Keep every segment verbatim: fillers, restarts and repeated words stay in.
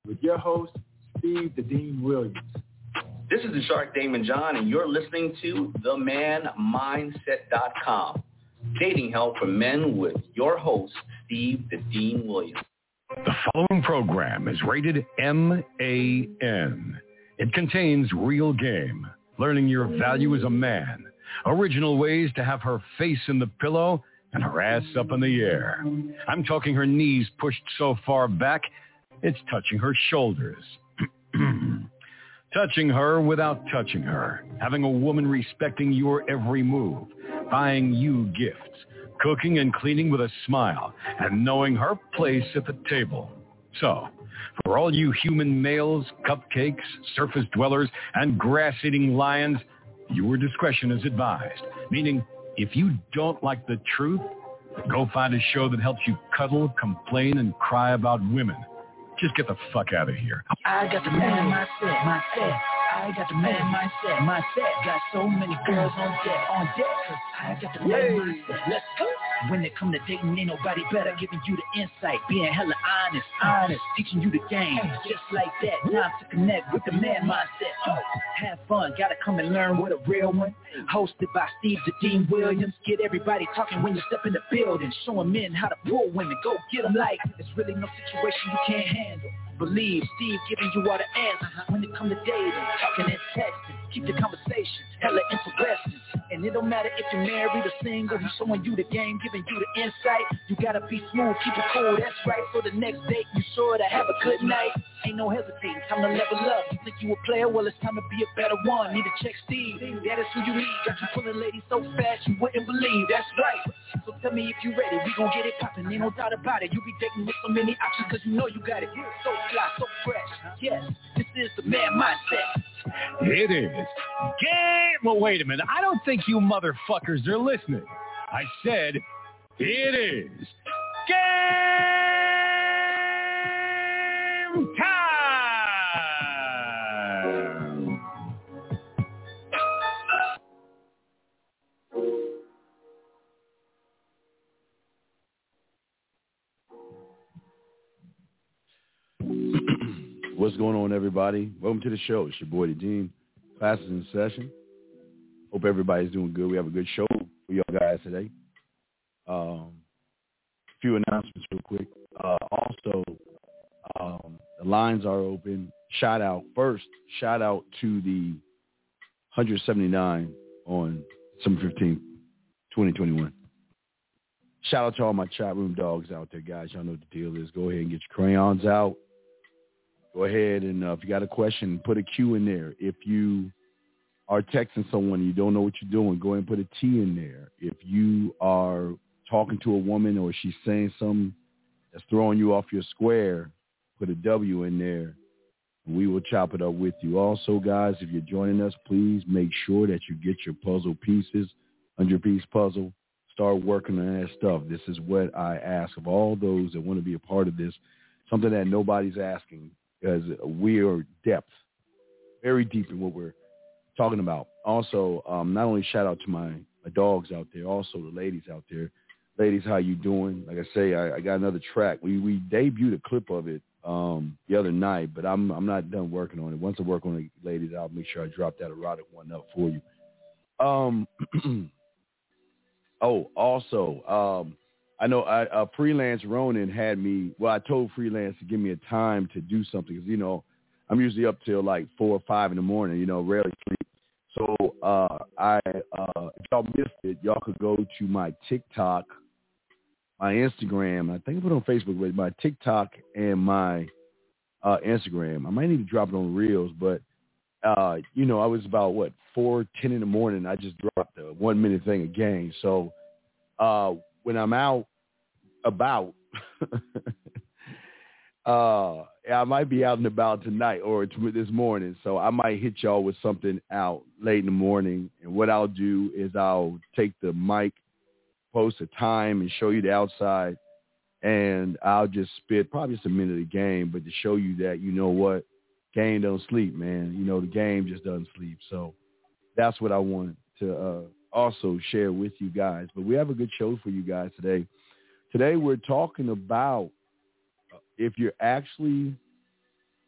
with your host, Steve the Dean Williams. This is the Shark Damon John, and you're listening to the man mindset dot com. Dating help for men with your host, Steve the Dean Williams. The following program is rated M A N. It contains real game, learning your value as a man, original ways to have her face in the pillow and her ass up in the air. I'm talking her knees pushed so far back, it's touching her shoulders. Touching her without touching her. Having a woman respecting your every move. Buying you gifts. Cooking and cleaning with a smile. And knowing her place at the table. So, for all you human males, cupcakes, surface dwellers, and grass-eating lions, your discretion is advised. Meaning, if you don't like the truth, go find a show that helps you cuddle, complain, and cry about women. Just get the fuck out of here. I got the man mindset, mindset. I got the man mindset, mindset. Got so many girls on deck, on deck. Cause I got the man mindset. Let's go. When it come to dating, ain't nobody better giving you the insight, being hella honest, honest, teaching you the game, just like that. Time to connect with the man mindset. Oh, have fun, gotta come and learn what a real one. Hosted by Steve the Dean Williams. Get everybody talking when you step in the building, showing men how to pull women. Go get them like it's really no situation you can't handle. Believe Steve giving you all the answers when it come to dating, talking and texting. Keep the conversation hella interesting. And it don't matter if you're married or single. He's showing you the game, giving you the insight. You gotta be smooth, keep it cool, that's right. For the next date, you sure to have a good night. Ain't no hesitating, time to level up. You think you a player? Well, it's time to be a better one. Need to check Steve, that is who you need. Got you pulling ladies so fast you wouldn't believe. That's right. So tell me if you ready, we gon' get it poppin'. Ain't no doubt about it. You be dating with so many options cause you know you got it. So fly, so fresh. Yes, this is the man mindset. It is. Game. Well, wait a minute. I don't think you motherfuckers are listening. I said it is game time. What's going on, everybody? Welcome to the show. It's your boy, the Dean. Class is in session. Hope everybody's doing good. We have a good show for y'all guys today. Um, a few announcements real quick. Uh, also, um, the lines are open. Shout out first. Shout out to the one seventy-nine on December fifteenth, twenty twenty-one. Shout out to all my chat room dogs out there, guys. Y'all know what the deal is. Go ahead and get your crayons out. Go ahead and uh, if you got a question, put a Q in there. If you are texting someone and you don't know what you're doing, go ahead and put a T in there. If you are talking to a woman or she's saying something that's throwing you off your square, put a W in there. And we will chop it up with you. Also, guys, if you're joining us, please make sure that you get your puzzle pieces, one hundred piece puzzle. Start working on that stuff. This is what I ask of all those that want to be a part of this, something that nobody's asking. Because we are depth, very deep in what we're talking about. Also, um, not only shout out to my, my dogs out there, also the ladies out there. Ladies, how you doing? Like I say, I, I got another track. We we debuted a clip of it um, the other night, but I'm I'm not done working on it. Once I work on it, ladies, I'll make sure I drop that erotic one up for you. Um. oh, also, um, I know I, uh, Freelance Ronin had me, well, I told Freelance to give me a time to do something because, you know, I'm usually up till like four or five in the morning, you know, rarely sleep. So uh, I, uh, if y'all missed it, y'all could go to my TikTok, my Instagram. I think I put it on Facebook, but my TikTok and my uh, Instagram. I might need to drop it on Reels, but, uh, you know, I was about, what, four, ten in the morning. I just dropped a one-minute thing again. So, uh, when I'm out about, uh, I might be out and about tonight or t- this morning, so I might hit y'all with something out late in the morning. And what I'll do is I'll take the mic, post a time, and show you the outside, and I'll just spit probably just a minute of the game, but to show you that, you know what, game don't sleep, man. You know, the game just doesn't sleep. So that's what I wanted to uh, also share with you guys. But we have a good show for you guys today. Today we're talking about if you're actually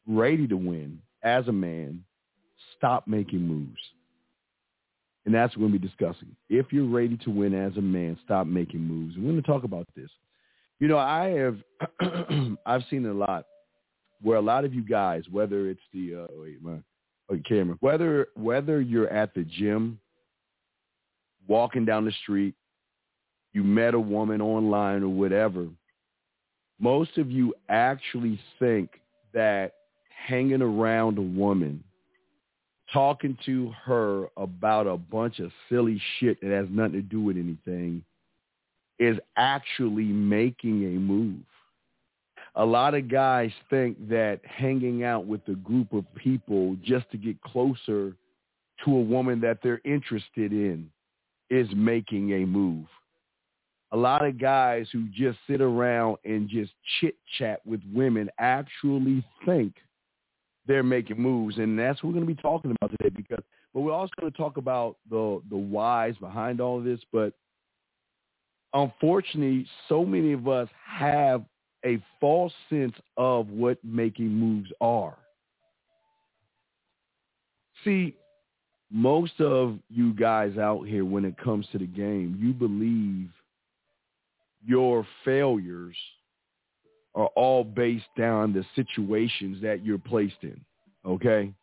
ready to win as a man, stop making moves. And that's what we're going to be discussing. If you're ready to win as a man, stop making moves. And we're going to talk about this. You know, I have, I've seen it a lot where a lot of you guys, whether it's the, uh, wait, my oh, camera, whether, whether you're at the gym, walking down the street, you met a woman online or whatever, most of you actually think that hanging around a woman, talking to her about a bunch of silly shit that has nothing to do with anything is actually making a move. A lot of guys think that hanging out with a group of people just to get closer to a woman that they're interested in is making a move. A lot of guys who just sit around and just chit-chat with women actually think they're making moves, and that's what we're going to be talking about today. Because, but we're also going to talk about the the whys behind all of this. But unfortunately, so many of us have a false sense of what making moves are. See, most of you guys out here, when it comes to the game, you believe your failures are all based down the situations that you're placed in, okay?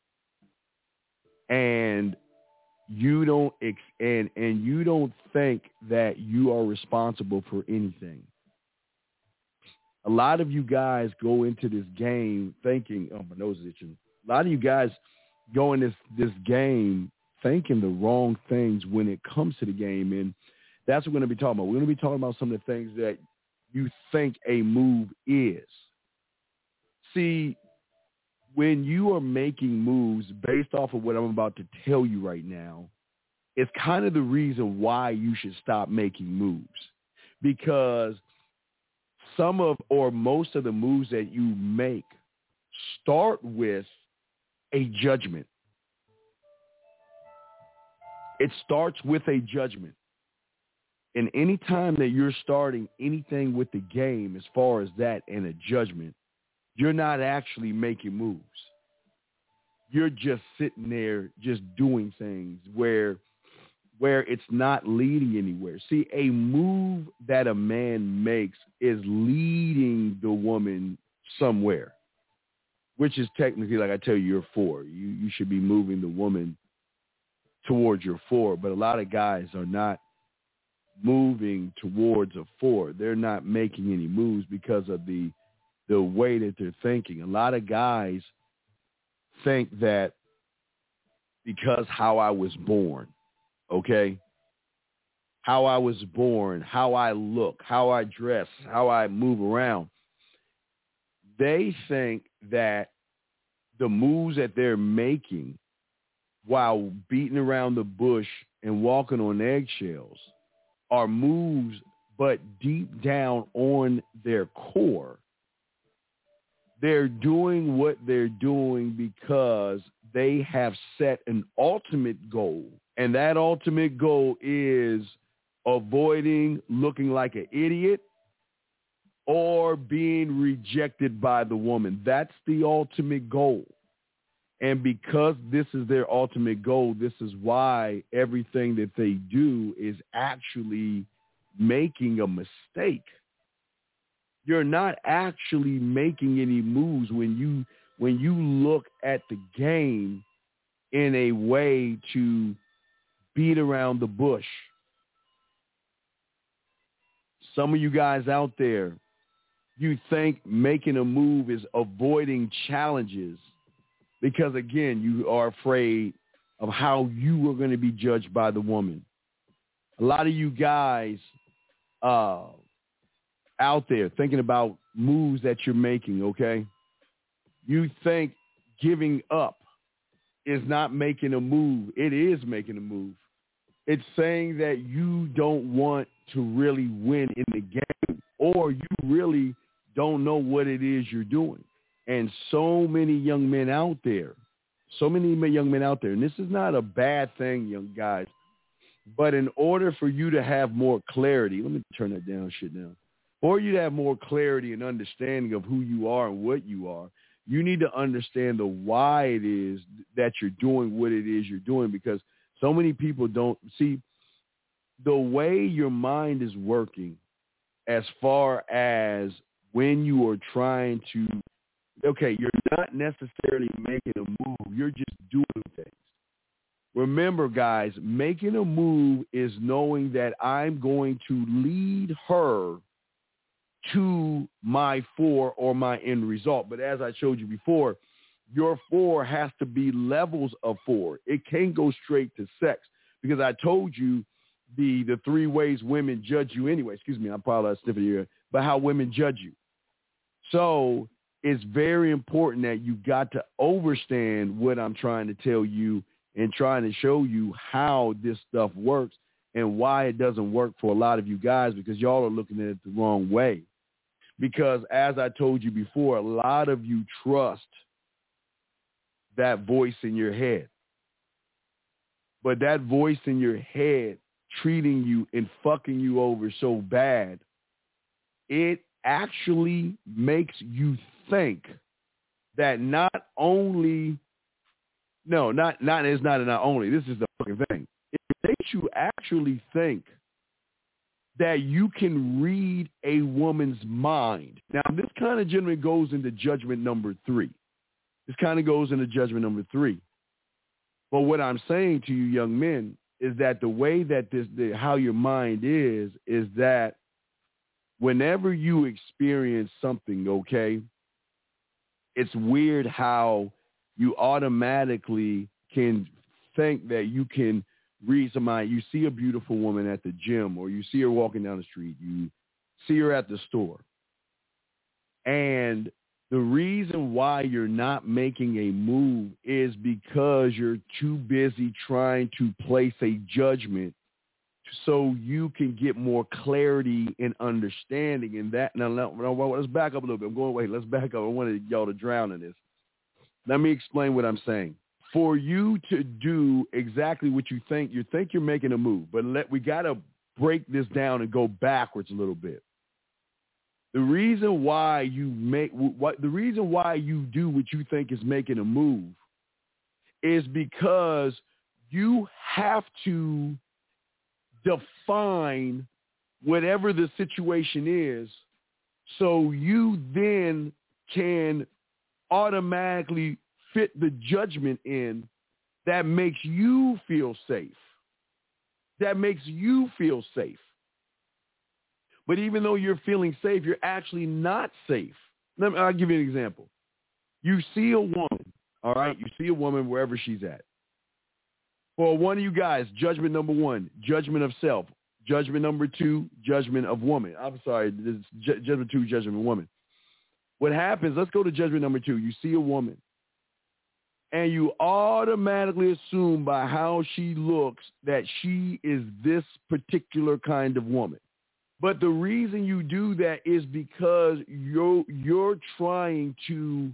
And you don't ex- and and you don't think that you are responsible for anything. A lot of you guys go into this game thinking, oh, my nose is itching. A lot of you guys go in this this game thinking the wrong things when it comes to the game, and that's what we're going to be talking about. We're going to be talking about some of the things that you think a move is. See, when you are making moves based off of what I'm about to tell you right now, it's kind of the reason why you should stop making moves. Because some of or most of the moves that you make start with a judgment. It starts with a judgment. And any time that you're starting anything with the game as far as that and a judgment, you're not actually making moves. You're just sitting there just doing things where where it's not leading anywhere. See, a move that a man makes is leading the woman somewhere, which is technically, like I tell you, you're four. You, you should be moving the woman towards your four, but a lot of guys are not moving towards a four. They're not making any moves because of the the way that they're thinking. A lot of guys think that because how I was born, okay, how I was born, how I look, how I dress, how I move around, they think that the moves that they're making while beating around the bush and walking on eggshells are moves, but deep down on their core, they're doing what they're doing because they have set an ultimate goal. And that ultimate goal is avoiding looking like an idiot or being rejected by the woman. That's the ultimate goal. And because this is their ultimate goal, this is why everything that they do is actually making a mistake. You're not actually making any moves when you when you look at the game in a way to beat around the bush. Some of you guys out there, you think making a move is avoiding challenges because, again, you are afraid of how you are going to be judged by the woman. A lot of you guys uh, out there thinking about moves that you're making, okay? You think giving up is not making a move. It is making a move. It's saying that you don't want to really win in the game, or you really don't know what it is you're doing. And so many young men out there, so many young men out there, and this is not a bad thing, young guys, but in order for you to have more clarity, let me turn that down shit now. For you to have more clarity and understanding of who you are and what you are, You need to understand the why it is that you're doing what it is you're doing, because so many people don't see the way your mind is working as far as when you are trying to, okay, you're not necessarily making a move. You're just doing things. Remember, guys, making a move is knowing that I'm going to lead her to my four or my end result. But as I showed you before, your four has to be levels of four. It can't go straight to sex, because I told you the the three ways women judge you anyway. Excuse me, I apologize, sniffing here, but how women judge you. So it's very important that you got to understand what I'm trying to tell you and trying to show you how this stuff works and why it doesn't work for a lot of you guys, because y'all are looking at it the wrong way. Because as I told you before, a lot of you trust that voice in your head. But that voice in your head treating you and fucking you over so bad, it actually makes you think that not only, no, not, not, it's not a not only, this is the fucking thing. It makes you actually think that you can read a woman's mind. Now, this kind of generally goes into judgment number three. This kind of goes into judgment number three. But what I'm saying to you young men is that the way that this, the, how your mind is, is that whenever you experience something, okay, it's weird how you automatically can think that you can read somebody. You see a beautiful woman at the gym, or you see her walking down the street. You see her at the store. And the reason why you're not making a move is because you're too busy trying to place a judgment so you can get more clarity and understanding in that. Now, now, let's back up a little bit. I'm going, wait, let's back up. I wanted y'all to drown in this. Let me explain what I'm saying. For you to do exactly what you think, you think you're making a move, but let we got to break this down and go backwards a little bit. The reason why you make what the reason why you do what you think is making a move is because you have to define whatever the situation is, so you then can automatically fit the judgment in that makes you feel safe. That makes you feel safe. But even though you're feeling safe, you're actually not safe. Let me, I'll give you an example. You see a woman, all right? You see a woman wherever she's at. For one of you guys, judgment number one, judgment of self. Judgment number two, judgment of woman. I'm sorry, this is ju- judgment two, judgment of woman. What happens, let's go to judgment number two. You see a woman, and you automatically assume by how she looks that she is this particular kind of woman. But the reason you do that is because you're, you're trying to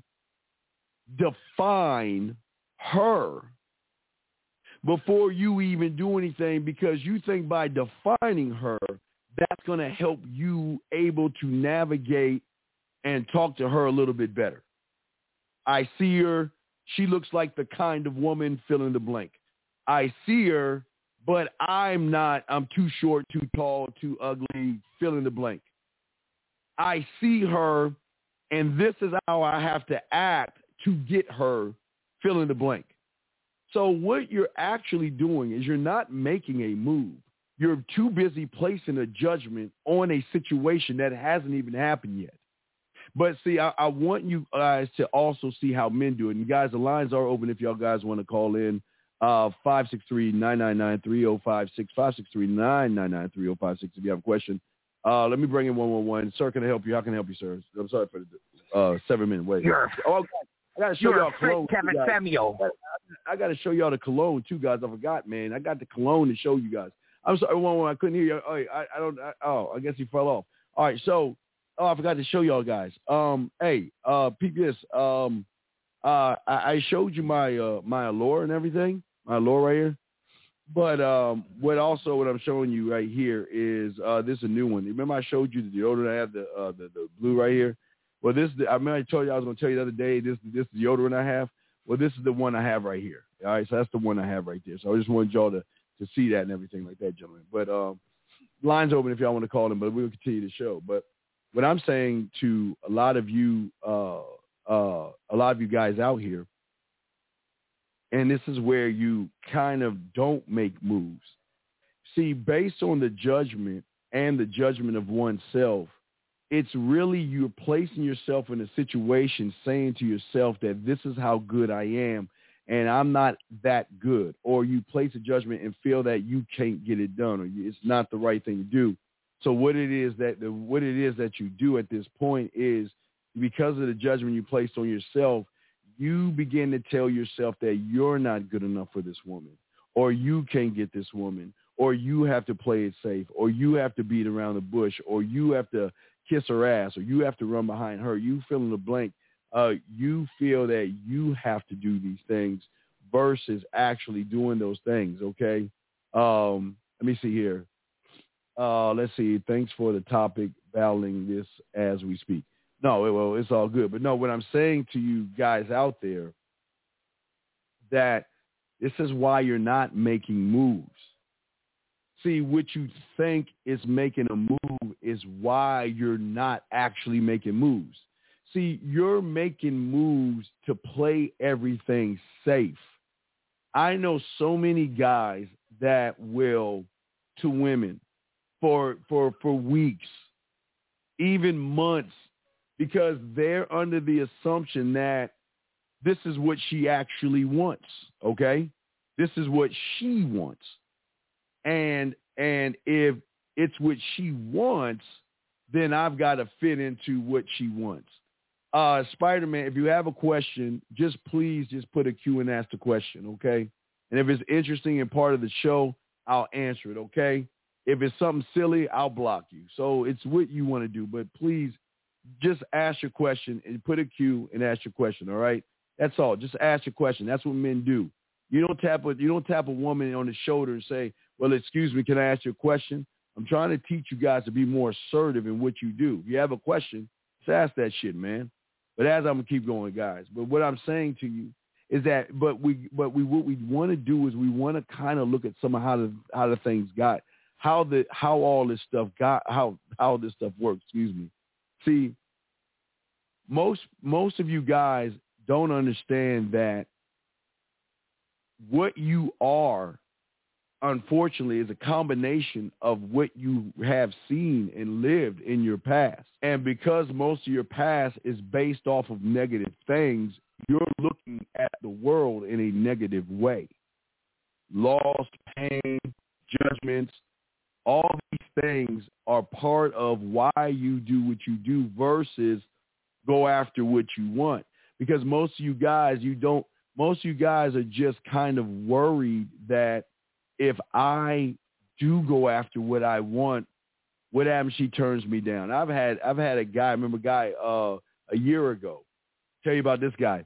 define her before you even do anything, because you think by defining her, that's going to help you able to navigate and talk to her a little bit better. I see her. She looks like the kind of woman, fill in the blank. I see her, but I'm not, I'm too short, too tall, too ugly, fill in the blank. I see her, and this is how I have to act to get her, fill in the blank. So what you're actually doing is you're not making a move. You're too busy placing a judgment on a situation that hasn't even happened yet. But see, I, I want you guys to also see how men do it. And guys, the lines are open if y'all guys want to call in. Uh, five six three, nine nine nine, three oh five six, five six three, nine nine nine, three oh five six if you have a question. Uh, let me bring in one one one. Sir, can I help you? How can I help you, sir? I'm sorry for the uh, seven minute wait. You're, oh, I got to show y'all cologne. Kevin Samuel. I got to show y'all the cologne too, guys. I forgot, man. I got the cologne to show you guys. I'm sorry, one one. I couldn't hear you. Oh, I, I don't. I, oh, I guess he fell off. All right, so oh, I forgot to show y'all guys. Um, hey, uh, peep this. Um, uh, I, I showed you my uh my allure and everything. My allure right here. But um, what also what I'm showing you right here is uh, this is a new one. Remember I showed you the deodorant I have the uh, the, the blue right here. Well, this is the, I remember I told you I was going to tell you the other day, this, this is the deodorant I have. Well, this is the one I have right here. All right, so that's the one I have right there. So I just wanted y'all to, to see that and everything like that, gentlemen. But um, line's open if y'all want to call them, but we'll continue the show. But what I'm saying to a lot of you, uh, uh, a lot of you guys out here, and this is where you kind of don't make moves. See, based on the judgment and the judgment of oneself, it's really you're placing yourself in a situation saying to yourself that this is how good I am and I'm not that good. Or you place a judgment and feel that you can't get it done or it's not the right thing to do. So what it is that the, what it is that you do at this point is because of the judgment you placed on yourself, you begin to tell yourself that you're not good enough for this woman or you can't get this woman or you have to play it safe or you have to beat around the bush or you have to kiss her ass or you have to run behind her. You fill in the blank. Uh, you feel that you have to do these things versus actually doing those things, okay? Um, let me see here. Uh, let's see. Thanks for the topic, battling this as we speak. No, well, it's all good. But no, what I'm saying to you guys out there, that this is why you're not making moves. See, what you think is making a move is why you're not actually making moves. See, you're making moves to play everything safe. I know so many guys that will, to women, for for for weeks, even months, because they're under the assumption that this is what she actually wants, okay? This is what she wants. And and if it's what she wants, then I've got to fit into what she wants. Uh, Spider-Man, if you have a question, just please just put a Q and ask the question, okay? And if it's interesting and part of the show, I'll answer it, okay? If it's something silly, I'll block you. So it's what you want to do. But please just ask your question and put a Q and ask your question, all right? That's all. Just ask your question. That's what men do. You don't tap a, you don't tap a woman on the shoulder and say, well, excuse me, can I ask you a question? I'm trying to teach you guys to be more assertive in what you do. If you have a question, just ask that shit, man. But as I'm going to keep going, guys, but what I'm saying to you is that, but we, but we, what we want to do is we want to kind of look at some of how the, how the things got, how the, how all this stuff got, how, how this stuff works, excuse me. See, most, most of you guys don't understand that what you are, unfortunately, is a combination of what you have seen and lived in your past. And because most of your past is based off of negative things, you're looking at the world in a negative way. Loss, pain, judgments, all these things are part of why you do what you do versus go after what you want. Because most of you guys, you don't, most of you guys are just kind of worried that if I do go after what I want, what happens? She turns me down. I've had I've had a guy, I remember a guy uh, a year ago. Tell you about this guy.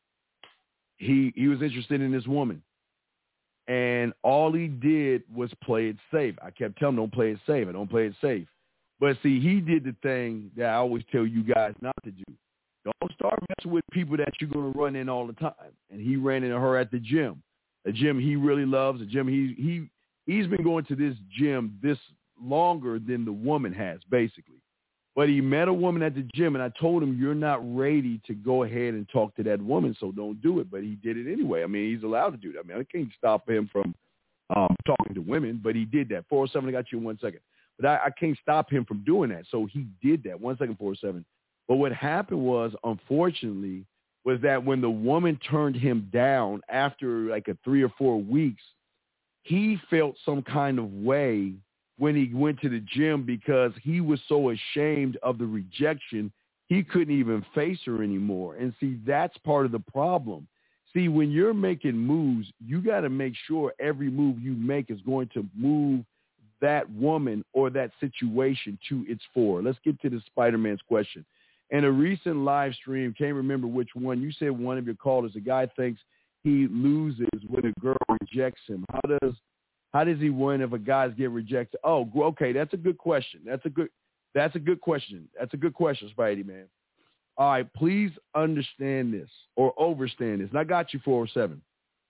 He he was interested in this woman, and all he did was play it safe. I kept telling him, don't play it safe. I don't play it safe. But see, he did the thing that I always tell you guys not to do. Don't start messing with people that you're going to run in all the time. And he ran into her at the gym. A gym he really loves, a gym he he he's been going to this gym this longer than the woman has, basically. But he met a woman at the gym, and I told him, you're not ready to go ahead and talk to that woman, so don't do it. But he did it anyway. I mean, he's allowed to do that. I mean, I can't stop him from um, talking to women, but he did that. four oh seven, I got you in one second. But I, I can't stop him from doing that, so he did that. One second, four oh seven. But what happened was, unfortunately, was that when the woman turned him down after like a three or four weeks, he felt some kind of way when he went to the gym because he was so ashamed of the rejection, he couldn't even face her anymore. And see, that's part of the problem. See, when you're making moves, you got to make sure every move you make is going to move that woman or that situation to its fore. Let's get to the Spider-Man's question. In a recent live stream, can't remember which one, you said one of your callers, a guy thinks he loses when a girl rejects him. How does how does he win if a guys get rejected? Oh, okay, that's a good question. That's a good that's a good question. That's a good question, Spidey man. All right, please understand this or overstand this. And I got you, four oh seven.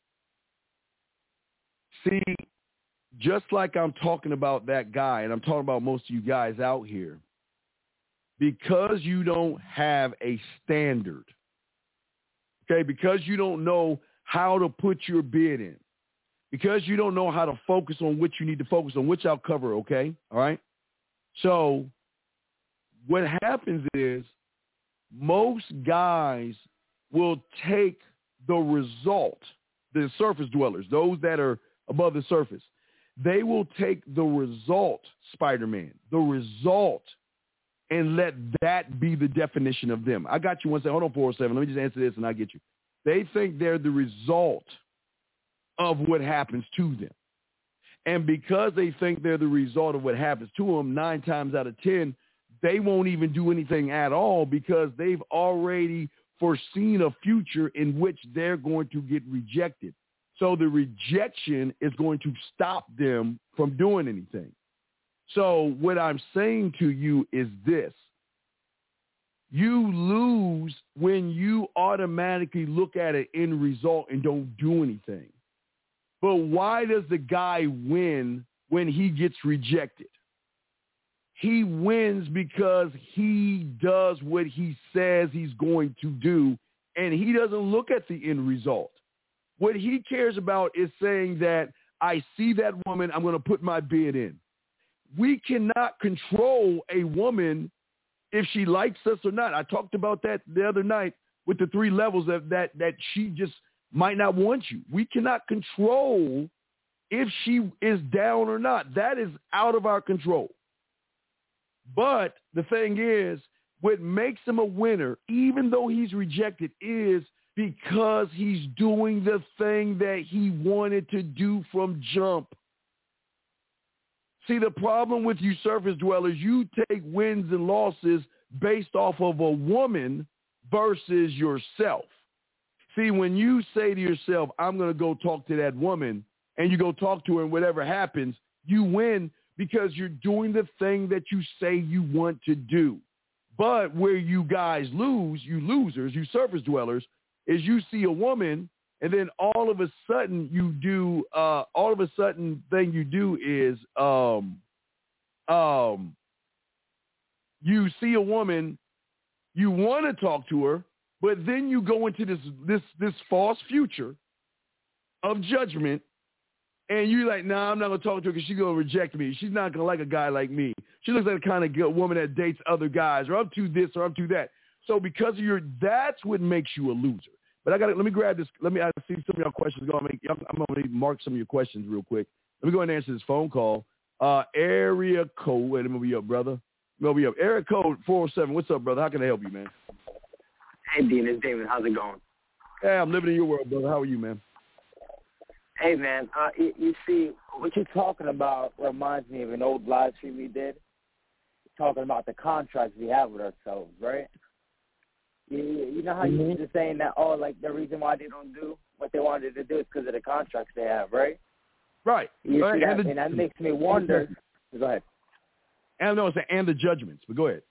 See, just like I'm talking about that guy, and I'm talking about most of you guys out here, because you don't have a standard, okay, because you don't know how to put your bid in, because you don't know how to focus on what you need to focus on, which I'll cover, okay, all right? So what happens is most guys will take the result, the surface dwellers, those that are above the surface, they will take the result, Spider-Man, the result, and let that be the definition of them. I got you one second. Hold on, four oh seven. Let me just answer this and I'll get you. They think they're the result of what happens to them. And because they think they're the result of what happens to them, nine times out of ten, they won't even do anything at all because they've already foreseen a future in which they're going to get rejected. So the rejection is going to stop them from doing anything. So what I'm saying to you is this. You lose when you automatically look at an end result and don't do anything. But why does the guy win when he gets rejected? He wins because he does what he says he's going to do, and he doesn't look at the end result. What he cares about is saying that I see that woman, I'm going to put my bid in. We cannot control a woman if she likes us or not. I talked about that the other night with the three levels of that, that she just might not want you. We cannot control if she is down or not. That is out of our control. But the thing is, what makes him a winner, even though he's rejected, is because he's doing the thing that he wanted to do from jump. See, the problem with you surface dwellers, you take wins and losses based off of a woman versus yourself. See, when you say to yourself, I'm going to go talk to that woman, and you go talk to her and whatever happens, you win because you're doing the thing that you say you want to do. But where you guys lose, you losers, you surface dwellers, is you see a woman and then all of a sudden you do, uh, all of a sudden thing you do is um, um, you see a woman, you want to talk to her, but then you go into this this this false future of judgment, and you're like, nah, I'm not going to talk to her because she's going to reject me. She's not going to like a guy like me. She looks like the kind of good woman that dates other guys, or I'm too this or I'm too that. So because of your, that's what makes you a loser. But I got to, let me grab this. Let me, I see some of your questions. Go. I'm going to mark some of your questions real quick. Let me go ahead and answer this phone call. Uh, area code. Wait, let me be up, brother. Let me be up. Area code four oh seven. What's up, brother? How can I help you, man? Hey, Dean, it's David. How's it going? Hey, I'm living in your world, brother. How are you, man? Hey, man. Uh, you, you see, what you're talking about reminds me of an old live stream we did, talking about the contracts we have with ourselves, right? You, you know how you were just saying that, oh, like the reason why they don't do what they wanted to do is because of the contracts they have, right? Right. You right. see that, and, the, and that makes me wonder. Go ahead. And no, it's the, and the judgments, but go ahead.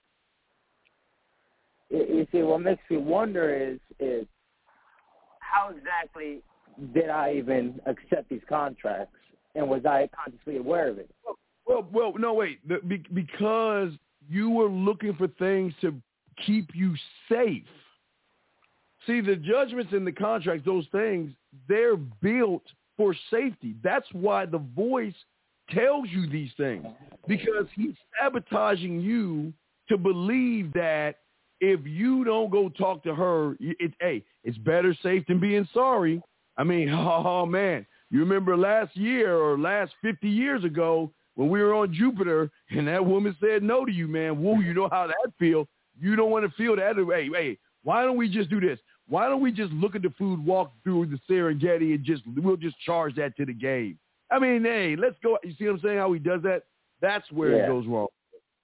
You, you see, what makes me wonder is is how exactly did I even accept these contracts, and was I consciously aware of it? Well, well, no, wait, the, be, because you were looking for things to keep you safe. See, the judgments in the contracts, those things, they're built for safety. That's why the voice tells you these things, because he's sabotaging you to believe that if you don't go talk to her, it's, hey, it's better safe than being sorry. I mean, oh, man, you remember last year or last fifty years ago when we were on Jupiter and that woman said no to you, man. Woo, you know how that feels. You don't want to feel that. Hey, hey, why don't we just do this? Why don't we just look at the food, walk through the Serengeti, and just we'll just charge that to the game? I mean, hey, let's go. You see what I'm saying, how he does that? That's where yeah. it goes wrong.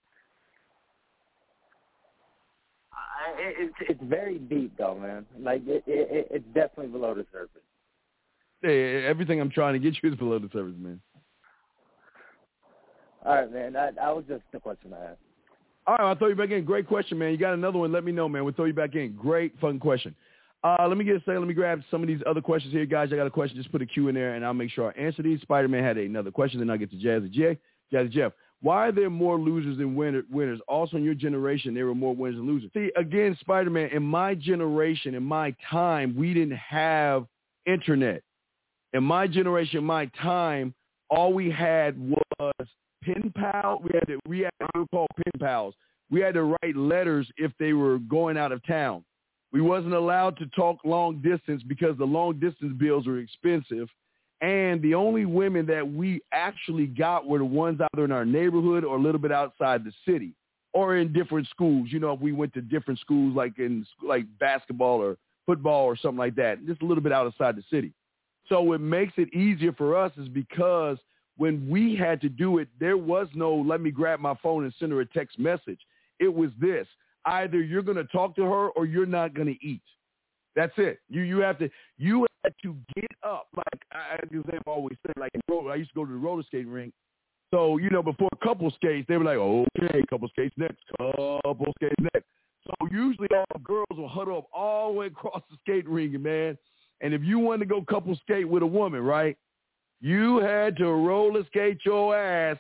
Uh, it, it's, it's very deep, though, man. Like, it, it, it's definitely below the surface. Hey, everything I'm trying to get you is below the surface, man. All right, man. That, that was just the question I had. All right, I'll throw you back in. Great question, man. You got another one, let me know, man. We'll throw you back in. Great fucking question. Uh, let me get a second. Let me grab some of these other questions here. Guys, I got a question. Just put a Q in there, and I'll make sure I answer these. Spider-Man had another question, then I'll get to Jazzy J. Jazzy Jeff. Why are there more losers than winner, winners? Also, in your generation, there were more winners than losers. See, again, Spider-Man, in my generation, in my time, we didn't have internet. In my generation, my time, all we had was pen pal. We had to, we had to call pen pals. We had to write letters if they were going out of town. We wasn't allowed to talk long distance because the long distance bills were expensive. And the only women that we actually got were the ones either in our neighborhood or a little bit outside the city or in different schools. You know, if we went to different schools like in like basketball or football or something like that, just a little bit outside the city. So what makes it easier for us is because when we had to do it, there was no let me grab my phone and send her a text message. It was this. Either you're going to talk to her or you're not going to eat. That's it. You you have to you have to get up. Like I, as an example, I always say, like in roller, I used to go to the roller skating rink. So you know, before couple skates, they were like, okay, couple skates next, couple skates next. So usually all the girls will huddle up all the way across the skating rink, man. And if you wanted to go couple skate with a woman, right, you had to roller skate your ass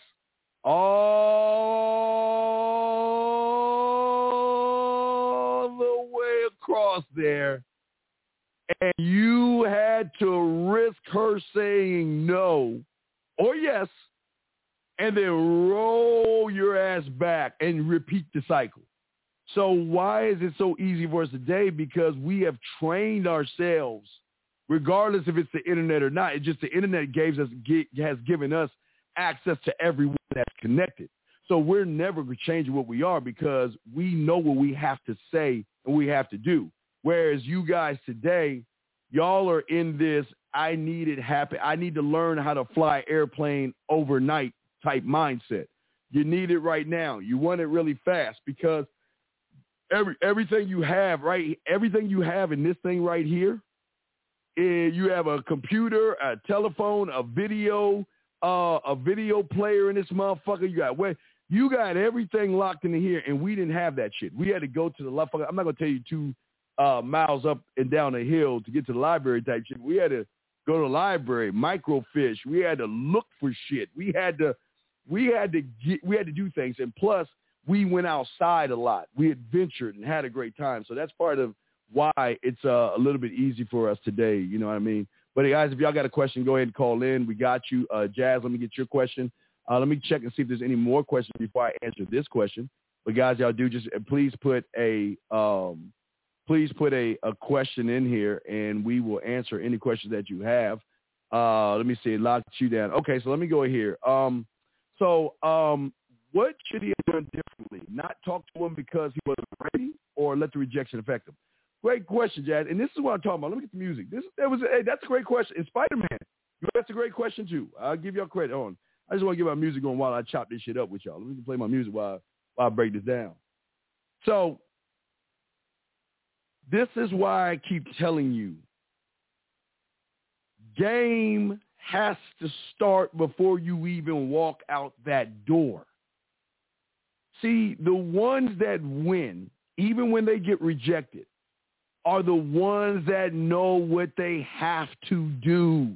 all the way across there. And you had to risk her saying no or yes, and then roll your ass back and repeat the cycle. So why is it so easy for us today? Because we have trained ourselves, regardless if it's the internet or not. It's just the internet gives us, has given us access to everyone that's connected. So we're never changing what we are because we know what we have to say and we have to do. Whereas you guys today, y'all are in this, I need it happen. I need to learn how to fly airplane overnight type mindset. You need it right now. You want it really fast because every everything you have, right, everything you have in this thing right here, is you have a computer, a telephone, a video, uh, a video player in this motherfucker. You got where you got everything locked in here, and we didn't have that shit. We had to go to the left. I'm not gonna tell you two uh, miles up and down a hill to get to the library type shit. We had to go to the library, microfiche. We had to look for shit. We had to, we had to get, we had to do things, and plus we went outside a lot. We adventured and had a great time. So that's part of why it's uh, a little bit easy for us today. You know what I mean? But hey, guys, if y'all got a question, go ahead and call in. We got you. Uh, Jazz, let me get your question. Uh, let me check and see if there's any more questions before I answer this question. But guys, y'all do just uh, please put a um, please put a, a question in here, and we will answer any questions that you have. Uh, let me see. It locked you down. Okay, so let me go here. Um, so um, what should he have done differently? Not talk to him because he wasn't ready, or let the rejection affect him? Great question, Jazz. And this is what I'm talking about. Let me get the music. This that was hey, that's a great question. And Spider-Man, that's a great question too. I'll give y'all credit on. I just want to get my music on while I chop this shit up with y'all. Let me play my music while while I break this down. So this is why I keep telling you, game has to start before you even walk out that door. See, the ones that win, even when they get rejected, are the ones that know what they have to do.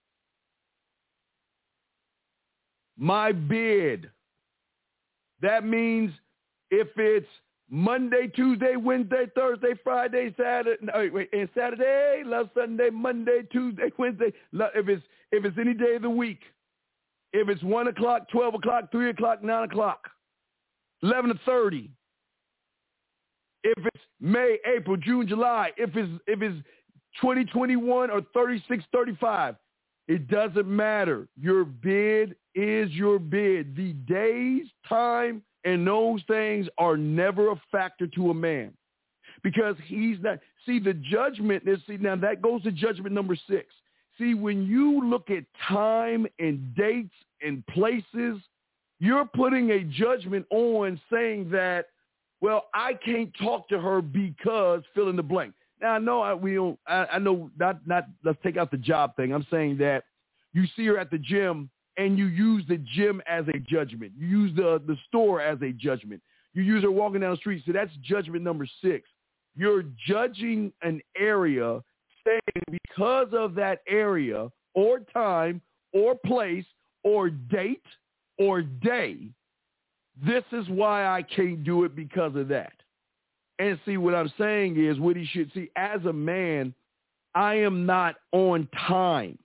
My bid. That means if it's Monday, Tuesday, Wednesday, Thursday, Friday, Saturday, no, wait, and Saturday, love Sunday, Monday, Tuesday, Wednesday, love, if it's if it's any day of the week, if it's one o'clock, twelve o'clock, three o'clock, nine o'clock, eleven to thirty. If it's May, April, June, July, if it's if it's twenty twenty-one or thirty-six thirty-five, it doesn't matter. Your bid is your bid. The days, time, and those things are never a factor to a man because he's not. See, the judgment, see, now that goes to judgment number six. See, when you look at time and dates and places, you're putting a judgment on saying that, well, I can't talk to her because fill in the blank. Now, I know I, we don't, I, I know not, not, let's take out the job thing. I'm saying that you see her at the gym and you use the gym as a judgment. You use the, the store as a judgment. You use her walking down the street. So that's judgment number six. You're judging an area, saying because of that area or time or place or date or day, this is why I can't do it because of that. And see, what I'm saying is what he should see. As a man, I am not on time.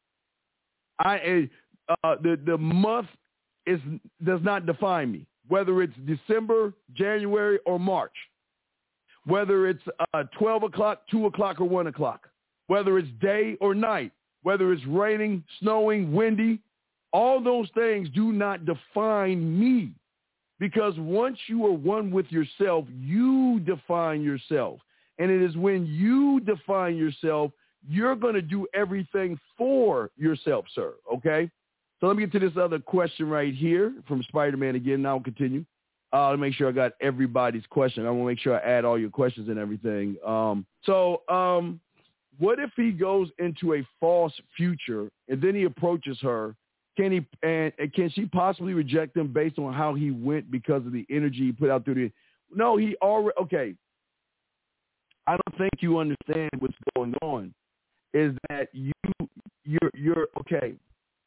I uh, the the month is does not define me. Whether it's December, January, or March. Whether it's uh, twelve o'clock, two o'clock, or one o'clock. Whether it's day or night. Whether it's raining, snowing, windy. All those things do not define me. Because once you are one with yourself, you define yourself. And it is when you define yourself, you're going to do everything for yourself, sir. Okay? So let me get to this other question right here from Spider-Man again. Now I'll continue. Uh, to make sure I got everybody's question. I want to make sure I add all your questions and everything. Um, so um, what if he goes into a false future and then he approaches her? Can he and, and can she possibly reject him based on how he went because of the energy he put out through the? No, he already. Okay, I don't think you understand what's going on. Is that you? You're you're okay.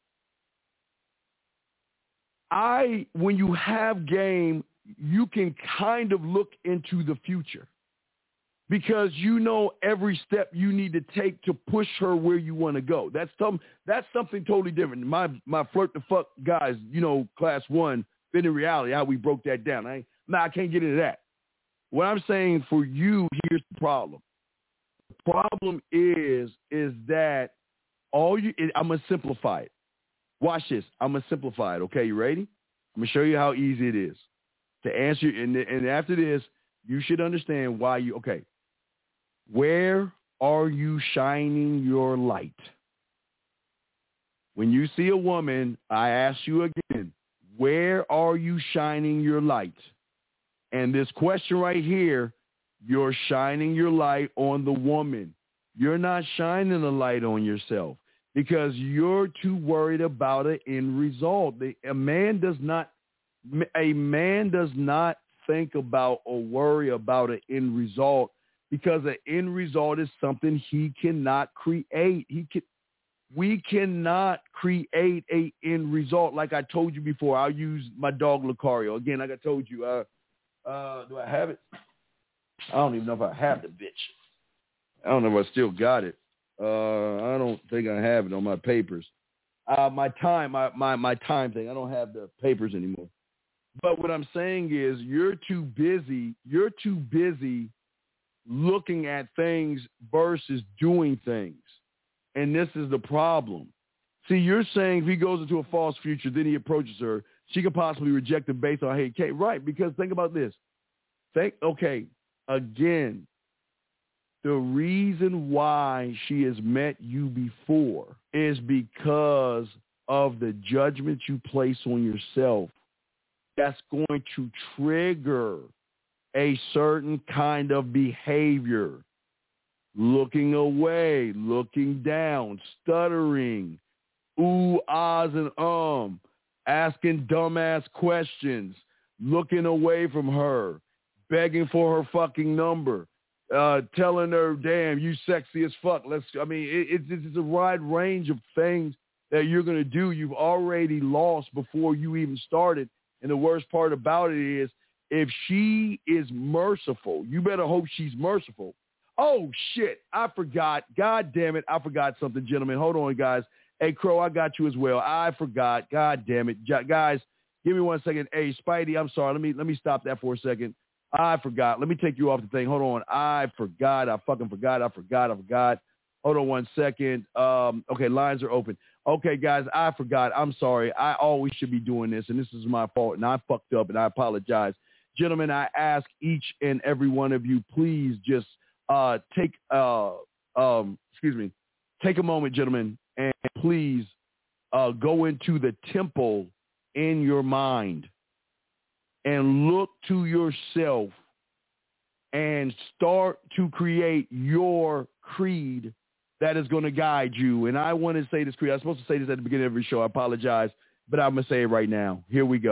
I when you have game, you can kind of look into the future because you know every step you need to take to push her where you want to go. That's some that's something totally different. My my flirt the fuck guys, you know, class one, fit in reality, how we broke that down. I nah, I can't get into that. What I'm saying for you, here's the problem. The problem is is that all you I'm gonna simplify it. Watch this. I'm gonna simplify it. Okay, you ready? I'm gonna show you how easy it is to answer. And and after this, you should understand why you. Okay. Where are you shining your light? When you see a woman, I ask you again, where are you shining your light? And this question right here, you're shining your light on the woman. You're not shining the light on yourself because you're too worried about an end result. A man does not, a man does not think about or worry about an end result. Because the end result is something he cannot create. He can, we cannot create a end result. Like I told you before, I'll use my dog Lucario. Again, like I told you, uh, uh, do I have it? I don't even know if I have the bitch. I don't know if I still got it. Uh, I don't think I have it on my papers. Uh, my time, my, my, my time thing, I don't have the papers anymore. But what I'm saying is you're too busy. You're too busy looking at things versus doing things. And this is the problem. See, you're saying if he goes into a false future, then he approaches her, she could possibly reject him based on hey, Kate. Right, because think about this. Think, okay, again, the reason why she has met you before is because of the judgment you place on yourself. That's going to trigger a certain kind of behavior, looking away, looking down, stuttering, ooh, ahs, and um, asking dumbass questions, looking away from her, begging for her fucking number, uh, telling her, damn, you sexy as fuck. Let's, I mean, it, it's, it's a wide range of things that you're going to do. You've already lost before you even started. And the worst part about it is, if she is merciful, you better hope she's merciful. Oh, shit, I forgot. God damn it, I forgot something, gentlemen. Hold on, guys. Hey, Crow, I got you as well. I forgot. God damn it. Guys, give me one second. Hey, Spidey, I'm sorry. Let me let me stop that for a second. I forgot. Let me take you off the thing. Hold on. I forgot. I fucking forgot. I forgot. I forgot. Hold on one second. Um, okay, lines are open. Okay, guys, I forgot. I'm sorry. I always should be doing this, and this is my fault, and I fucked up, and I apologize. Gentlemen, I ask each and every one of you, please just uh, take, uh, um, excuse me, take a moment, gentlemen, and please uh, go into the temple in your mind and look to yourself and start to create your creed that is going to guide you. And I want to say this creed. I was supposed to say this at the beginning of every show. I apologize, but I'm going to say it right now. Here we go.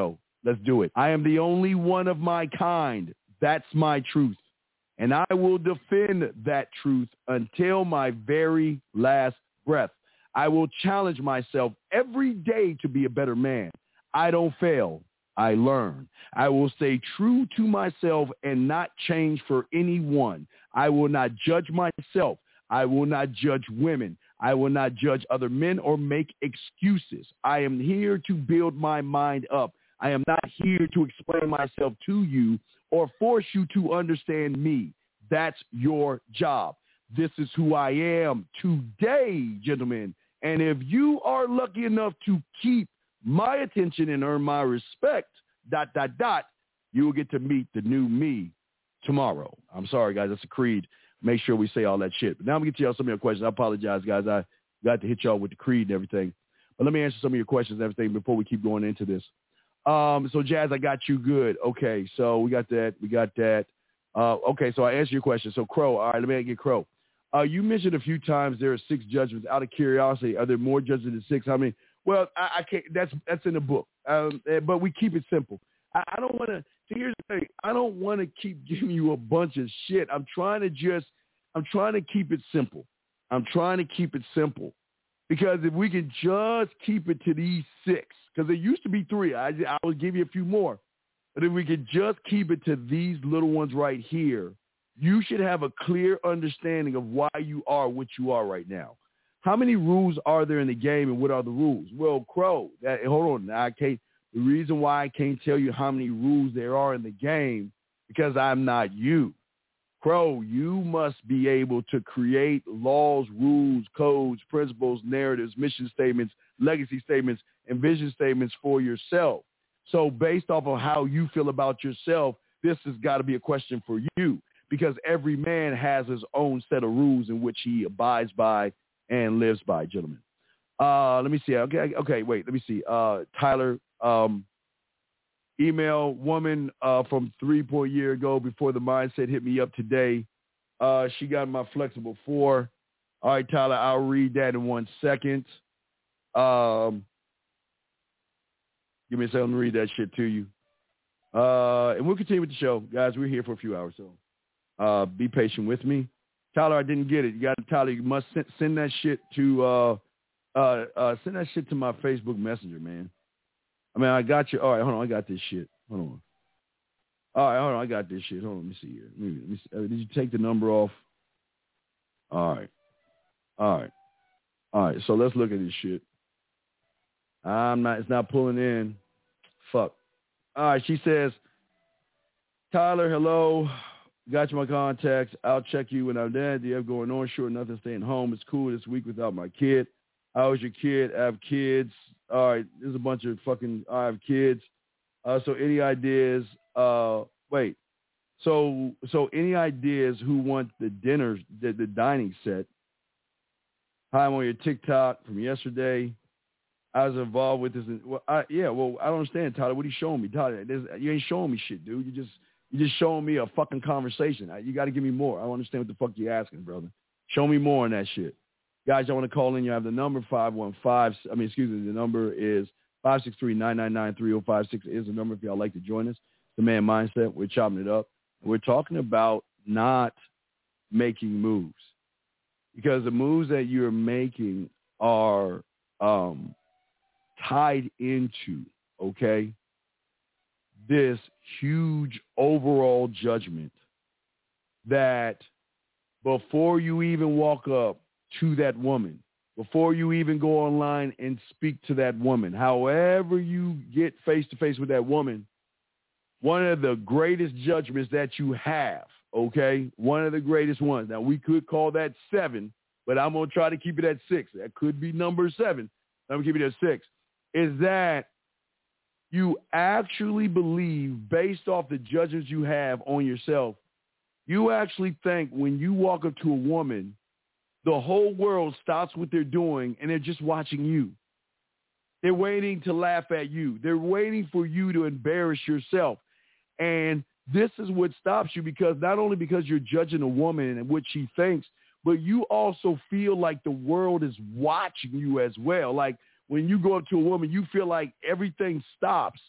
Let's do it. I am the only one of my kind. That's my truth. And I will defend that truth until my very last breath. I will challenge myself every day to be a better man. I don't fail. I learn. I will stay true to myself and not change for anyone. I will not judge myself. I will not judge women. I will not judge other men or make excuses. I am here to build my mind up. I am not here to explain myself to you or force you to understand me. That's your job. This is who I am today, gentlemen. And if you are lucky enough to keep my attention and earn my respect, dot, dot, dot, you will get to meet the new me tomorrow. I'm sorry, guys. That's a creed. Make sure we say all that shit. But now I'm going to get to y'all some of your questions. I apologize, guys. I got to hit y'all with the creed and everything. But let me answer some of your questions and everything before we keep going into this. Um, so, Jazz, I got you good. Okay, so we got that. We got that. Uh, okay, so I answered your question. So, Crow, all right, let me get Crow. Uh, you mentioned a few times there are six judgments. Out of curiosity, are there more judgments than six? How many? Well, I, I can't. That's that's in the book. Um, but we keep it simple. I, I don't want to. See, here's the thing. I don't want to keep giving you a bunch of shit. I'm trying to just. I'm trying to keep it simple. I'm trying to keep it simple, because if we can just keep it to these six, because there used to be three. I I will give you a few more, but if we could just keep it to these little ones right here, you should have a clear understanding of why you are what you are right now. How many rules are there in the game, and what are the rules? Well, Crow, that, hold on. I can't. The reason why I can't tell you how many rules there are in the game, because I'm not you. Crow, you must be able to create laws, rules, codes, principles, narratives, mission statements, legacy statements, and vision statements for yourself. So based off of how you feel about yourself, this has got to be a question for you, because every man has his own set of rules in which he abides by and lives by, gentlemen. Uh, let me see. Okay, okay, wait. Let me see. Uh, Tyler, um, email woman uh, from three point year ago before the mindset hit me up today. Uh, she got my flexible four. All right, Tyler, I'll read that in one second. Um, give me a second to read that shit to you. Uh, and we'll continue with the show. Guys, we're here for a few hours, so uh, be patient with me. Tyler, I didn't get it. You got Tyler, you must send, send that shit to uh, uh, uh, send that shit to my Facebook Messenger, man. I mean, I got you. All right, hold on. I got this shit. Hold on. All right, hold on. I got this shit. Hold on. Let me see here. Let me, let me see. Uh, did you take the number off? All right. All right. All right. So let's look at this shit. I'm not. It's not pulling in. Fuck. All right. She says, Tyler, hello. Got you my contacts. I'll check you when I'm dead. Do you have going on? Sure, nothing. Staying home. It's cool this week without my kid. How is your kid? I have kids. All right, there's a bunch of fucking, I have kids. Uh, so any ideas? Uh, wait. So so any ideas who want the dinner, the, the dining set? Hi, I'm on your TikTok from yesterday. I was involved with this. In, well, I, yeah, well, I don't understand, Tyler. What are you showing me? Tyler, you ain't showing me shit, dude. You just you just showing me a fucking conversation. You got to give me more. I don't understand what the fuck you're asking, brother. Show me more on that shit. Guys, y'all want to call in, you have the number five one five. I mean, excuse me, the number is five six three, nine nine nine, three oh five six is the number if y'all like to join us. The Man Mindset, we're chopping it up. We're talking about not making moves, because the moves that you're making are um, tied into, okay, this huge overall judgment that before you even walk up to that woman, before you even go online and speak to that woman, however you get face-to-face with that woman, one of the greatest judgments that you have, okay, one of the greatest ones. Now, we could call that seven, but I'm going to try to keep it at six. That could be number seven. I'm going to keep it at six, is that you actually believe, based off the judgments you have on yourself, you actually think when you walk up to a woman, the whole world stops what they're doing and they're just watching you. They're waiting to laugh at you. They're waiting for you to embarrass yourself. And this is what stops you, because not only because you're judging a woman and what she thinks, but you also feel like the world is watching you as well. Like when you go up to a woman, you feel like everything stops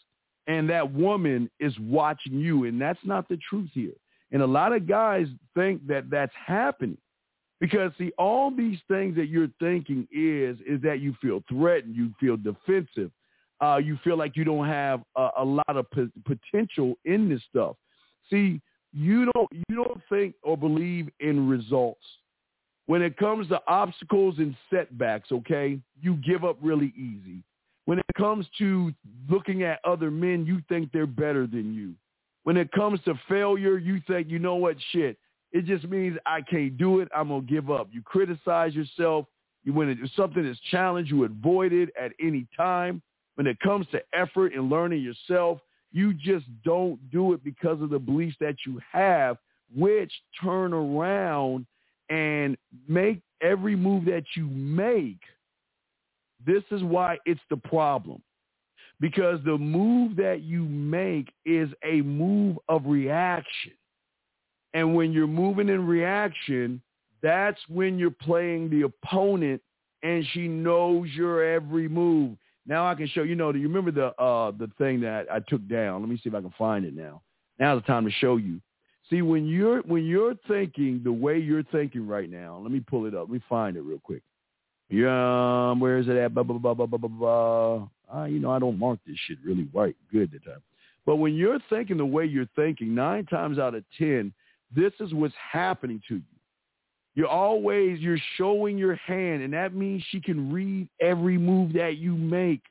and that woman is watching you, and that's not the truth here. And a lot of guys think that that's happening because, see, all these things that you're thinking is is that you feel threatened, you feel defensive, uh, you feel like you don't have a, a lot of p- potential in this stuff. See, you don't you don't think or believe in results. When it comes to obstacles and setbacks, okay, you give up really easy. When it comes to looking at other men, you think they're better than you. When it comes to failure, you think, you know what, shit, it just means I can't do it. I'm going to give up. You criticize yourself. You, when it's something that's challenged, you avoid it at any time. When it comes to effort and learning yourself, you just don't do it because of the beliefs that you have, which turn around and make every move that you make. This is why it's the problem. Because the move that you make is a move of reaction. And when you're moving in reaction, that's when you're playing the opponent and she knows your every move. Now I can show you, know, do you remember the uh, the thing that I took down? Let me see if I can find it now. Now's the time to show you. See, when you're when you're thinking the way you're thinking right now, let me pull it up. Let me find it real quick. Yeah, where is it at? Blah, blah, blah, blah, blah, blah, blah. Uh, you know, I don't mark this shit really right good at the time. But when you're thinking the way you're thinking, nine times out of ten, this is what's happening to you. You're always, you're showing your hand, and that means she can read every move that you make.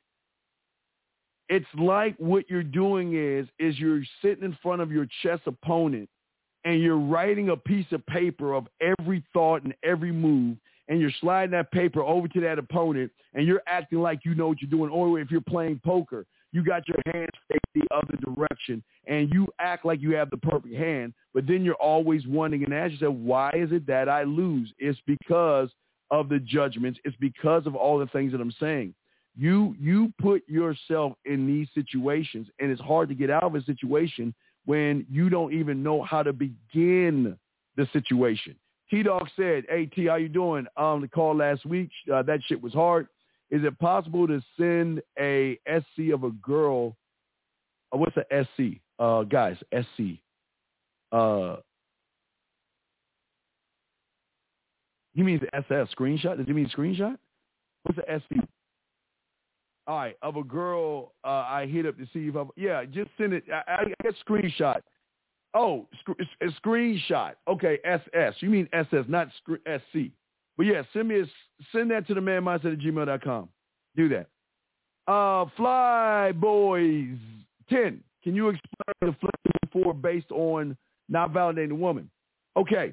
It's like what you're doing is, is you're sitting in front of your chess opponent, and you're writing a piece of paper of every thought and every move, and you're sliding that paper over to that opponent, and you're acting like you know what you're doing. Or if you're playing poker, you got your hands faced the other direction, and you act like you have the perfect hand, but then you're always wondering and ask yourself, why is it that I lose? It's because of the judgments. It's because of all the things that I'm saying. You you put yourself in these situations, and it's hard to get out of a situation when you don't even know how to begin the situation. T-Dog said, hey, T, how you doing? Um, the call last week, uh, that shit was hard. Is it possible to send a S C of a girl? Uh, what's a S C? Uh, guys, S C. Uh, he means S S, screenshot? Does he mean screenshot? What's a S C? All right, of a girl uh, I hit up to see if I, yeah, just send it. I, I get screenshot. Oh, sc- a screenshot. Okay, S S. You mean S S, not sc- S C. But yeah, send me a, send that to the man mindset at gmail dot com. Do that. Uh, Fly Boys ten. Can you explain the flexible four based on not validating a woman? Okay.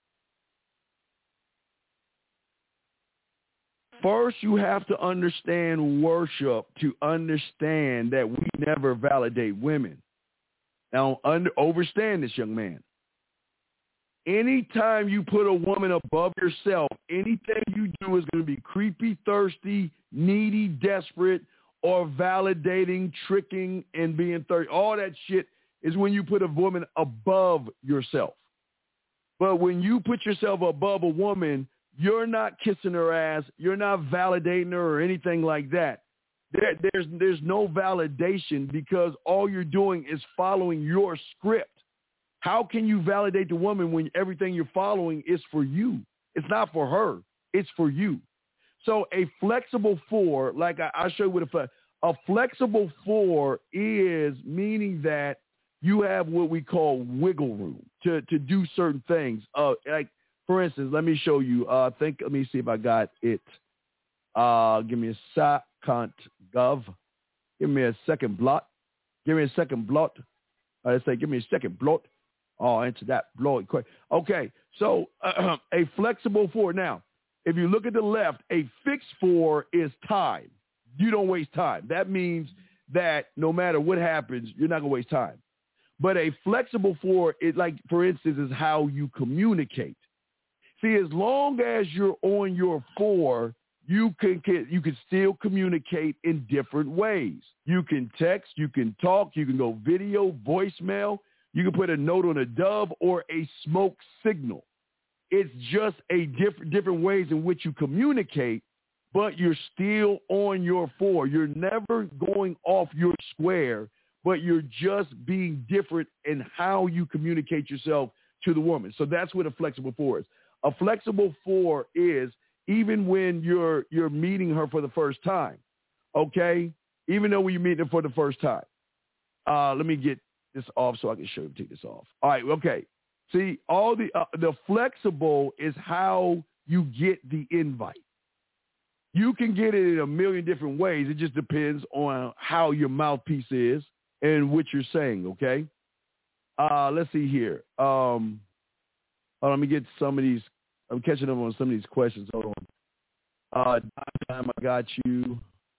First, you have to understand worship to understand that we never validate women. Now, under, understand this, young man. Anytime you put a woman above yourself, anything you do is going to be creepy, thirsty, needy, desperate, or validating, tricking, and being thirsty. All that shit is when you put a woman above yourself. But when you put yourself above a woman, you're not kissing her ass. You're not validating her or anything like that. There, there's, there's no validation because all you're doing is following your script. How can you validate the woman when everything you're following is for you? It's not for her. It's for you. So a flexible four, like I, I'll show you what a, a flexible four is, meaning that you have what we call wiggle room to, to do certain things. Uh, like, for instance, let me show you. Uh, think. Let me see if I got it. Uh, give me a second, Gov. Give me a second blot. Give me a second blot. Uh, let's say, give me a second blot. Oh, into that blot quick. Okay, so uh, a flexible four. Now, if you look at the left, a fixed four is time. You don't waste time. That means that no matter what happens, you're not going to waste time. But a flexible four, is like, for instance, is how you communicate. See, as long as you're on your four, you can, can you can still communicate in different ways. You can text, you can talk, you can go video, voicemail. You can put a note on a dove or a smoke signal. It's just a different different ways in which you communicate, but you're still on your four. You're never going off your square, but you're just being different in how you communicate yourself to the woman. So that's what a flexible four is. A flexible four is even when you're you're meeting her for the first time, okay? Even though you're meeting her for the first time. Uh, let me get this off so I can show you. Take this off. All right, okay. See, all the uh, the flexible is how you get the invite. You can get it in a million different ways. It just depends on how your mouthpiece is and what you're saying, okay? Uh, let's see here. Um, oh, let me get some of these. I'm catching up on some of these questions. Hold on. Uh, time I got you.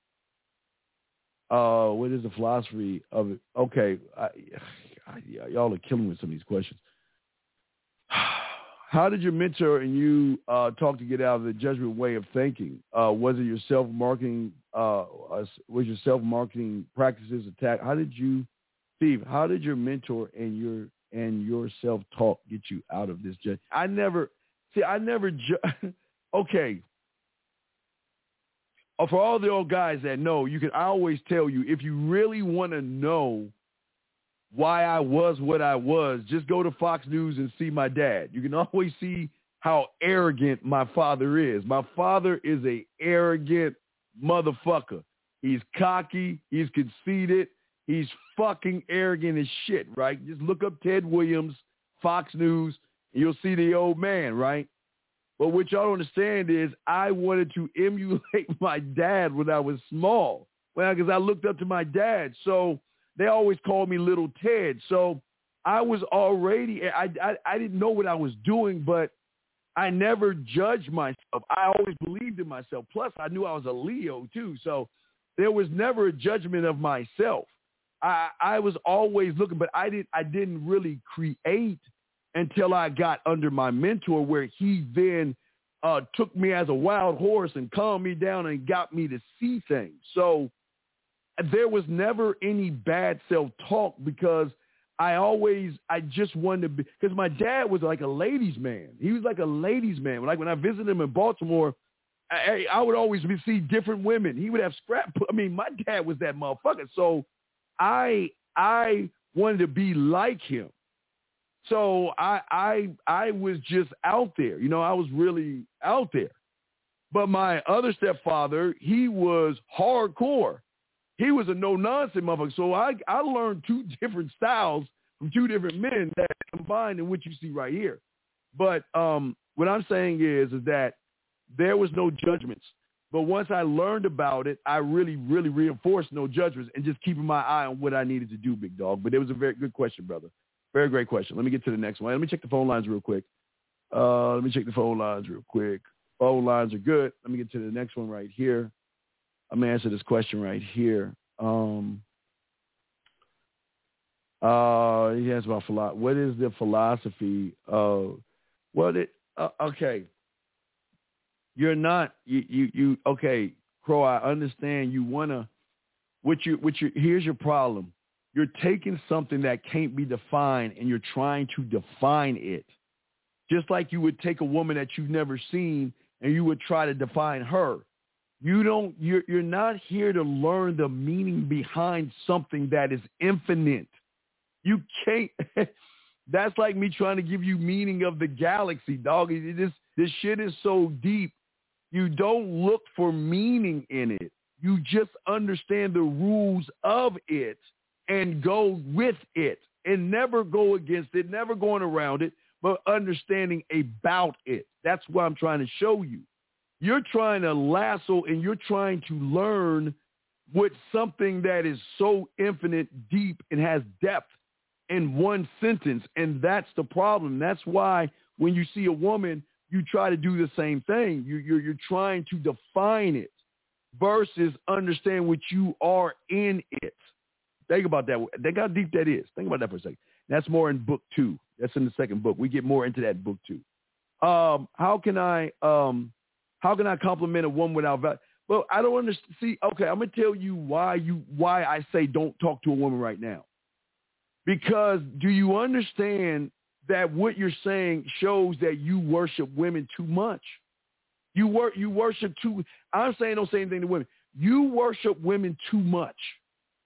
Uh, what is the philosophy of it? Okay, I, I, y'all are killing me with some of these questions. How did your mentor and you uh, talk to get out of the judgment way of thinking? Uh, was it your self-marketing? Uh, was your self-marketing practices attacked? How did you, Steve? How did your mentor and your and your self-talk get you out of this judgment? I never see. I never. Ju- okay. For all the old guys that know, you can. I always tell you, if you really want to know why I was what I was, just go to Fox News and see my dad. You can always see how arrogant my father is. My father is a arrogant motherfucker. He's cocky. He's conceited. He's fucking arrogant as shit, right? Just look up Ted Williams, Fox News, and you'll see the old man, right? But what y'all don't understand is I wanted to emulate my dad when I was small, well, because I looked up to my dad. So they always called me Little Ted. So I was already, I, I, I didn't know what I was doing, but I never judged myself. I always believed in myself. Plus, I knew I was a Leo, too. So there was never a judgment of myself. I, I was always looking, but I, did, I didn't really create until I got under my mentor, where he then uh, took me as a wild horse and calmed me down and got me to see things. So there was never any bad self-talk because I always, I just wanted to be, because my dad was like a ladies' man. He was like a ladies' man. Like when I visited him in Baltimore, I, I would always see different women. He would have scrap. I mean, my dad was that motherfucker. So I, I wanted to be like him. So I, I, I was just out there. You know, I was really out there. But my other stepfather, he was hardcore. He was a no-nonsense motherfucker. So I, I learned two different styles from two different men that combined in what you see right here. But um, what I'm saying is, is that there was no judgments. But once I learned about it, I really, really reinforced no judgments and just keeping my eye on what I needed to do, big dog. But it was a very good question, brother. Very great question. Let me get to the next one. Let me check the phone lines real quick. Uh, let me check the phone lines real quick. Phone lines are good. Let me get to the next one right here. I'm going to answer this question right here. Um, uh, he asked about philosophy. What is the philosophy of, well, it, uh, okay. You're not, you, you, you, okay, Crow, I understand you want to, what you, what you, here's your problem. You're taking something that can't be defined and you're trying to define it. Just like you would take a woman that you've never seen and you would try to define her. You don't, you're, you're not here to learn the meaning behind something that is infinite. You can't, that's like me trying to give you meaning of the galaxy, dog. This, this shit is so deep. You don't look for meaning in it. You just understand the rules of it and go with it and never go against it, never going around it, but understanding about it. That's what I'm trying to show you. You're trying to lasso and you're trying to learn with something that is so infinite, deep, and has depth in one sentence. And that's the problem. That's why when you see a woman, you try to do the same thing. You, you're, you're trying to define it versus understand what you are in it. Think about that. Think how deep that is. Think about that for a second. That's more in book two. That's in the second book. We get more into that book two. Um, how can I um, how can I compliment a woman without value? Well, I don't understand. See, okay, I'm gonna tell you why you why I say don't talk to a woman right now. Because do you understand that what you're saying shows that you worship women too much? You wor- you worship too. I'm saying don't say anything to women. You worship women too much.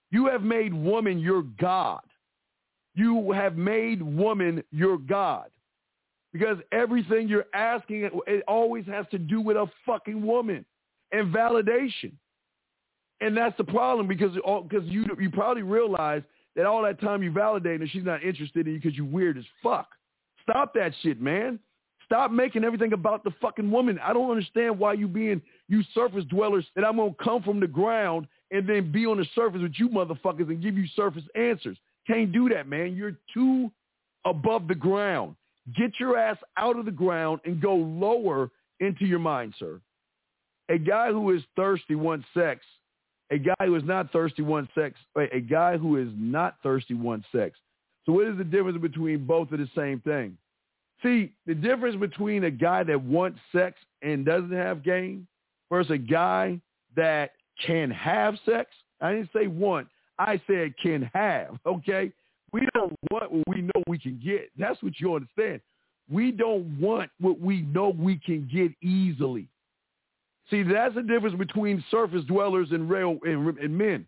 You have made woman your God. You have made woman your God. Because everything you're asking, it always has to do with a fucking woman and validation. And that's the problem because because you you probably realize that all that time you validating her, she's not interested in you because you're weird as fuck. Stop that shit, man. Stop making everything about the fucking woman. I don't understand why you being, you surface dwellers, that I'm going to come from the ground and then be on the surface with you motherfuckers and give you surface answers. Can't do that, man. You're too above the ground. Get your ass out of the ground and go lower into your mind, sir. A guy who is thirsty wants sex. A guy who is not thirsty wants sex. A guy who is not thirsty wants sex. So what is the difference between both of the same thing? See, the difference between a guy that wants sex and doesn't have game versus a guy that can have sex. I didn't say want. I said can have, okay? We don't want what we know we can get. That's what you understand. We don't want what we know we can get easily. See, that's the difference between surface dwellers and real and, and men.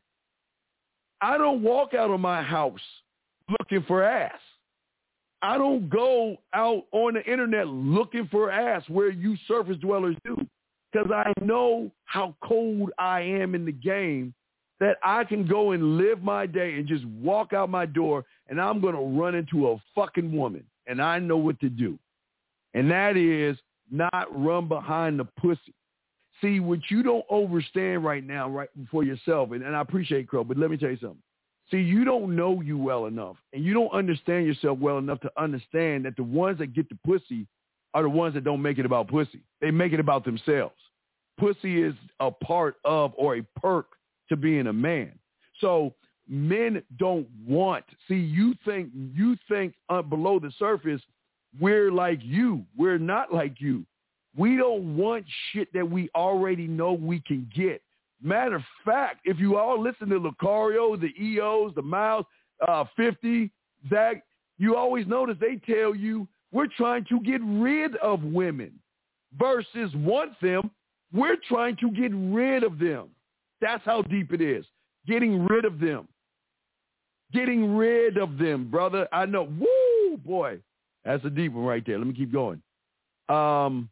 I don't walk out of my house looking for ass. I don't go out on the internet looking for ass where you surface dwellers do, because I know how cold I am in the game that I can go and live my day and just walk out my door and I'm going to run into a fucking woman, and I know what to do. And that is not run behind the pussy. See, what you don't understand right now, right for yourself, and, and I appreciate Crow, but let me tell you something. See, you don't know you well enough, and you don't understand yourself well enough to understand that the ones that get the pussy are the ones that don't make it about pussy. They make it about themselves. Pussy is a part of or a perk to being a man. So men don't want. See, you think you think uh, below the surface we're like you. We're not like you. We don't want shit that we already know we can get. Matter of fact, if you all listen to Lucario, the E Os, the Miles, uh, fifty, Zach, you always notice they tell you we're trying to get rid of women versus want them. We're trying to get rid of them. That's how deep it is. Getting rid of them. Getting rid of them, brother. I know. Woo, boy. That's a deep one right there. Let me keep going. Um,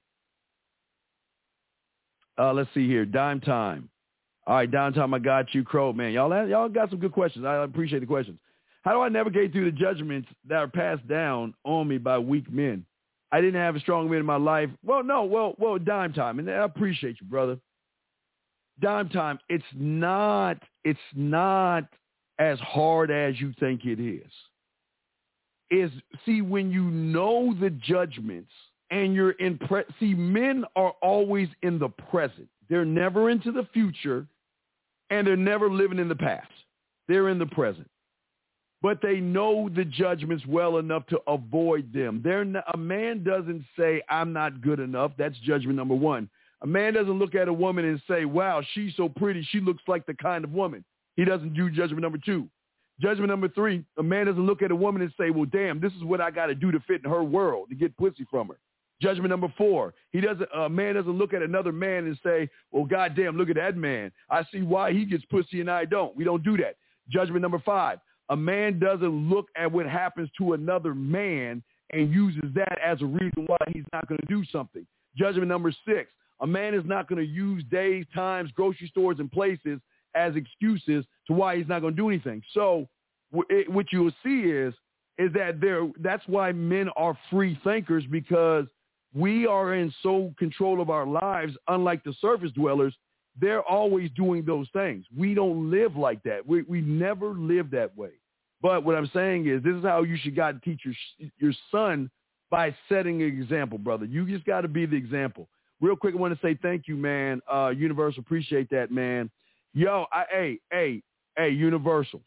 uh, let's see here. Dime time. All right, downtime, I got you, Crow. Man, y'all y'all got some good questions. I appreciate the questions. How do I navigate through the judgments that are passed down on me by weak men? I didn't have a strong man in my life. Well, no, well, well, dime time, and I appreciate you, brother. Dime time, it's not, it's not as hard as you think it is. Is see, when you know the judgments and you're in, pre- see, men are always in the present. They're never into the future. And they're never living in the past. They're in the present. But they know the judgments well enough to avoid them. They're not, a man doesn't say, I'm not good enough. That's judgment number one. A man doesn't look at a woman and say, wow, she's so pretty. She looks like the kind of woman. He doesn't do judgment number two. Judgment number three, a man doesn't look at a woman and say, well, damn, this is what I got to do to fit in her world, to get pussy from her. Judgment number four, he doesn't. A man doesn't look at another man and say, well, goddamn, look at that man. I see why he gets pussy and I don't. We don't do that. Judgment number five, a man doesn't look at what happens to another man and uses that as a reason why he's not going to do something. Judgment number six, a man is not going to use days, times, grocery stores, and places as excuses to why he's not going to do anything. So it, what you'll see is, is that there. That's why men are free thinkers, because we are in sole control of our lives. Unlike the surface dwellers, they're always doing those things. We don't live like that. We we never live that way. But what I'm saying is, this is how you should got to teach your your son, by setting an example, brother. You just got to be the example. Real quick, I want to say thank you, man. Uh, Universal, appreciate that, man. Yo, I, hey, hey, hey, Universal.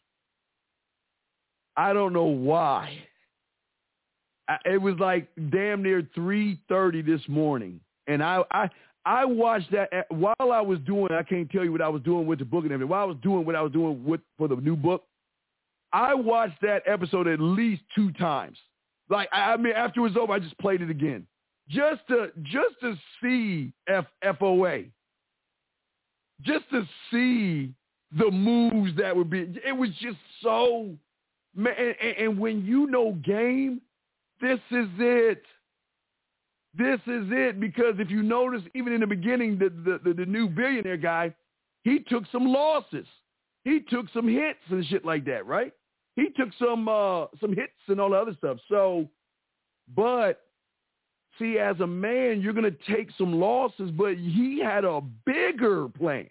I don't know why. It was like damn near three thirty this morning, and I, I I watched that while I was doing. I can't tell you what I was doing with the book and everything. While I was doing what I was doing with for the new book, I watched that episode at least two times. Like I mean, after it was over, I just played it again, just to just to see F F O A, just to see the moves that would be. It was just so, man. And, and when you know game, this is it. This is it. Because if you notice, even in the beginning, the, the, the, the new billionaire guy, he took some losses. He took some hits and shit like that, right? He took some uh, some hits and all the other stuff. So, but see, as a man, you're going to take some losses, but he had a bigger plan.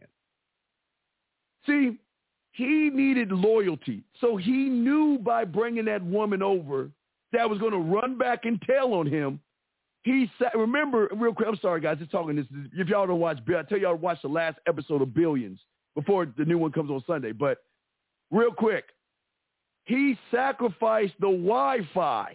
See, he needed loyalty. So he knew by bringing that woman over that was going to run back and tell on him. He sat, remember, real quick, I'm sorry, guys, just talking this. If y'all don't watch, I tell y'all to watch the last episode of Billions before the new one comes on Sunday. But real quick, he sacrificed the Wi-Fi.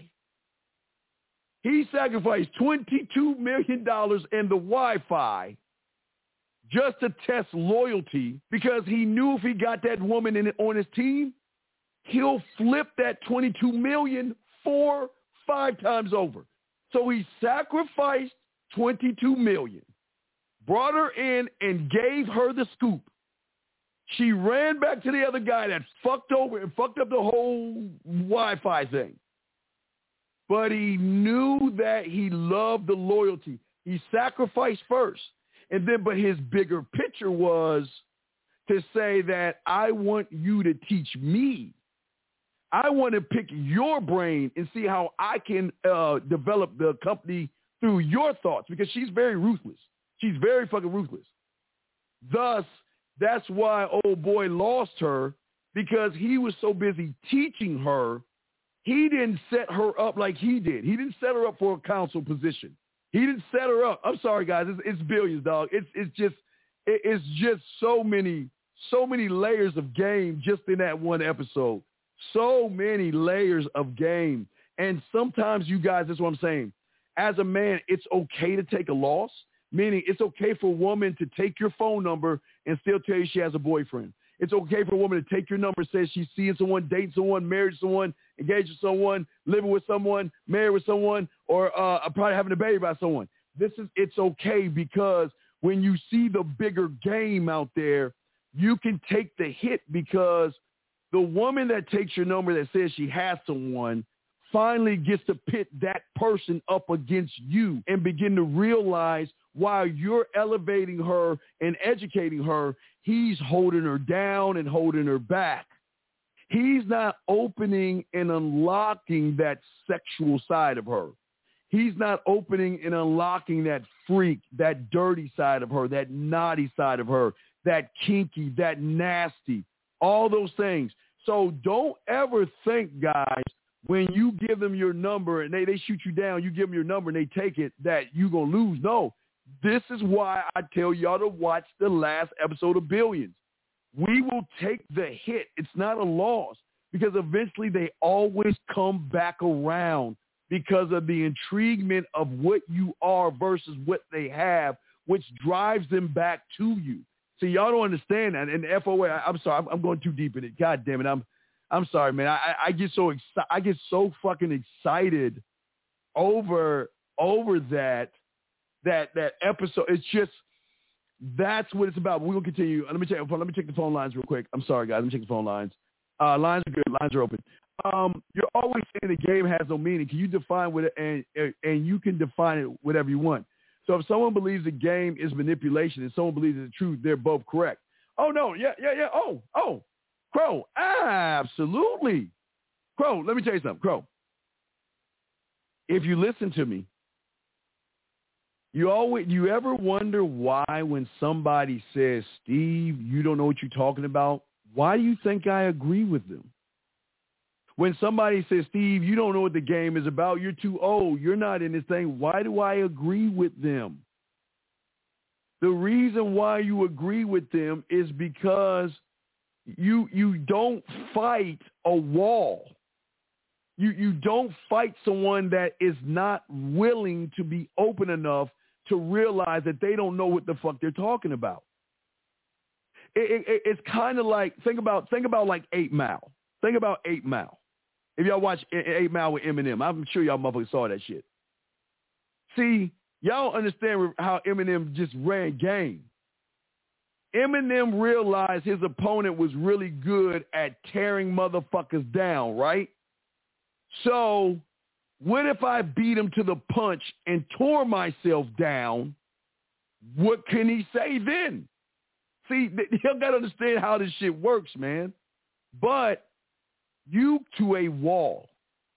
He sacrificed twenty-two million dollars in the Wi-Fi just to test loyalty because he knew if he got that woman in, on his team, he'll flip that twenty-two million dollars four, five times over. So he sacrificed twenty-two million dollars, brought her in, and gave her the scoop. She ran back to the other guy that fucked over and fucked up the whole Wi-Fi thing. But he knew that he loved the loyalty. He sacrificed first. And then, but his bigger picture was to say that I want you to teach me. I want to pick your brain and see how I can uh, develop the company through your thoughts, because she's very ruthless. She's very fucking ruthless. Thus, that's why old boy lost her, because he was so busy teaching her. He didn't set her up like he did. He didn't set her up for a council position. He didn't set her up. I'm sorry, guys. It's, it's billions, dog. It's it's just it, it's just so many so many layers of game just in that one episode. So many layers of game. And sometimes, you guys, that's what I'm saying. As a man, it's okay to take a loss, meaning it's okay for a woman to take your phone number and still tell you she has a boyfriend. It's okay for a woman to take your number, say she's seeing someone, dating someone, married to someone, engaged with someone, living with someone, married with someone, or uh, probably having a baby by someone. This is, it's okay, because when you see the bigger game out there, you can take the hit, because the woman that takes your number that says she has someone finally gets to pit that person up against you and begin to realize while you're elevating her and educating her, he's holding her down and holding her back. He's not opening and unlocking that sexual side of her. He's not opening and unlocking that freak, that dirty side of her, that naughty side of her, that kinky, that nasty, all those things. So don't ever think, guys, when you give them your number and they, they shoot you down, you give them your number and they take it, that you're going to lose. No, this is why I tell y'all to watch the last episode of Billions. We will take the hit. It's not a loss, because eventually they always come back around because of the intriguement of what you are versus what they have, which drives them back to you. See, y'all don't understand that. And the F O A, I, I'm sorry, I'm, I'm going too deep in it. God damn it, I'm, I'm sorry, man. I, I get so exci- I get so fucking excited over over that that that episode. It's just, that's what it's about. We're gonna continue. Let me check. Let me check the phone lines real quick. I'm sorry, guys. Let me check the phone lines. Uh, lines are good. Lines are open. Um, you're always saying the game has no meaning. Can you define what it, and and you can define it whatever you want. So if someone believes the game is manipulation and someone believes it's the truth, they're both correct. Oh no, yeah, yeah, yeah. Oh, oh, Crow, absolutely. Crow, let me tell you something, Crow. If you listen to me, you always, you ever wonder why when somebody says, Steve, you don't know what you're talking about, why do you think I agree with them? When somebody says, Steve, you don't know what the game is about, you're too old, you're not in this thing, why do I agree with them? The reason why you agree with them is because you you don't fight a wall. You you don't fight someone that is not willing to be open enough to realize that they don't know what the fuck they're talking about. It, it, it's kind of like, think about think about like eight mile. Think about eight mile. If y'all watch eight mile with Eminem, I'm sure y'all motherfuckers saw that shit. See, y'all don't understand how Eminem just ran game. Eminem realized his opponent was really good at tearing motherfuckers down, right? So what if I beat him to the punch and tore myself down? What can he say then? See, you got to understand how this shit works, man. But you to a wall.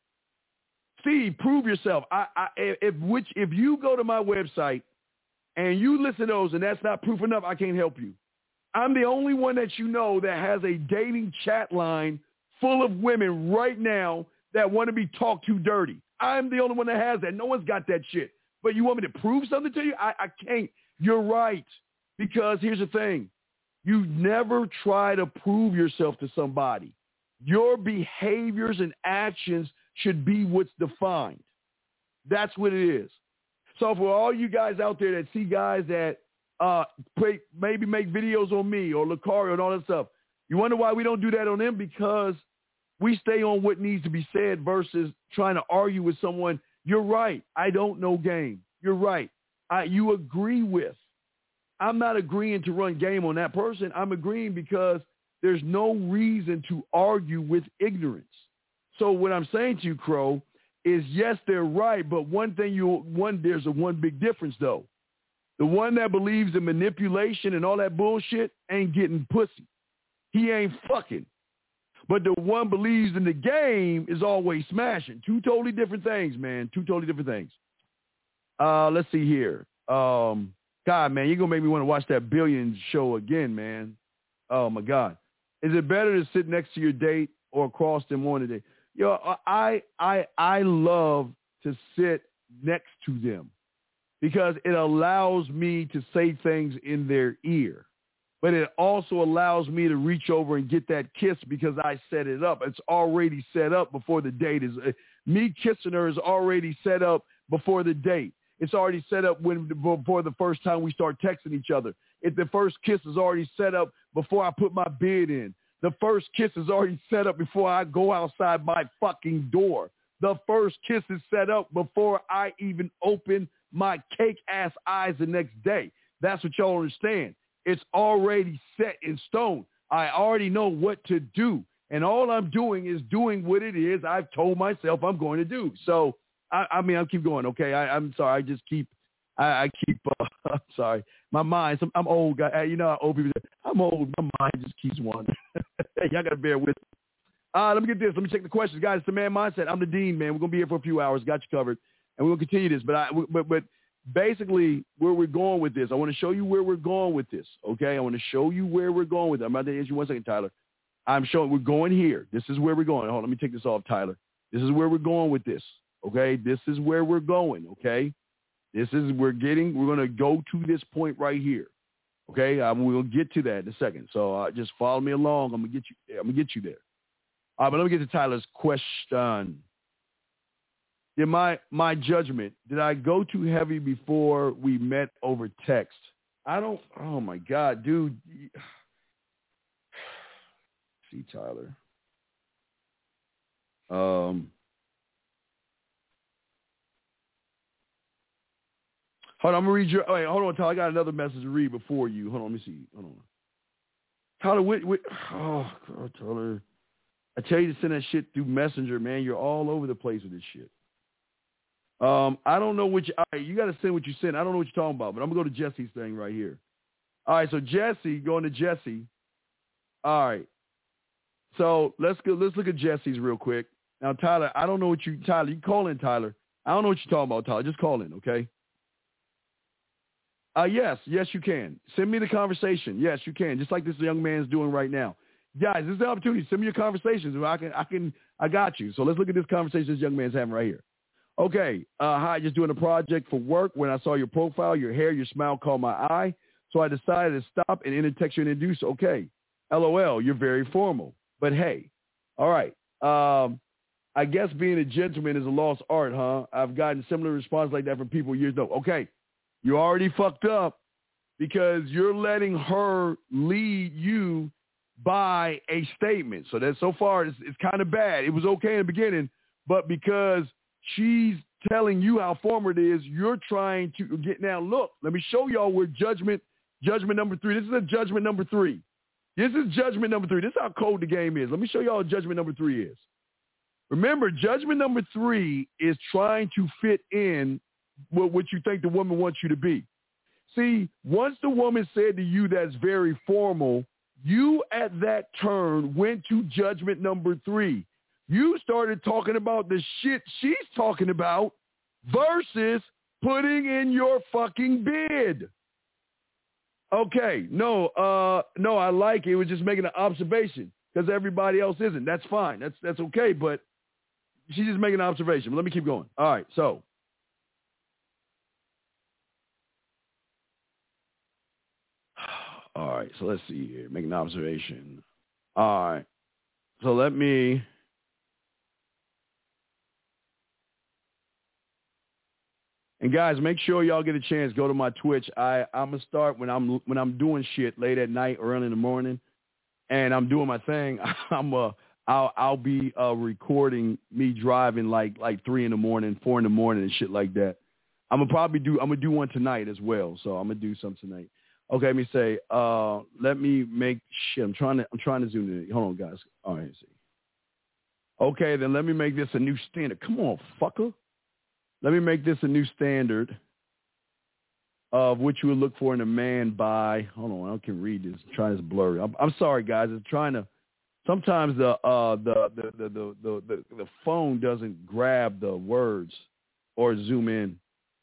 Steve, prove yourself. I, I, if which, if you go to my website and you listen to those and that's not proof enough, I can't help you. I'm the only one that you know that has a dating chat line full of women right now that want to be talked to dirty. I'm the only one that has that. No one's got that shit. But you want me to prove something to you? I, I can't. You're right. Because here's the thing. You never try to prove yourself to somebody. Your behaviors and actions should be what's defined. That's what it is. So for all you guys out there that see guys that uh, play, maybe make videos on me or Lucario and all that stuff, you wonder why we don't do that on them? Because we stay on what needs to be said versus trying to argue with someone. You're right. I don't know game. You're right. I, you agree with. I'm not agreeing to run game on that person. I'm agreeing because there's no reason to argue with ignorance. So what I'm saying to you, Crow, is yes, they're right, but one thing you one there's a one big difference though. The one that believes in manipulation and all that bullshit ain't getting pussy. He ain't fucking. But the one believes in the game is always smashing. Two totally different things, man. Two totally different things. Uh, let's see here. Um, God, man, you're going to make me want to watch that Billions show again, man. Oh, my God. Is it better to sit next to your date or across them on the date? Yo, I, I, I love to sit next to them because it allows me to say things in their ear. But it also allows me to reach over and get that kiss because I set it up. It's already set up before the date is. Uh, me kissing her is already set up before the date. It's already set up when before the first time we start texting each other. If the first kiss is already set up before I put my bid in. The first kiss is already set up before I go outside my fucking door. The first kiss is set up before I even open my cake-ass eyes the next day. That's what y'all understand. It's already set in stone. I already know what to do. And all I'm doing is doing what it is I've told myself I'm going to do. So, I, I mean, I'll keep going, okay? I, I'm sorry. I just keep, I, I keep, uh, I'm sorry. My mind, I'm, I'm old guy. You know how old people say, I'm old. My mind just keeps wandering. Y'all got to bear with me. Uh, let me get this. Let me check the questions. Guys, it's the Man Mindset. I'm the Dean, man. We're going to be here for a few hours. Got you covered. And we're going to continue this. But, I, but, but basically, where we're going with this, I want to show you where we're going with this, okay? I want to show you where we're going with it. I'm about to answer you one second, Tyler. I'm showing we're going here. This is where we're going. Hold on, let me take this off, Tyler. This is where we're going with this, okay? This is where we're going, okay? This is, we're getting, we're going to go to this point right here, okay? Um, we'll get to that in a second. So uh, just follow me along. I'm going to get you, I'm going to get you there. All right, but let me get to Tyler's question. Did my, my judgment, did I go too heavy before we met over text? I don't, oh my God, dude. See, Tyler. Um, hold on, I'm going to read your, oh, wait, hold on, Tyler. I got another message to read before you. Hold on, let me see. Hold on. Tyler, wait, wait. Oh, God, Tyler. I tell you to send that shit through Messenger, man. You're all over the place with this shit. Um, I don't know what you, all right, you got to send what you send. I don't know what you're talking about, but I'm going to go to Jesse's thing right here. All right, so Jesse, going to Jesse. All right. So let's go, let's look at Jesse's real quick. Now, Tyler, I don't know what you, Tyler, you call in, Tyler. I don't know what you're talking about, Tyler. Just call in, okay? Uh, yes, yes, you can. Send me the conversation. Yes, you can. Just like this young man's doing right now. Guys, this is the opportunity. Send me your conversations. I can, I can, I got you. So let's look at this conversation this young man's having right here. Okay. Uh, hi, just doing a project for work. When I saw your profile, your hair, your smile caught my eye. So I decided to stop and enter text you and introduce. Okay. L O L, you're very formal. But hey, all right. Um, I guess being a gentleman is a lost art, huh? I've gotten similar response like that from people years ago. Okay. You already fucked up because you're letting her lead you by a statement. So that so far it's, it's kind of bad. It was okay in the beginning, but because she's telling you how formal it is, you're trying to get, now look, let me show y'all where judgment Judgment number three. This is a judgment number three. This is judgment number three. This is how cold the game is. Let me show you all what judgment number three is. Remember, judgment number three is trying to fit in with what you think the woman wants you to be. See, once the woman said to you that's very formal, you at that turn went to judgment number three. You started talking about the shit she's talking about versus putting in your fucking bid. Okay, no, uh, no, I like it. It was just making an observation because everybody else isn't. That's fine. That's that's okay, but she's just making an observation. But let me keep going. All right, so. All right, so let's see here. Make an observation. All right, so let me. And guys, make sure y'all get a chance. Go to my Twitch. I I'm gonna start when I'm when I'm doing shit late at night or early in the morning, and I'm doing my thing. I'm uh I'll I'll be uh recording me driving like like three in the morning, four in the morning, and shit like that. I'm gonna probably do I'm gonna do one tonight as well. So I'm gonna do some tonight. Okay, let me say. Uh, let me make shit. I'm trying to I'm trying to zoom in. Hold on, guys. All right, see. Okay, then let me make this a new standard. Come on, fucker. Let me make this a new standard of what you would look for in a man by, hold on, I can read this. I'm trying to blur. I'm, I'm sorry, guys. It's trying to, sometimes the, uh, the, the, the, the, the, the, the phone doesn't grab the words or zoom in.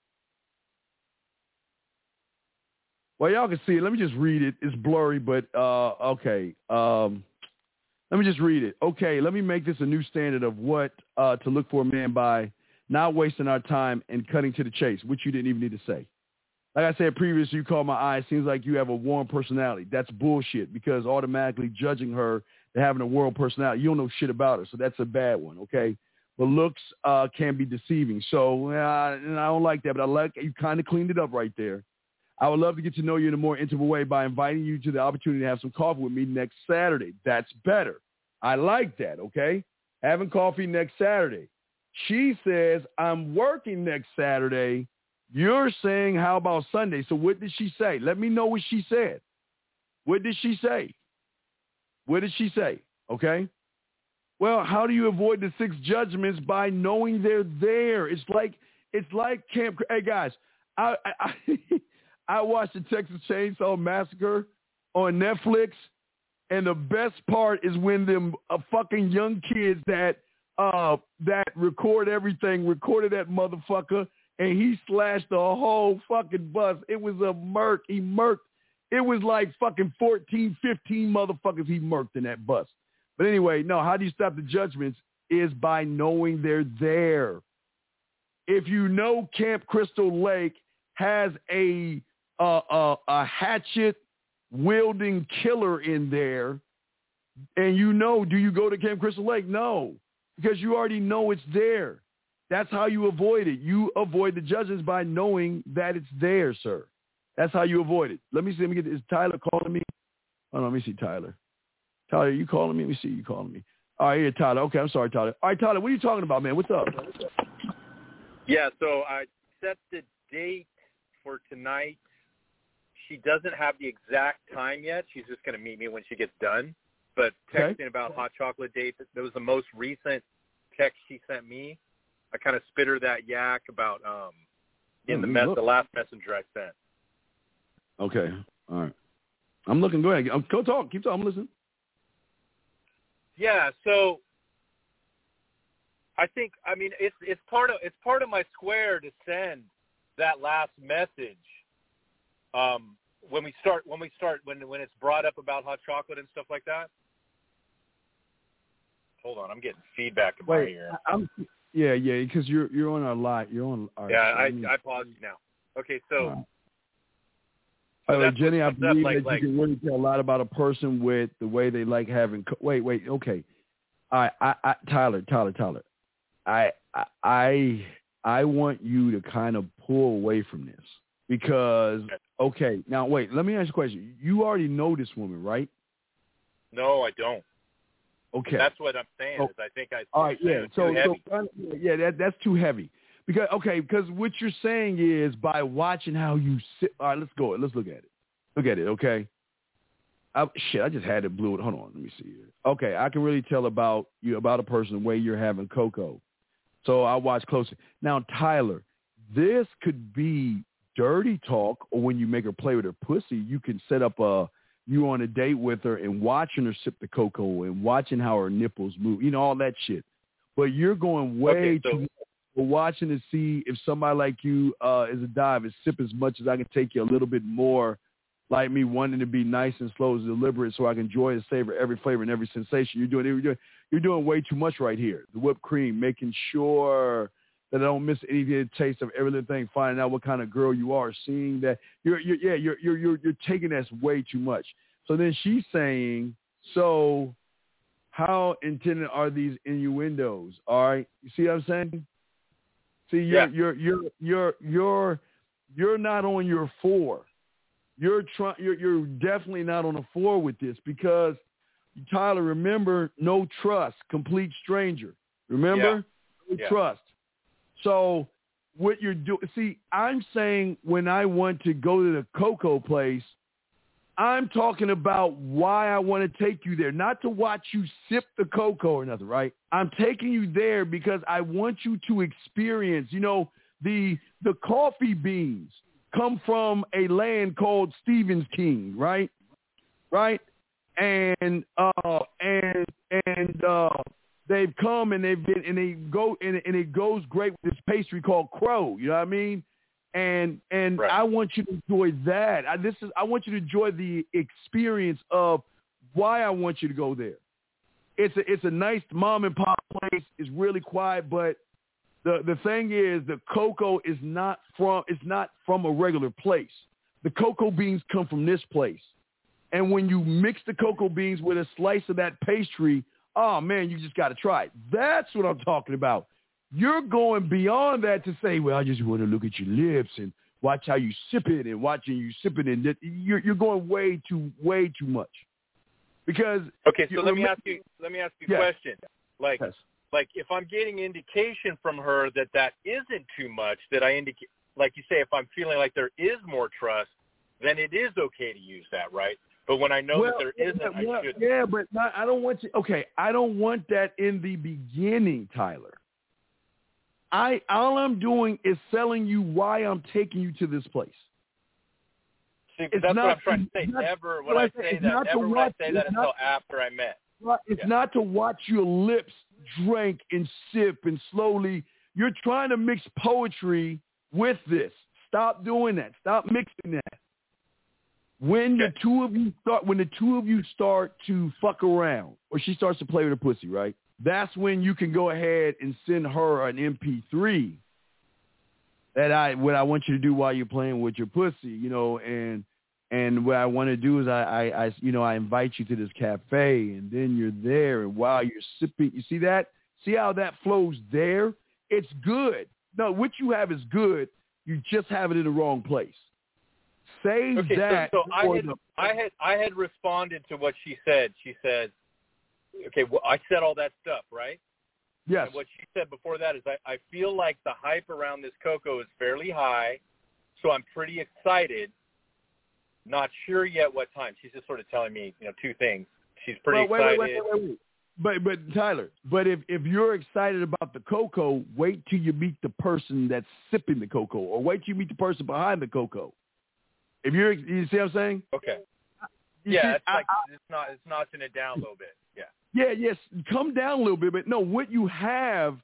Well, y'all can see it. Let me just read it. It's blurry, but uh, okay. Um, let me just read it. Okay, let me make this a new standard of what uh, to look for a man by. Not wasting our time and cutting to the chase, which you didn't even need to say. Like I said previously, you called my eye. It seems like you have a warm personality. That's bullshit because automatically judging her to having a warm personality, you don't know shit about her. So that's a bad one, okay? But looks uh, can be deceiving. So uh, and I don't like that, but I like you kind of cleaned it up right there. I would love to get to know you in a more intimate way by inviting you to the opportunity to have some coffee with me next Saturday. That's better. I like that, okay? Having coffee next Saturday. She says, I'm working next Saturday. You're saying, how about Sunday? So what did she say? Let me know what she said. What did she say? What did she say? Okay. Well, how do you avoid the six judgments? By knowing they're there. It's like, it's like Camp. Hey guys, I, I, I watched the Texas Chainsaw Massacre on Netflix. And the best part is when them uh, fucking young kids that, Uh, that record everything, recorded that motherfucker, and he slashed the whole fucking bus. It was a murk. He murked. It was like fucking fourteen, fifteen motherfuckers he murked in that bus. But anyway, no, how do you stop the judgments is by knowing they're there. If you know Camp Crystal Lake has a, uh, uh, a hatchet-wielding killer in there, and you know, do you go to Camp Crystal Lake? No. Because you already know it's there. That's how you avoid it. You avoid the judgments by knowing that it's there, sir. That's how you avoid it. Let me see. Let me get. Is Tyler calling me? Oh, no, let me see, Tyler. Tyler, you calling me? Let me see. You calling me? All right, here, Tyler. Okay, I'm sorry, Tyler. All right, Tyler, what are you talking about, man? What's up? Yeah, so I set the date for tonight. She doesn't have the exact time yet. She's just going to meet me when she gets done. But texting okay. about hot chocolate date, that was the most recent text she sent me. I kind of spit her that yak about um, in oh, the mess, the last messenger I sent. Okay, all right. I'm looking. Go ahead. Go talk. Keep talking. I'm listening. Yeah. So I think I mean it's it's part of it's part of my square to send that last message. Um, when we start when we start when when it's brought up about hot chocolate and stuff like that. Hold on, I'm getting feedback in my ear. I'm, yeah, yeah, because you're you're on our live. You're on our. Yeah, I I, I paused you now. Okay, so. Right. So uh, Jenny, I believe like, that like, you can really tell a lot about a person with the way they like having. Co- wait, wait, okay. All right, I, I, Tyler, Tyler, Tyler. I, I, I want you to kind of pull away from this because. Okay, now wait. Let me ask you a question. You already know this woman, right? No, I don't. Okay, that's what I'm saying. Oh. Is I think I. All right, yeah. So, so yeah, that that's too heavy. Because okay, because what you're saying is by watching how you sit. All right, let's go. Let's look at it. look at it, okay? I, shit, I just had it blue. Hold on, let me see here. Okay, I can really tell about you about a person the way you're having cocoa. So I watch closely. Now, Tyler, this could be dirty talk, or when you make her play with her pussy, you can set up a you on a date with her and watching her sip the cocoa and watching how her nipples move, you know, all that shit. But you're going way okay, so- too much. We're watching to see if somebody like you uh, is a dive and sip as much as I can take you a little bit more, like me wanting to be nice and slow and deliberate so I can enjoy and savor every flavor and every sensation. You're doing, you're doing, you're doing way too much right here. The whipped cream, making sure that I don't miss any taste of every little thing, finding out what kind of girl you are, seeing that you're, you're yeah, you're, you're, you're, you're taking this way too much. So then she's saying, so how intended are these innuendos? All right. You see what I'm saying? See, you're, yeah. you're, you're, you're, you're, you're not on your four. You're trying, you're, you're definitely not on a four with this because Tyler, remember, no trust, complete stranger. Remember? Yeah. No yeah. trust. So what you're doing, see, I'm saying when I want to go to the cocoa place, I'm talking about why I want to take you there, not to watch you sip the cocoa or nothing, right? I'm taking you there because I want you to experience, you know, the the coffee beans come from a land called Stephen's King, right? Right? And uh and and uh they've come and they've been and they go and, and it goes great with this pastry called crow, you know what I mean? And and right. I want you to enjoy that. I, this is I want you to enjoy the experience of why I want you to go there. It's a it's a nice mom and pop place. It's really quiet, but the the thing is, the cocoa is not from it's not from a regular place. The cocoa beans come from this place, and when you mix the cocoa beans with a slice of that pastry, oh man, you just got to try it. That's what I'm talking about. You're going beyond that to say, well, I just want to look at your lips and watch how you sip it and watching you sip it. And you're, you're going way too, way too much. Because okay, so let me ask you, let me ask you a yes. question. Like, yes. like if I'm getting indication from her that that isn't too much, that I indicate, like you say, if I'm feeling like there is more trust, then it is okay to use that, right? But when I know well, that there isn't, yeah, I yeah, shouldn't. Yeah, but not, I don't want you. Okay, I don't want that in the beginning, Tyler. I all I'm doing is selling you why I'm taking you to this place. See, it's that's not, what I'm trying to say. not, never would I say that. Never would I say that until after I met. It's yeah. not to watch your lips drink and sip and slowly. You're trying to mix poetry with this. Stop doing that. Stop mixing that. When okay. the two of you start, when the two of you start to fuck around, or she starts to play with her pussy, right? That's when you can go ahead and send her an M P three that I what I want you to do while you're playing with your pussy, you know, and and what I want to do is I, I, I you know I invite you to this cafe, and then you're there, and while you're sipping, you see that? See how that flows there? It's good. No, what you have is good. You just have it in the wrong place. Save okay, that. So, so I had the- I had I had responded to what she said. She said, okay, well, I said all that stuff, right? Yes. And what she said before that is I, I feel like the hype around this cocoa is fairly high, so I'm pretty excited. Not sure yet what time. She's just sort of telling me, you know, two things. She's pretty well, wait, excited. Wait, wait, wait, wait. But but Tyler, but if, if you're excited about the cocoa, wait till you meet the person that's sipping the cocoa, or wait till you meet the person behind the cocoa. If you're, you see what I'm saying? Okay. You yeah, see, it's I, like it's not it's notching it down a little bit. Yeah. Yeah, yes, come down a little bit, but no, what you have,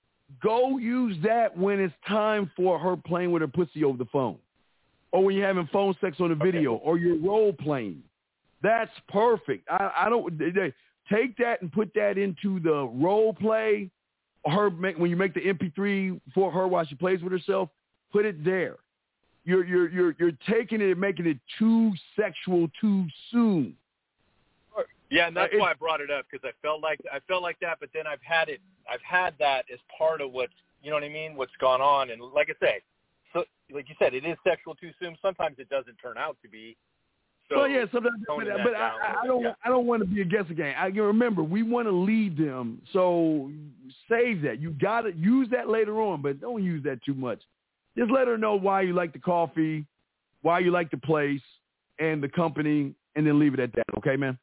go use that when it's time for her playing with her pussy over the phone, or when you're having phone sex on a video, okay. or you're role playing. That's perfect. I, I don't they, take that and put that into the role play. Or her when you make the M P three for her while she plays with herself, put it there. You're you're you're you're taking it and making it too sexual too soon. Yeah, and that's uh, why I brought it up, because I felt like I felt like that, but then I've had it. I've had that as part of what's, you know what I mean, what's gone on, and like I say, so like you said, it is sexual too soon. Sometimes it doesn't turn out to be. So well, yeah, sometimes, but, but I, I don't. Yeah. I don't want to be a guessing game. I remember we want to lead them, so save that. You got to use that later on, but don't use that too much. Just let her know why you like the coffee, why you like the place, and the company, and then leave it at that. Okay, man?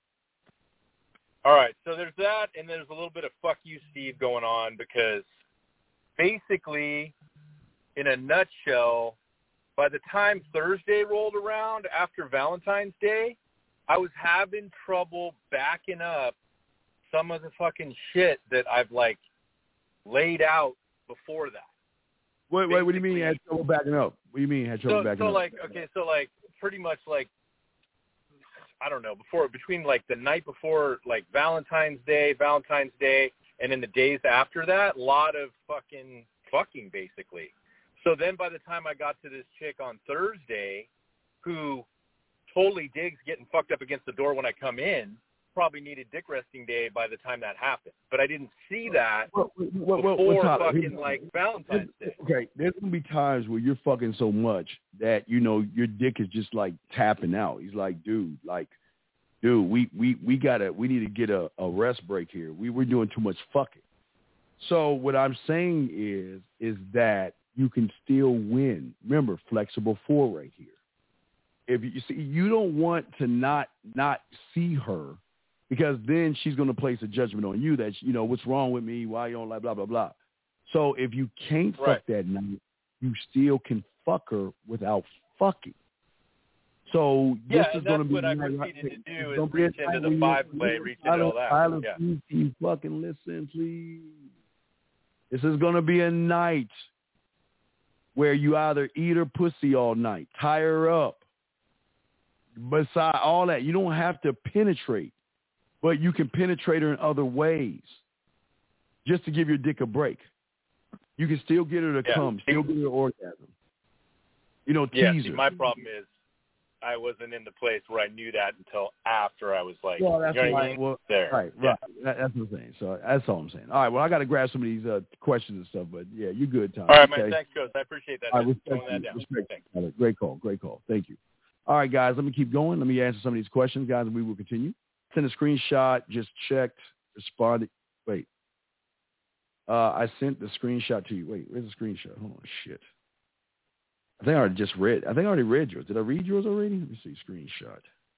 All right. So there's that, and there's a little bit of fuck you, Steve, going on because basically, in a nutshell, by the time Thursday rolled around after Valentine's Day, I was having trouble backing up some of the fucking shit that I've, like, laid out before that. Wait, wait, what do you mean you had trouble backing up? What do you mean you had trouble so, backing so up? So, like, okay, so, like, pretty much, like, I don't know, before, between, like, the night before, like, Valentine's Day, Valentine's Day, and then the days after that, a lot of fucking fucking, basically. So then by the time I got to this chick on Thursday, who totally digs getting fucked up against the door when I come in, probably needed dick resting day by the time that happened. But I didn't see that well, well, well, before well, fucking, like, Valentine's Day. Okay, there's going to be times where you're fucking so much that, you know, your dick is just, like, tapping out. He's like, dude, like, dude, we, we, we gotta, we need to get a, a rest break here. We We're doing too much fucking. So what I'm saying is, is that you can still win. Remember, flexible four right here. If you see, you don't want to not not see her, because then she's going to place a judgment on you that, you know, what's wrong with me? Why you don't like blah blah blah. So if you can't right. fuck that night, you still can fuck her without fucking. So yeah, this is going to be what I proceeded to do is reach into the five play, reach into all that. Tyler, yeah. please, please fucking listen, please. This is going to be a night where you either eat her pussy all night, tie her up. Beside all that, you don't have to penetrate, but you can penetrate her in other ways just to give your dick a break. You can still get her to yeah. come, still get her orgasm. You know, yeah, tease see, her. my problem is I wasn't in the place where I knew that until after I was like, well, that's you know right. I mean? Well, there. Right, yeah. right. That, that's what I'm saying. So that's all I'm saying. All right, well, I got to grab some of these uh, questions and stuff, but yeah, you're good, Tom. All right, okay? man. Thanks, Coach. I appreciate that. I respect Throwing you. that down. Respect Thanks. you. Great call. Great call. Thank you. All right, guys, let me keep going. Let me answer some of these questions, guys, and we will continue. Send a screenshot. Just checked. Responded. Wait. Uh, I sent the screenshot to you. Wait, where's the screenshot? Hold on. Shit. I think I already just read. I think I already read yours. Did I read yours already? Let me see. Screenshot.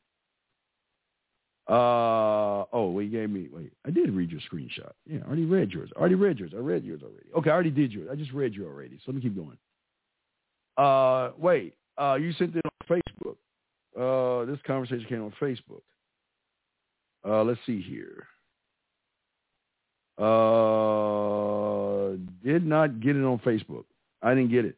Uh, oh, well, you gave me, wait, I did read your screenshot. Yeah, I already read yours. I already read yours. I read yours already. Okay, I already did yours. I just read you already. So let me keep going. Uh, wait, uh, you sent it on Facebook. Uh, this conversation came on Facebook. Uh, let's see here. Uh, did not get it on Facebook. I didn't get it.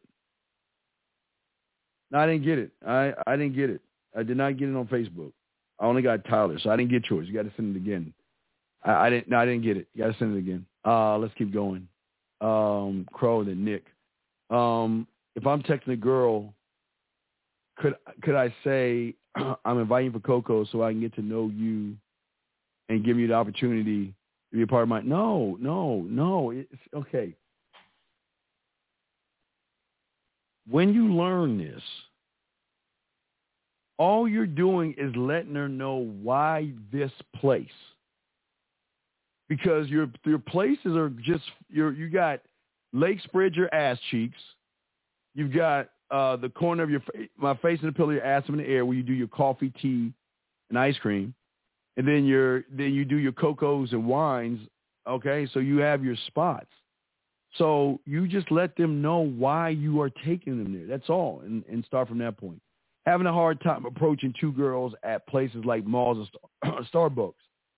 No, I didn't get it. I, I didn't get it. I did not get it on Facebook. I only got Tyler, so I didn't get yours. You got to send it again. I, I didn't. No, I didn't get it. You got to send it again. Uh, let's keep going. Um, Crow and then Nick. Um, if I'm texting a girl, could could I say I'm inviting you for Coco so I can get to know you and give you the opportunity to be a part of my? No, no, no. It's okay. When you learn this, all you're doing is letting her know why this place. Because your your places are just, you're, you got leg spread your ass cheeks. You've got uh, the corner of your face, my face in the pillow, your ass in the air where you do your coffee, tea, and ice cream. And then you're, then you do your cocos and wines, okay? So you have your spots. So you just let them know why you are taking them there. That's all, and, and start from that point. Having a hard time approaching two girls at places like malls and Star- Starbucks.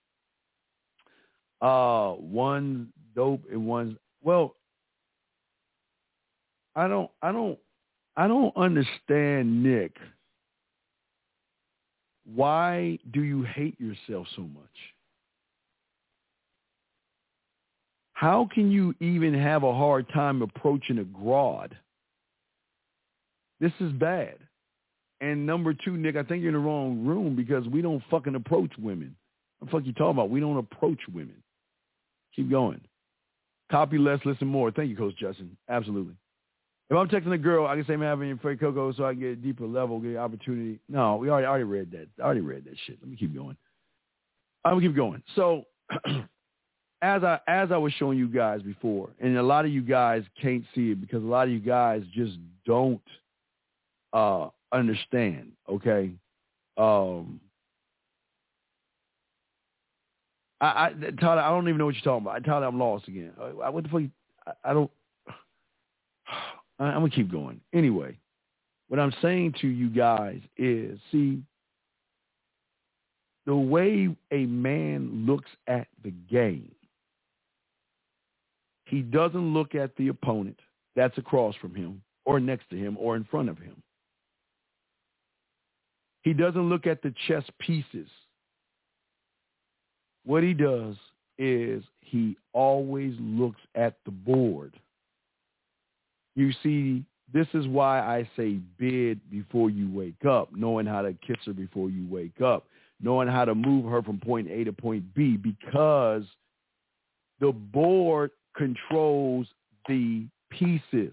Uh, one's dope and one's, well, I don't, I don't, I don't understand, Nick. Why do you hate yourself so much? How can you even have a hard time approaching a broad? This is bad. And number two, Nick, I think you're in the wrong room because we don't fucking approach women. What the fuck you talking about? We don't approach women. Keep going. Copy less, listen more. Thank you, Coach Justin. Absolutely. If I'm texting a girl, I can say I'm having a Coco so I can get a deeper level, get an opportunity. No, we already, already read that. I already read that shit. Let me keep going. I'm going to keep going. So as I as I was showing you guys before, and a lot of you guys can't see it because a lot of you guys just don't uh, understand, okay? Um, I, I, Tyler, I don't even know what you're talking about. Tyler, I'm lost again. I, what the fuck? I, I don't. I, I'm gonna keep going. Anyway, what I'm saying to you guys is, see, the way a man looks at the game, he doesn't look at the opponent that's across from him or next to him or in front of him. He doesn't look at the chess pieces. What he does is he always looks at the board. You see, this is why I say bid before you wake up, knowing how to kiss her before you wake up, knowing how to move her from point A to point B, because the board controls the pieces.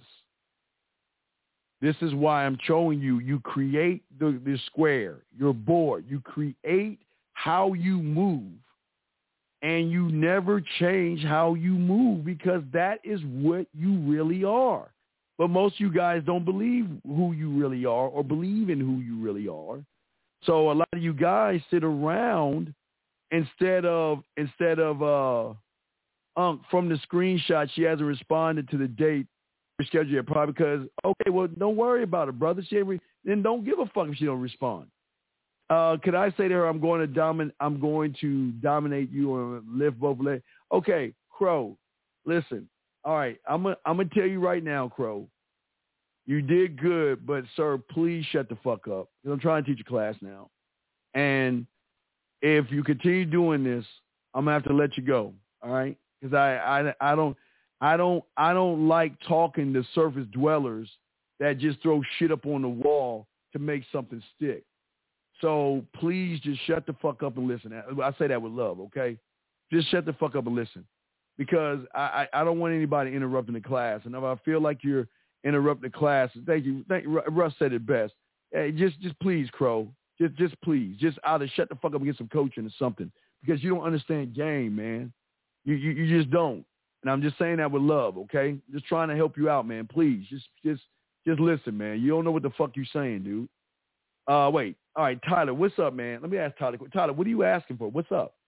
This is why I'm showing you, you create the, the square, your board. You create how you move, and you never change how you move, because that is what you really are. But most of you guys don't believe who you really are or believe in who you really are. So a lot of you guys sit around instead of, instead of, uh, Unc, from the screenshot, she hasn't responded to the date schedule yet, probably because, okay, well, don't worry about it, brother. She ain't re- then don't give a fuck if she don't respond. Uh, could I say to her, I'm going to dominate, I'm going to dominate you or lift both legs? Okay, Crow, listen. All right, I'm gonna I'm gonna tell you right now, Crow. You did good, but sir, please shut the fuck up. I'm trying to teach a class now, and if you continue doing this, I'm gonna have to let you go. All right, because I, I I don't I don't I don't like talking to surface dwellers that just throw shit up on the wall to make something stick. So please just shut the fuck up and listen. I say that with love, okay? Just shut the fuck up and listen, because I, I, I don't want anybody interrupting the class. And if I feel like you're interrupting the class, thank you. Thank you. Russ said it best. Hey, just just please, Crow. Just just please. Just either shut the fuck up and get some coaching or something, because you don't understand game, man. You, you you just don't. And I'm just saying that with love, okay? Just trying to help you out, man. Please, just just just listen, man. You don't know what the fuck you're saying, dude. Uh, wait. All right, Tyler, what's up, man? Let me ask Tyler. Tyler, what are you asking for? What's up?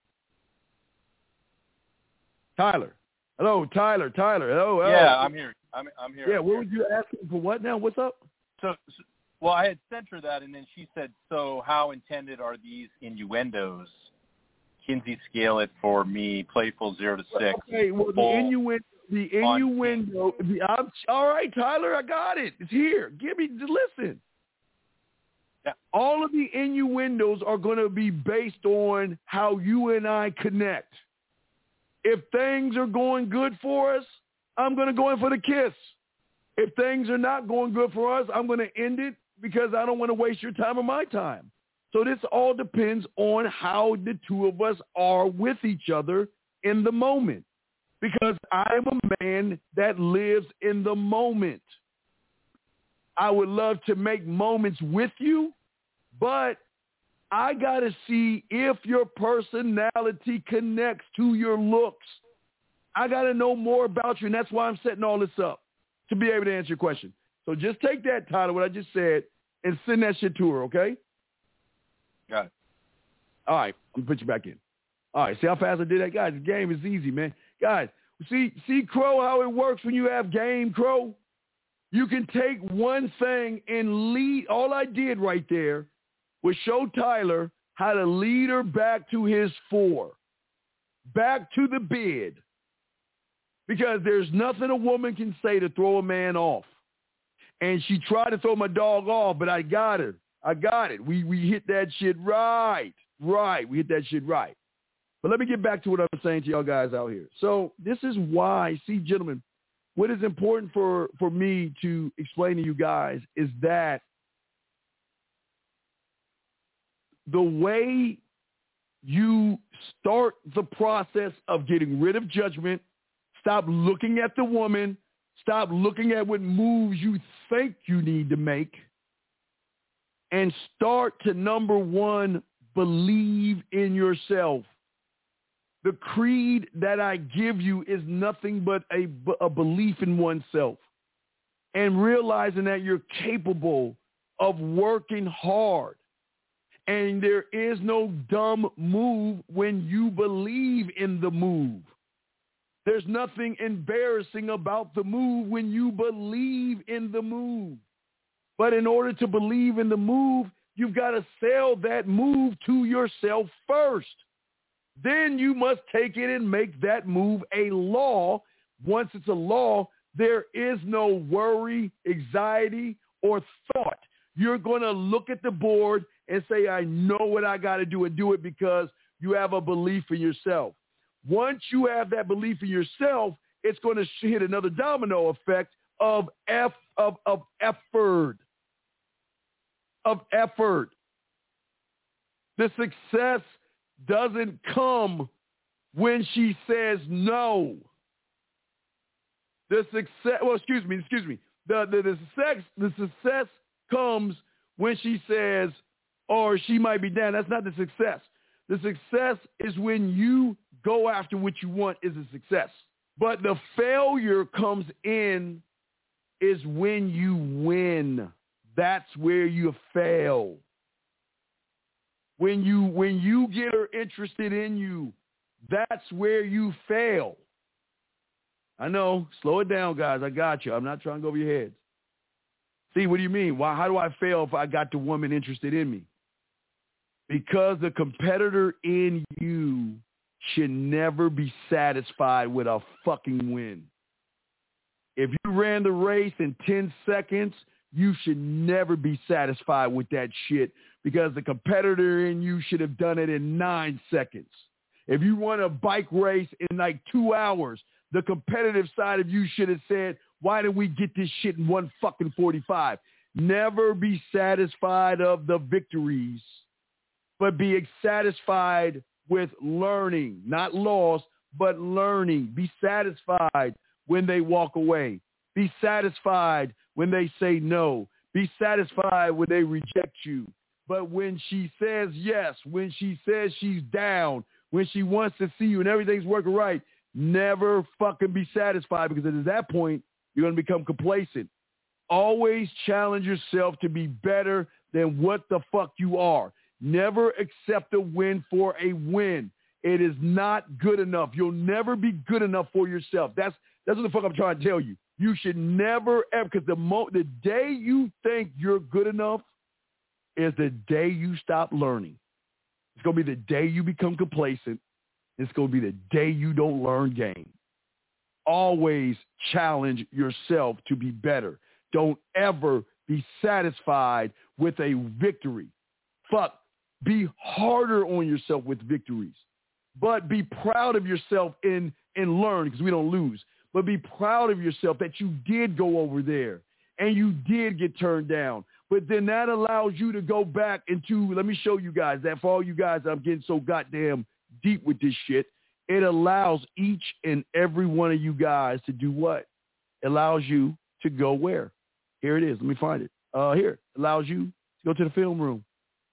Tyler. Hello, Tyler. Tyler. Hello. hello. Yeah, I'm here. I'm I'm here. Yeah, I'm what here. were you asking for? What now? What's up? So, so, well, I had sent her that, and then she said, so how intended are these innuendos? Kinsey, scale it for me, playful zero to six. Okay, well, the innuendo, the innuendo, the, I'm, all right, Tyler, I got it. It's here. Give me, listen. Yeah. All of the innuendos are going to be based on how you and I connect. If things are going good for us, I'm going to go in for the kiss. If things are not going good for us, I'm going to end it, because I don't want to waste your time or my time. So this all depends on how the two of us are with each other in the moment, because I'm a man that lives in the moment. I would love to make moments with you, but I got to see if your personality connects to your looks. I got to know more about you, and that's why I'm setting all this up, to be able to answer your question. So just take that, Tyler, what I just said, and send that shit to her, okay? Got it. All right, I'm going to put you back in. All right, see how fast I did that? Guys, the game is easy, man. Guys, see, see, Crow, how it works when you have game, Crow? You can take one thing and lead. All I did right there was show Tyler how to lead her back to his four, back to the bid, because there's nothing a woman can say to throw a man off. And she tried to throw my dog off, but I got her. I got it. We we hit that shit right. Right. We hit that shit right. But let me get back to what I'm saying to y'all guys out here. So this is why, see, gentlemen, what is important for, for me to explain to you guys is that the way you start the process of getting rid of judgment, stop looking at the woman, stop looking at what moves you think you need to make, and start to, number one, believe in yourself. The creed that I give you is nothing but a, a belief in oneself, and realizing that you're capable of working hard And there is no dumb move when you believe in the move. There's nothing embarrassing about the move when you believe in the move. But in order to believe in the move, you've got to sell that move to yourself first. Then you must take it and make that move a law. Once it's a law, there is no worry, anxiety, or thought. You're going to look at the board and say, I know what I got to do, and do it because you have a belief in yourself. Once you have that belief in yourself, it's going to hit another domino effect of F of, of effort. Of effort. The success doesn't come when she says no. The success, well, excuse me, excuse me. The, the, the success, the success comes when she says, or she might be down. That's not the success. The success is when you go after what you want is a success. But the failure comes in is when you win. That's where you fail. When you when you get her interested in you, that's where you fail. I know. Slow it down, guys. I got you. I'm not trying to go over your heads. See, what do you mean? Why? How do I fail if I got the woman interested in me? Because the competitor in you should never be satisfied with a fucking win. If you ran the race in ten seconds, you should never be satisfied with that shit because the competitor in you should have done it in nine seconds. If you run a bike race in like two hours, the competitive side of you should have said, why didn't we get this shit in one fucking forty-five? Never be satisfied of the victories, but be satisfied with learning, not loss, but learning. Be satisfied when they walk away. Be satisfied when they say no. Be satisfied when they reject you. But when she says yes, when she says she's down, when she wants to see you and everything's working right, never fucking be satisfied because at that point, you're going to become complacent. Always challenge yourself to be better than what the fuck you are. Never accept a win for a win. It is not good enough. You'll never be good enough for yourself. That's that's what the fuck I'm trying to tell you. You should never ever, because the mo- the day you think you're good enough is the day you stop learning. It's going to be the day you become complacent. It's going to be the day you don't learn game. Always challenge yourself to be better. Don't ever be satisfied with a victory. Fuck, be harder on yourself with victories. But be proud of yourself in, in learn, because we don't lose. But be proud of yourself that you did go over there and you did get turned down. But then that allows you to go back into, let me show you guys that for all you guys, I'm getting so goddamn deep with this shit. It allows each and every one of you guys to do what? It allows you to go where? Here it is. Let me find it. Uh, here. It allows you to go to the film room.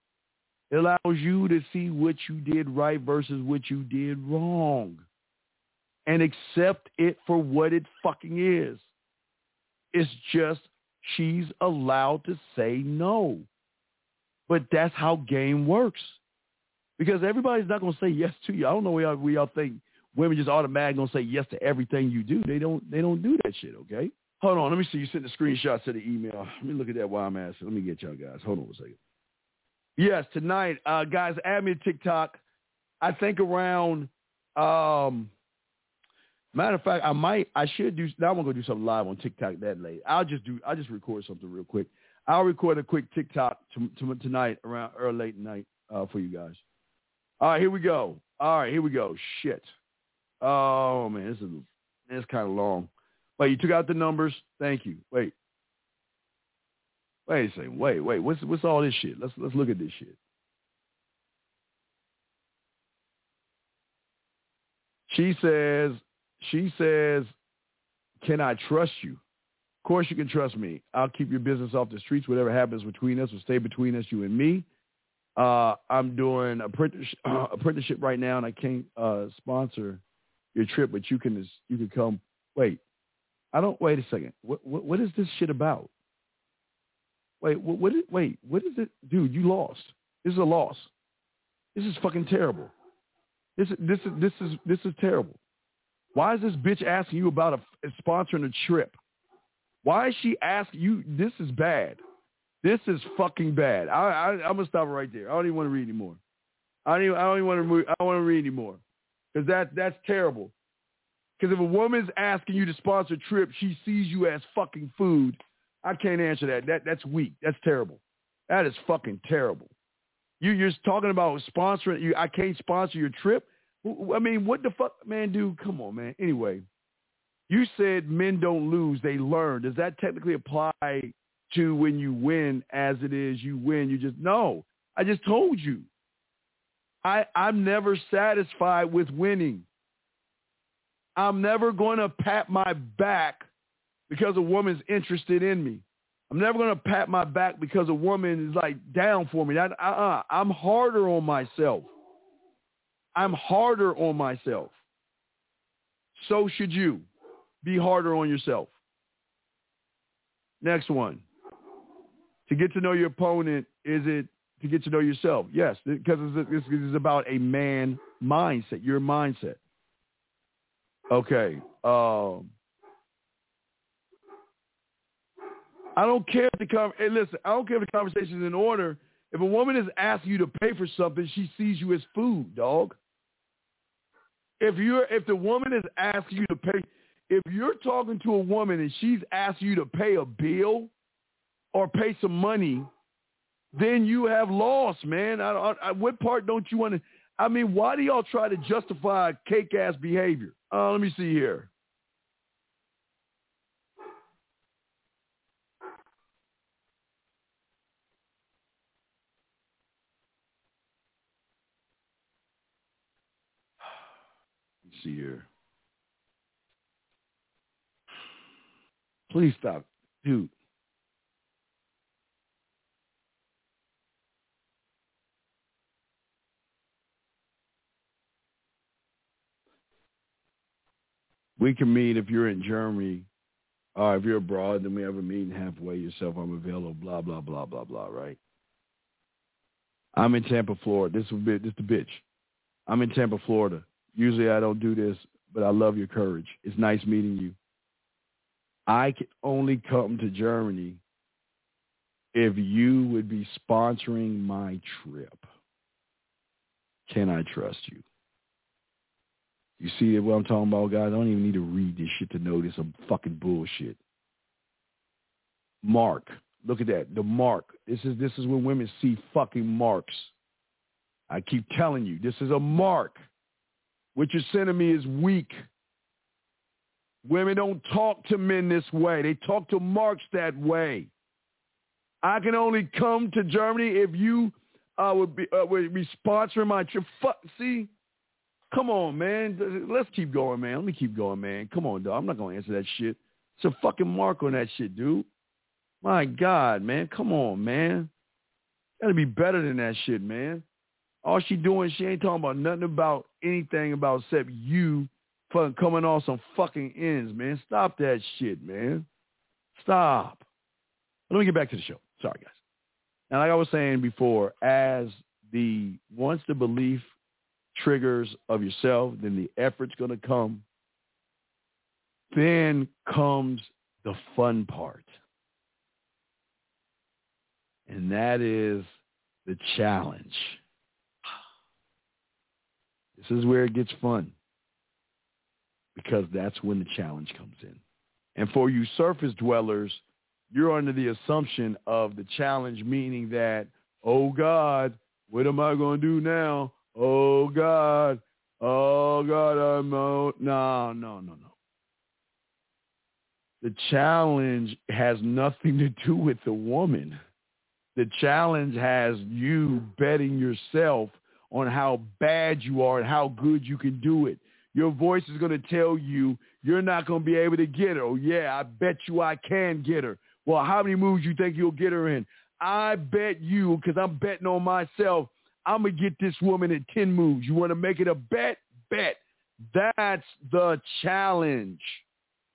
It allows you to see what you did right versus what you did wrong. And accept it for what it fucking is. It's just she's allowed to say no. But that's how game works. Because everybody's not going to say yes to you. I don't know where y'all, where y'all think women just automatically going to say yes to everything you do. They don't They don't do that shit, okay? Hold on. Let me see. You sent the screenshots to the email. Let me look at that while I'm asking. Let me get y'all guys. Hold on a second. Yes, tonight, uh, guys, add me to TikTok. I think around, um, matter of fact, I might, I should do, now I'm going to go do something live on TikTok that late. I'll just do, I'll just record something real quick. I'll record a quick TikTok to, to, tonight around early late night uh, for you guys. All right, here we go. All right, here we go. Shit. Oh, man, this is, this is kind of long. Wait, you took out the numbers? Thank you. Wait. Wait a second. Wait, wait. What's what's all this shit? Let's let's look at this shit. She says, she says, can I trust you? Of course you can trust me. I'll keep your business off the streets. Whatever happens between us will stay between us, you and me. Uh, I'm doing apprenticeship, uh, apprenticeship right now, and I can't uh, sponsor your trip, but you can you can come. Wait, I don't. Wait a second. What what, what is this shit about? Wait, what, what is, wait, what is it? Dude, you lost. This is a loss. This is fucking terrible. This is this is this is this is terrible. Why is this bitch asking you about a, a sponsoring a trip? Why is she asking you? This is bad. This is fucking bad. I, I I'm gonna stop it right there. I don't even want to read anymore. I don't even I don't even want to I don't want to read anymore because that that's terrible. Because if a woman's asking you to sponsor a trip, she sees you as fucking food. I can't answer that. That that's weak. That's terrible. That is fucking terrible. You, you're talking about sponsoring. You, I can't sponsor your trip. I mean, what the fuck, man, dude? Come on, man. Anyway, you said men don't lose, they learn. Does that technically apply to when you win as it is you win? You just, no. I just told you. I, I'm never satisfied with winning. I'm never going to pat my back because a woman's interested in me. I'm never going to pat my back because a woman is like down for me. I, uh-uh. I'm harder on myself. I'm harder on myself. So should you. Be harder on yourself. Next one. To get to know your opponent, is it to get to know yourself? Yes, because this is about a man mindset, your mindset. Okay. Um, I don't care if the con- hey, listen, I don't care if the conversation is in order. If a woman is asking you to pay for something, she sees you as food, dog. If you're if the woman is asking you to pay, if you're talking to a woman and she's asking you to pay a bill or pay some money, then you have lost, man. I, I, I, what part don't you want to? I mean, why do y'all try to justify cake-ass behavior? Uh, let me see here. Let's see here. Please stop, dude. We can meet if you're in Germany, or if you're abroad, then we have a meeting halfway yourself. I'm available, blah, blah, blah, blah, blah, right? I'm in Tampa, Florida. This is a bit, this is the bitch. I'm in Tampa, Florida. Usually I don't do this, but I love your courage. It's nice meeting you. I can only come to Germany if you would be sponsoring my trip. Can I trust you? You see what I'm talking about, guys? I don't even need to read this shit to know this some fucking bullshit. Mark. Look at that. The mark. This is this is when women see fucking marks. I keep telling you, this is a mark. What you're sending me is weak. Women don't talk to men this way. They talk to marks that way. I can only come to Germany if you uh, would be uh, would be sponsoring my trip. Fuck, see? Come on, man. Let's keep going, man. Let me keep going, man. Come on, dog. I'm not going to answer that shit. It's a fucking mark on that shit, dude. My God, man. Come on, man. Got to be better than that shit, man. All she doing, she ain't talking about nothing about anything about except you fucking coming off some fucking ends, man. Stop that shit, man. Stop. Let me get back to the show. Sorry, guys. Now, like I was saying before, as the once the belief triggers of yourself, then the effort's going to come. Then comes the fun part. And that is the challenge. This is where it gets fun. Because that's when the challenge comes in. And for you surface dwellers, you're under the assumption of the challenge, meaning that, oh God, what am I going to do now? Oh, God. Oh, God, I'm out. No, no, no, no. The challenge has nothing to do with the woman. The challenge has you betting yourself on how bad you are and how good you can do it. Your voice is going to tell you you're not going to be able to get her. Oh, yeah, I bet you I can get her. Well, how many moves you think you'll get her in? I bet you, because I'm betting on myself, I'm going to get this woman in ten moves. You want to make it a bet? Bet. That's the challenge.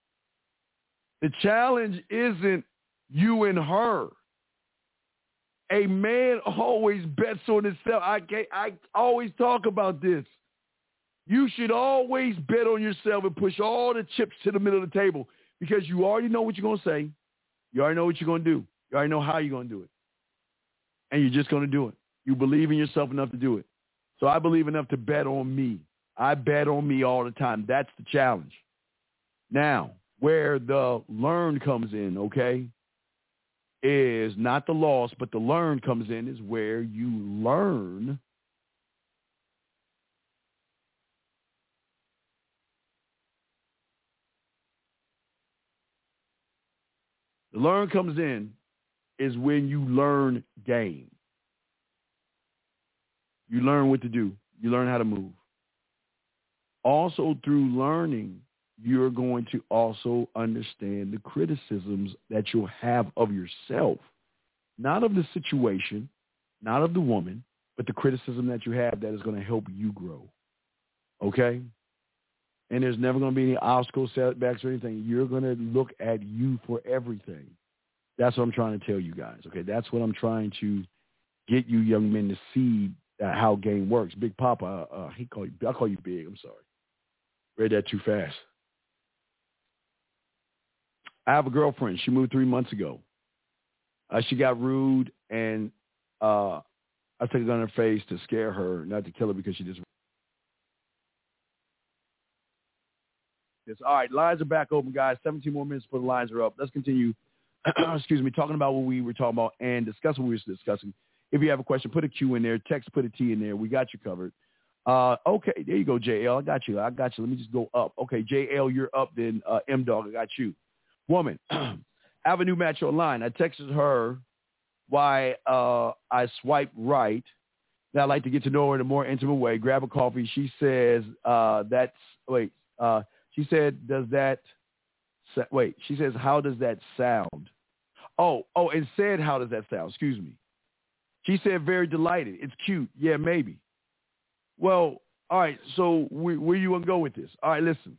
The challenge isn't you and her. A man always bets on himself. I can't, I always talk about this. You should always bet on yourself and push all the chips to the middle of the table because you already know what you're going to say. You already know what you're going to do. You already know how you're going to do it. And you're just going to do it. You believe in yourself enough to do it. So I believe enough to bet on me. I bet on me all the time. That's the challenge. Now, where the learn comes in, okay, is not the loss, but the learn comes in is where you learn the learn comes in is when you learn game. You learn what to do. You learn how to move. Also, through learning, you're going to also understand the criticisms that you'll have of yourself, not of the situation, not of the woman, but the criticism that you have that is going to help you grow. Okay? And there's never going to be any obstacles, setbacks, or anything. You're going to look at you for everything. That's what I'm trying to tell you guys. Okay? That's what I'm trying to get you young men to see uh, how game works. Big Papa, uh, he call you, I call you Big. I'm sorry. Read that too fast. I have a girlfriend. She moved three months ago. Uh, she got rude, and uh, I took it on her face to scare her, not to kill her because she just. Yes. All right, lines are back open, guys. seventeen more minutes before the lines are up. Let's continue. Excuse me, talking about what we were talking about and discuss what we were discussing. If you have a question, put a Q in there. Text, put a T in there. We got you covered. Uh, okay, there you go, J L. I got you. I got you. Let me just go up. Okay, J L, you're up. Then uh, M Dog, I got you. Woman, I have a new match online. I texted her why uh, I swiped right. Now I'd like to get to know her in a more intimate way. Grab a coffee. She says uh, that's wait. Uh, she said, does that wait? She says, how does that sound? Oh, oh, and said, how does that sound? Excuse me. She said, very delighted. It's cute. Yeah, maybe. Well, all right. So where, where you want to go with this? All right, listen.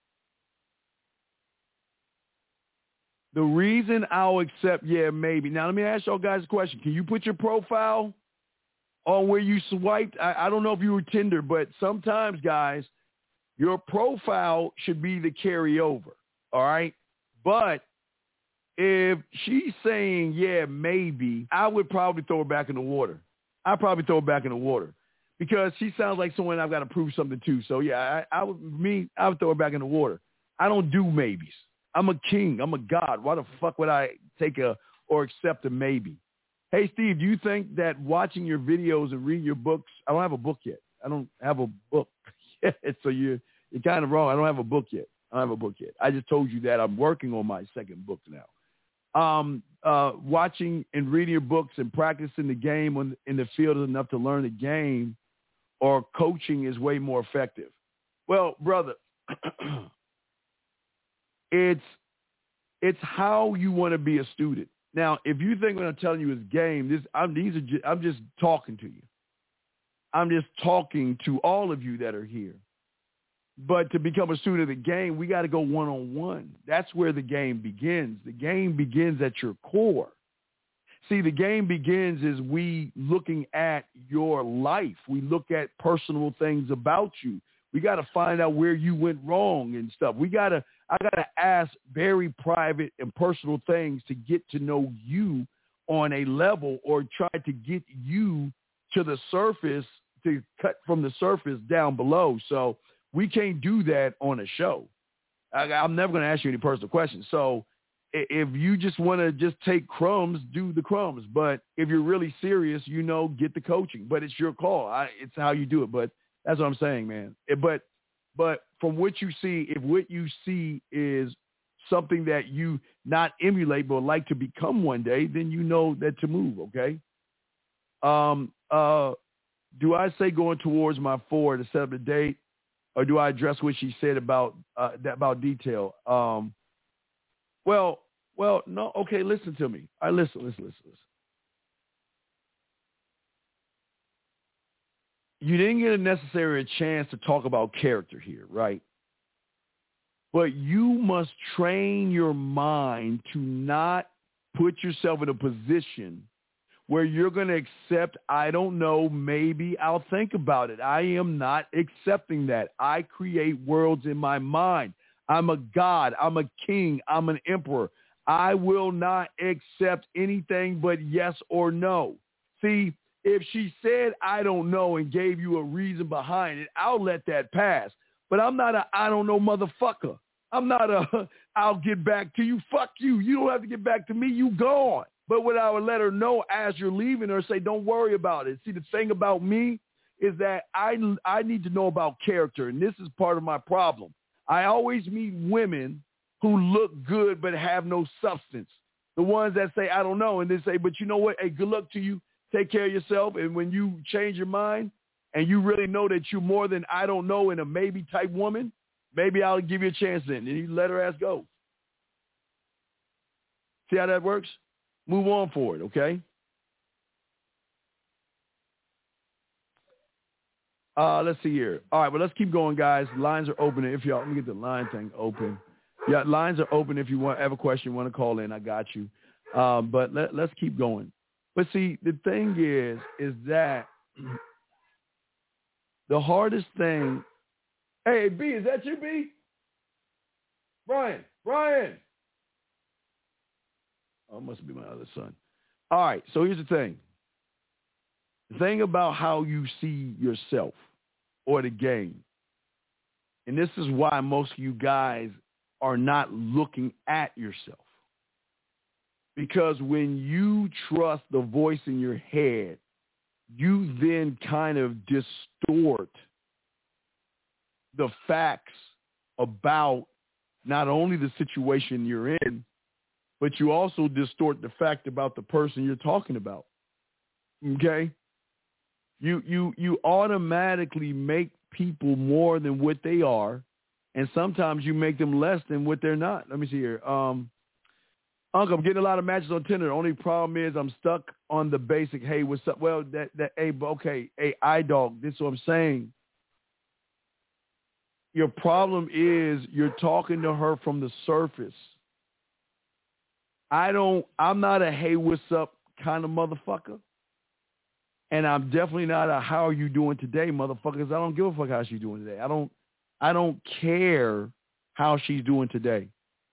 The reason I'll accept, yeah, maybe. Now, let me ask y'all guys a question. Can you put your profile on where you swiped? I, I don't know if you were Tinder, but sometimes, guys, your profile should be the carryover, all right? But if she's saying, yeah, maybe, I would probably throw her back in the water. I'd probably throw her back in the water because she sounds like someone I've got to prove something to. So, yeah, I, I would, me, I would throw her back in the water. I don't do maybes. I'm a king. I'm a god. Why the fuck would I take a or accept a maybe? Hey, Steve, do you think that watching your videos and reading your books, I don't have a book yet. I don't have a book yet. So you're, you're kind of wrong. I don't have a book yet. I don't have a book yet. I just told you that I'm working on my second book now. Um, uh, watching and reading your books and practicing the game on, in the field is enough to learn the game, or coaching is way more effective. Well, brother, It's it's how you want to be a student. Now, if you think what I'm telling you is game, this I'm these are just, I'm just talking to you. I'm just talking to all of you that are here. But to become a student of the game, we got to go one on one. That's where the game begins. The game begins at your core. See, the game begins is we looking at your life. We look at personal things about you. We got to find out where you went wrong and stuff. We got to, I got to ask very private and personal things to get to know you on a level, or try to get you to the surface, to cut from the surface down below. So we can't do that on a show. I, I'm never going to ask you any personal questions. So if you just want to just take crumbs, do the crumbs. But if you're really serious, you know, get the coaching. But it's your call. I, it's how you do it. But that's what I'm saying, man. But but from what you see, if what you see is something that you not emulate but like to become one day, then you know that to move, okay? Um, uh, do I say going towards my four to set up a date, or do I address what she said about uh, that about detail? Um, well, well, no, okay, listen to me. I right, listen, listen, listen, listen. You didn't get a necessary chance to talk about character here, right? But you must train your mind to not put yourself in a position where you're going to accept, I don't know, maybe I'll think about it. I am not accepting that. I create worlds in my mind. I'm a god. I'm a king. I'm an emperor. I will not accept anything but yes or no. See, if she said, I don't know, and gave you a reason behind it, I'll let that pass. But I'm not a I don't know motherfucker. I'm not a I'll get back to you. Fuck you. You don't have to get back to me. You gone. But what I would let her know as you're leaving her, say, don't worry about it. See, the thing about me is that I, I need to know about character, and this is part of my problem. I always meet women who look good but have no substance. The ones that say, I don't know, and they say, but you know what? Hey, good luck to you. Take care of yourself. And when you change your mind and you really know that you're more than I don't know and a maybe type woman, maybe I'll give you a chance then. And you let her ass go. See how that works? Move on for it, okay? Uh, let's see here. All right, well, let's keep going, guys. Lines are open. If y'all, let me get the line thing open. Yeah, lines are open. If you want have a question, you want to call in, I got you. Um, but let, let's keep going. But see, the thing is, is that the hardest thing. Hey, B, is that you, B? Brian, Brian. Oh, it must be my other son. All right, so here's the thing. The thing about how you see yourself or the game, and this is why most of you guys are not looking at yourself. Because when you trust the voice in your head, you then kind of distort the facts about not only the situation you're in, but you also distort the fact about the person you're talking about. Okay? You you you automatically make people more than what they are, and sometimes you make them less than what they're not. Let me see here. Um, Uncle, I'm getting a lot of matches on Tinder. The only problem is I'm stuck on the basic, hey, what's up? Well, that, that hey, okay, hey, iDog, this is what I'm saying. Your problem is you're talking to her from the surface. I don't, I'm not a hey, what's up kind of motherfucker. And I'm definitely not a how are you doing today motherfuckers. I don't give a fuck how she's doing today. I don't, I don't care how she's doing today.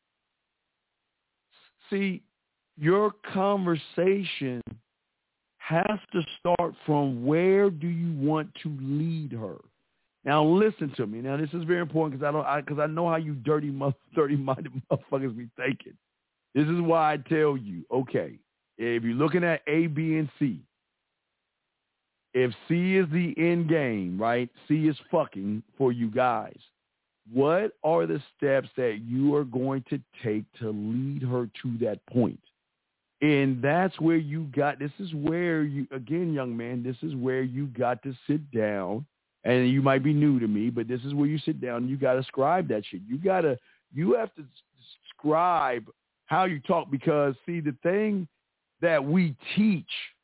See, your conversation has to start from where do you want to lead her. Now, listen to me. Now, this is very important because I don't, because I, I know how you dirty, mother, dirty-minded motherfuckers be thinking. This is why I tell you, okay, if you're looking at A, B, and C, if C is the end game, right? C is fucking for you guys. What are the steps that you are going to take to lead her to that point? And that's where you got, this is where you, again, young man, this is where you got to sit down. And you might be new to me, but this is where you sit down and you got to scribe that shit. You got to, you have to scribe how you talk because, see, the thing that we teach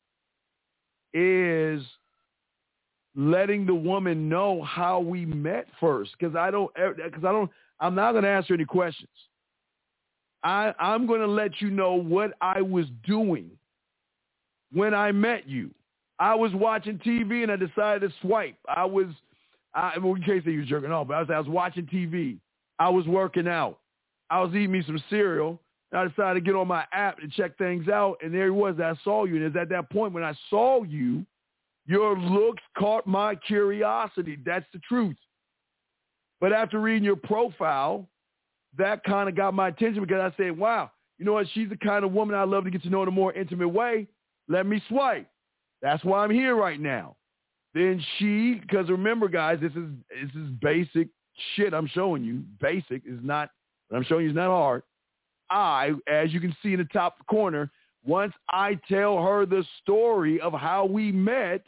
is letting the woman know how we met first. Because I don't, because I don't, I'm not going to answer any questions. I, I'm going to let you know what I was doing when I met you. I was watching T V and I decided to swipe. I was, I, well, in case you were jerking off, but I was, I was watching T V. I was working out. I was eating me some cereal. And I decided to get on my app and check things out. And there it was. I saw you. And it's at that point when I saw you, your looks caught my curiosity. That's the truth. But after reading your profile, that kind of got my attention because I said, wow, you know what? She's the kind of woman I love to get to know in a more intimate way. Let me swipe. That's why I'm here right now. Then she, because remember, guys, this is this is basic shit I'm showing you. Basic is not, what I'm showing you is not hard. I, as you can see in the top corner, once I tell her the story of how we met,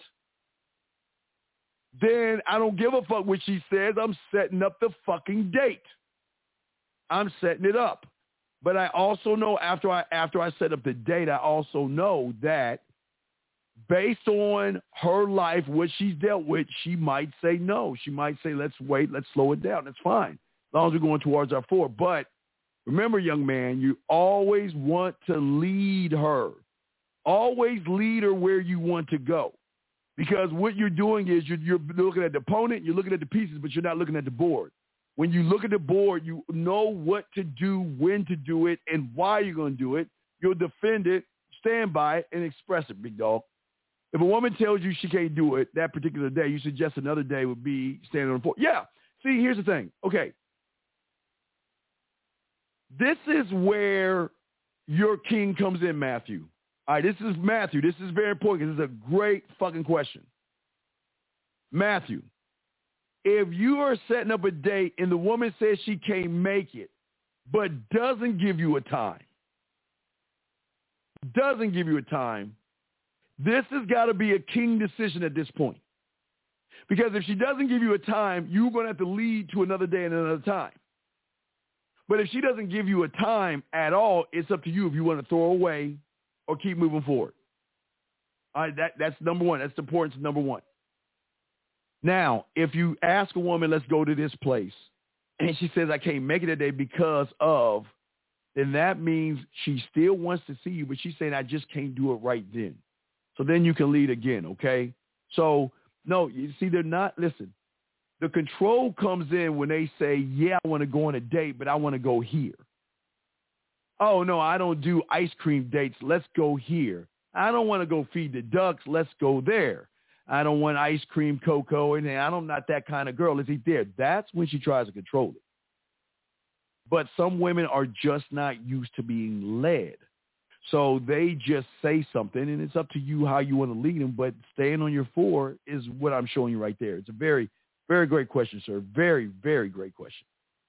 then I don't give a fuck what she says. I'm setting up the fucking date. I'm setting it up. But I also know after I after I set up the date, I also know that based on her life, what she's dealt with, she might say no. She might say, let's wait, let's slow it down. That's fine, as long as we're going towards our four. But remember, young man, you always want to lead her. Always lead her where you want to go. Because what you're doing is you're, you're looking at the opponent, you're looking at the pieces, but you're not looking at the board. When you look at the board, you know what to do, when to do it, and why you're going to do it. You'll defend it, stand by it, and express it, big dog. If a woman tells you she can't do it that particular day, you suggest another day would be standing on the floor. Yeah. See, here's the thing. Okay. This is where your king comes in, Matthew. All right, this is Matthew. This is very important because this is a great fucking question. Matthew, if you are setting up a date and the woman says she can't make it, but doesn't give you a time, doesn't give you a time, this has got to be a king decision at this point. Because if she doesn't give you a time, you're going to have to lead to another day and another time. But if she doesn't give you a time at all, it's up to you if you want to throw away or keep moving forward. All right, that, that's number one. That's the importance of number one. Now, if you ask a woman, let's go to this place, and she says, I can't make it today because of, then that means she still wants to see you, but she's saying, I just can't do it right then. So then you can lead again, okay? So, no, you see, they're not, listen, the control comes in when they say, yeah, I want to go on a date, but I want to go here. Oh, no, I don't do ice cream dates. Let's go here. I don't want to go feed the ducks. Let's go there. I don't want ice cream, cocoa, and I don't, I'm not that kind of girl. Let's eat there. That's when she tries to control it. But some women are just not used to being led. So they just say something, and it's up to you how you want to lead them. But staying on your four is what I'm showing you right there. It's a very, very great question, sir. Very, very great question.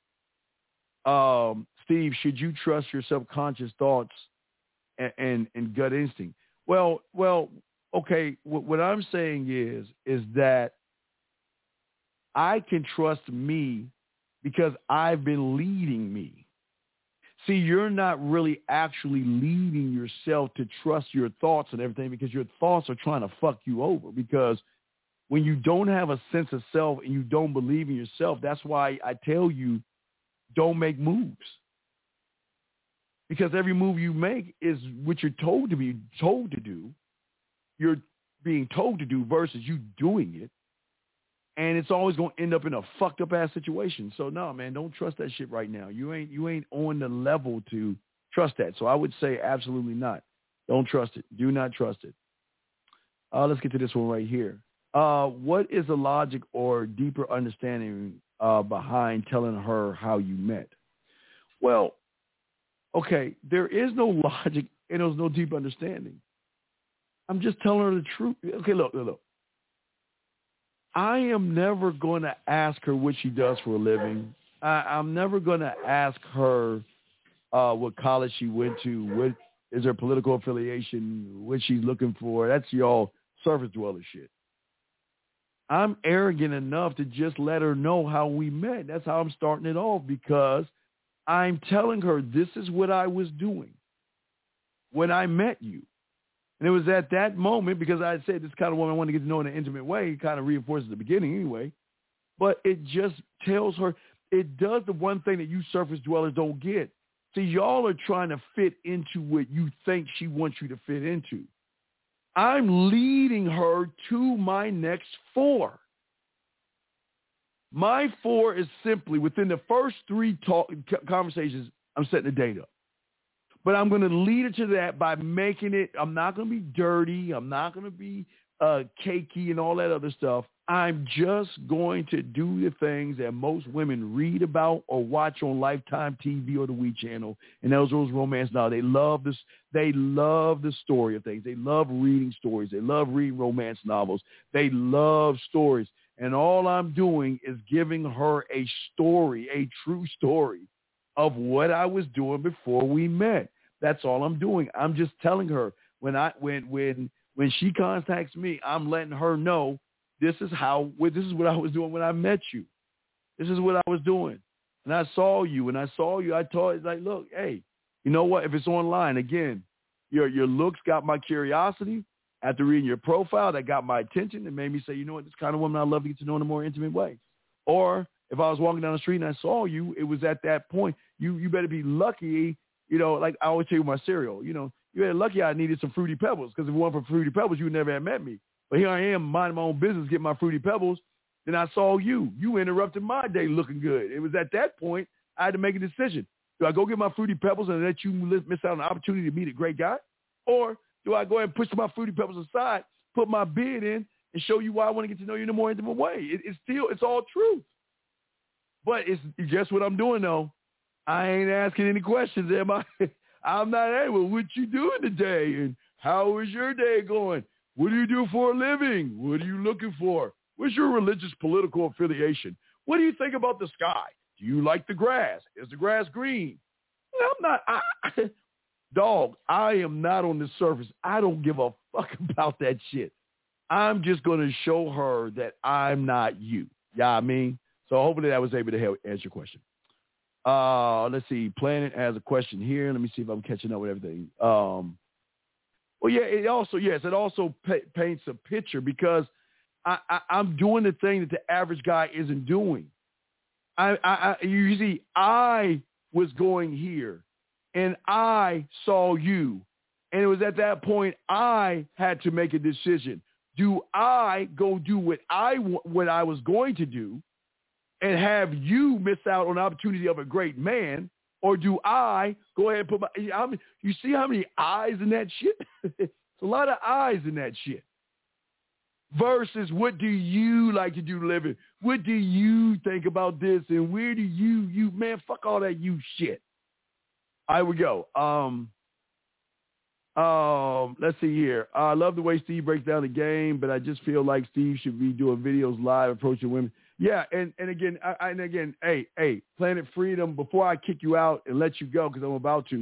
Um, Steve, should you trust your subconscious thoughts and, and, and gut instinct? Well, well, okay. What, what I'm saying is, is that I can trust me because I've been leading me. See, you're not really actually leading yourself to trust your thoughts and everything because your thoughts are trying to fuck you over. Because when you don't have a sense of self and you don't believe in yourself, that's why I tell you, don't make moves. Because every move you make is what you're told to be told to do. You're being told to do versus you doing it. And it's always going to end up in a fucked up ass situation. So no, man, don't trust that shit right now. You ain't you ain't on the level to trust that. So I would say absolutely not. Don't trust it. Do not trust it. Uh, let's get to this one right here. Uh, what is the logic or deeper understanding uh, behind telling her how you met? Well, okay, there is no logic and there's no deep understanding. I'm just telling her the truth. Okay, look, look, look. I am never going to ask her what she does for a living. I, I'm never going to ask her uh, what college she went to, what is her political affiliation, what she's looking for. That's y'all surface dweller shit. I'm arrogant enough to just let her know how we met. That's how I'm starting it off because I'm telling her this is what I was doing when I met you. And it was at that moment, because I said this kind of woman I want to get to know in an intimate way, it kind of reinforces the beginning anyway. But it just tells her, it does the one thing that you surface dwellers don't get. See, y'all are trying to fit into what you think she wants you to fit into. I'm leading her to my next four. My four is simply, within the first three talk, conversations, I'm setting the date up. But I'm going to lead her to that by making it, I'm not going to be dirty. I'm not going to be uh, cakey and all that other stuff. I'm just going to do the things that most women read about or watch on Lifetime T V or the WE channel. And those those romance novels. They love this. They love the story of things. They love reading stories. They love reading romance novels. They love stories. And all I'm doing is giving her a story, a true story of what I was doing before we met. That's all I'm doing. I'm just telling her when I when when when she contacts me, I'm letting her know this is how this is what I was doing when I met you. This is what I was doing. And I saw you. When I saw you, I told like, look, hey, you know what? If it's online, again, your your looks got my curiosity. After reading your profile, that got my attention. It made me say, you know what, this kind of woman I love to get to know in a more intimate way. Or if I was walking down the street and I saw you, it was at that point. You you better be lucky, you know, like I always tell you with my cereal, you know, You had lucky I needed some Fruity Pebbles, because if it wasn't for Fruity Pebbles, you would never have met me. But here I am, minding my own business, getting my Fruity Pebbles. Then I saw you. You interrupted my day looking good. It was at that point I had to make a decision. Do I go get my Fruity Pebbles and let you miss out on the opportunity to meet a great guy? Or do I go ahead and push my Fruity Pebbles aside, put my bid in, and show you why I want to get to know you in a more intimate way? It, it's still, it's all truth. But it's guess what I'm doing, though? I ain't asking any questions, am I? I'm not, hey, well, what you doing today? And how is your day going? What do you do for a living? What are you looking for? What's your religious political affiliation? What do you think about the sky? Do you like the grass? Is the grass green? I'm not, I, dog, I am not on the surface. I don't give a fuck about that shit. I'm just going to show her that I'm not you. Yeah, I mean? So hopefully that was able to help answer your question. Uh, let's see. Planet has a question here. Let me see if I'm catching up with everything. Um, well, yeah, it also, yes, it also pa- paints a picture because I, I, I'm doing the thing that the average guy isn't doing. I, I, I, you see, I was going here, and I saw you, and it was at that point I had to make a decision. Do I go do what I what I was going to do, and have you miss out on the opportunity of a great man, or do I go ahead and put my? I mean, you see how many eyes in that shit? It's a lot of eyes in that shit. Versus, what do you like to do living? What do you think about this? And where do you, you, man, fuck all that you shit. All right, we go. Um, um, let's see here. I love the way Steve breaks down the game, but I just feel like Steve should be doing videos live approaching women. Yeah, and, and again, I, I, and again, hey, hey, Planet Freedom, before I kick you out and let you go, because I'm about to,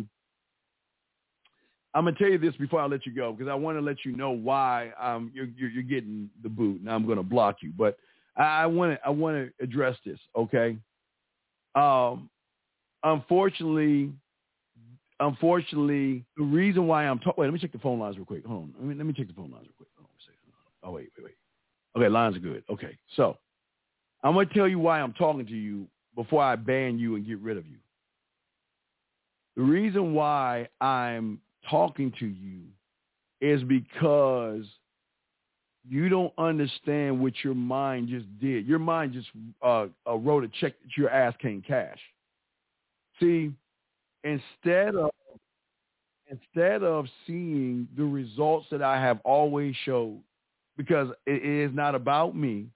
I'm going to tell you this before I let you go, because I want to let you know why um, you're, you're, you're getting the boot. Now I'm going to block you, but I want to I want to address this, okay? Um, unfortunately, unfortunately, the reason why I'm talking. Wait, let me check the phone lines real quick. Hold on. Let me let me check the phone lines real quick. Hold on a second. Oh wait, wait, wait. Okay, lines are good. Okay, so I'm going to tell you why I'm talking to you before I ban you and get rid of you. The reason why I'm talking to you is because you don't understand what your mind just did. Your mind just uh, uh, wrote a check that your ass can't cash. See, instead of instead of seeing the results that I have always showed, because it is not about me,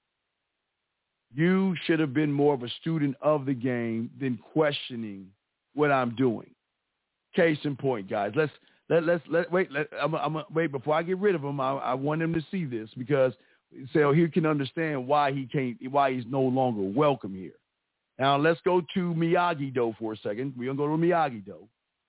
you should have been more of a student of the game than questioning what I'm doing. Case in point, guys. Let's let let's let wait. Let, I'm, I'm wait before I get rid of him. I, I want him to see this because so he can understand why he can't, why he's no longer welcome here. Now let's go to Miyagi-Do for a second. We're gonna go to Miyagi-Do.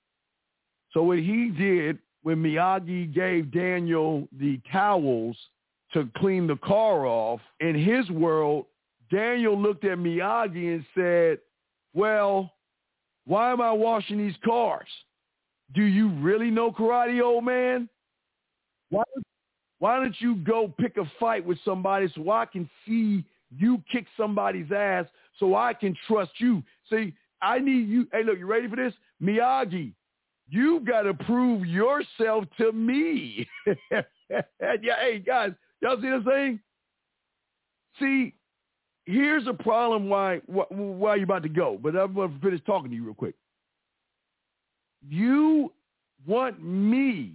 So what he did when Miyagi gave Daniel the towels to clean the car off, in his world, Daniel looked at Miyagi and said, "Well, why am I washing these cars? Do you really know karate, old man? Why, why don't you go pick a fight with somebody so I can see you kick somebody's ass so I can trust you? See, I need you. Hey, look, you ready for this? Miyagi, you got to prove yourself to me." Yeah, hey, guys, y'all see this thing? See, here's a problem why, why, why you're about to go, but I'm going to finish talking to you real quick. You want me,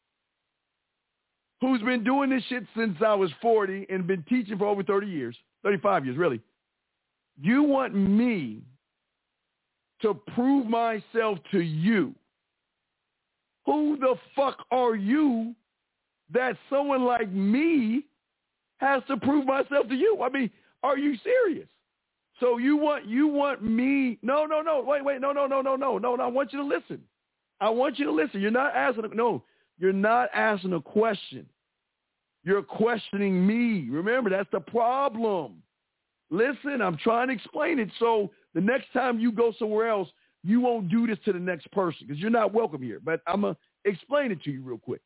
who's been doing this shit since I was forty and been teaching for over thirty years, thirty-five years, really. You want me to prove myself to you. Who the fuck are you that someone like me has to prove myself to you? I mean, are you serious? So you want you want me? No, no, no. Wait, wait. No, no, no, no, no, no. no. I want you to listen. I want you to listen. You're not asking. A, no, you're not asking a question. You're questioning me. Remember, that's the problem. Listen, I'm trying to explain it so the next time you go somewhere else, you won't do this to the next person because you're not welcome here. But I'm gonna explain it to you real quick.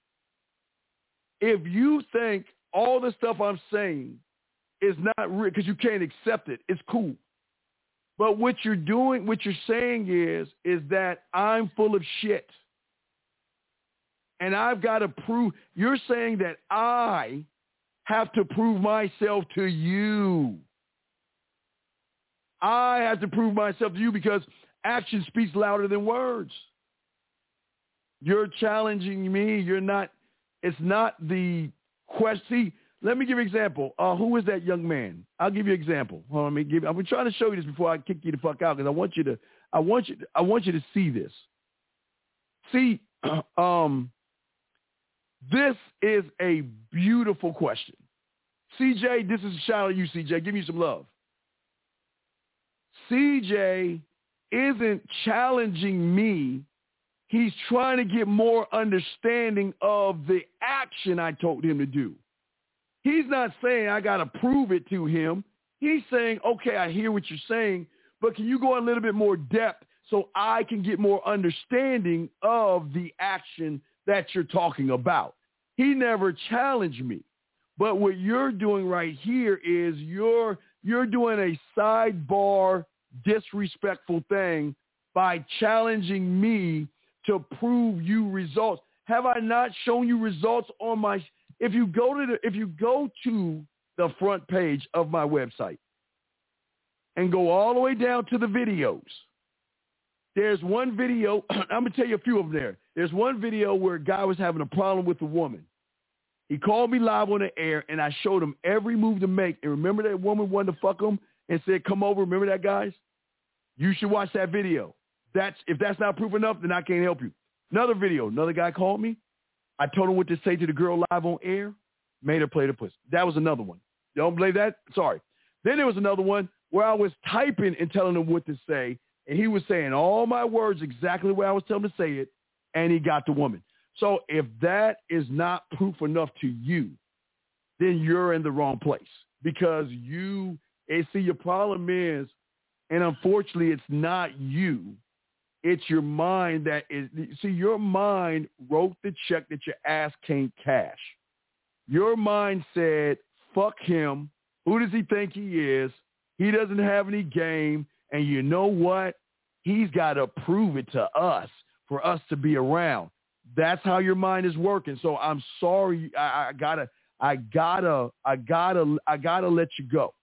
If you think all the stuff I'm saying is not real because you can't accept it, it's cool. But what you're doing, what you're saying is, is that I'm full of shit. And I've got to prove, you're saying that I have to prove myself to you. I have to prove myself to you because action speaks louder than words. You're challenging me. You're not, it's not the question. See, let me give you an example. Uh, who is that young man? I'll give you an example. Hold on, let me give, I've been trying to show you this before I kick you the fuck out because I want you to, I want you, to, I want you to see this. See, um, this is a beautiful question. C J, this is a shout out to you, C J. Give me some love. C J isn't challenging me. He's trying to get more understanding of the action I told him to do. He's not saying I got to prove it to him. He's saying, okay, I hear what you're saying, but can you go a little bit more depth so I can get more understanding of the action that you're talking about? He never challenged me. But what you're doing right here is you're you're doing a sidebar disrespectful thing by challenging me to prove you results. Have I not shown you results on my if you go to the if you go to the front page of my website and go all the way down to the videos, there's one video, I'm going to tell you a few of them there. There's one video where a guy was having a problem with a woman. He called me live on the air, and I showed him every move to make. And remember that woman wanted to fuck him and said, come over. Remember that, guys? You should watch that video. That's if that's not proof enough, then I can't help you. Another video. Another guy called me. I told him what to say to the girl live on air. Made her play the pussy. That was another one. You don't believe that? Sorry. Then there was another one where I was typing and telling him what to say, and he was saying all my words exactly the way I was telling him to say it, and he got the woman. So if that is not proof enough to you, then you're in the wrong place because you, and see, your problem is, and unfortunately it's not you, it's your mind that is, see, your mind wrote the check that your ass can't cash. Your mind said, fuck him. Who does he think he is? He doesn't have any game. And you know what? He's got to prove it to us for us to be around. That's how your mind is working. So I'm sorry. I, I gotta, I gotta, I gotta, I gotta let you go.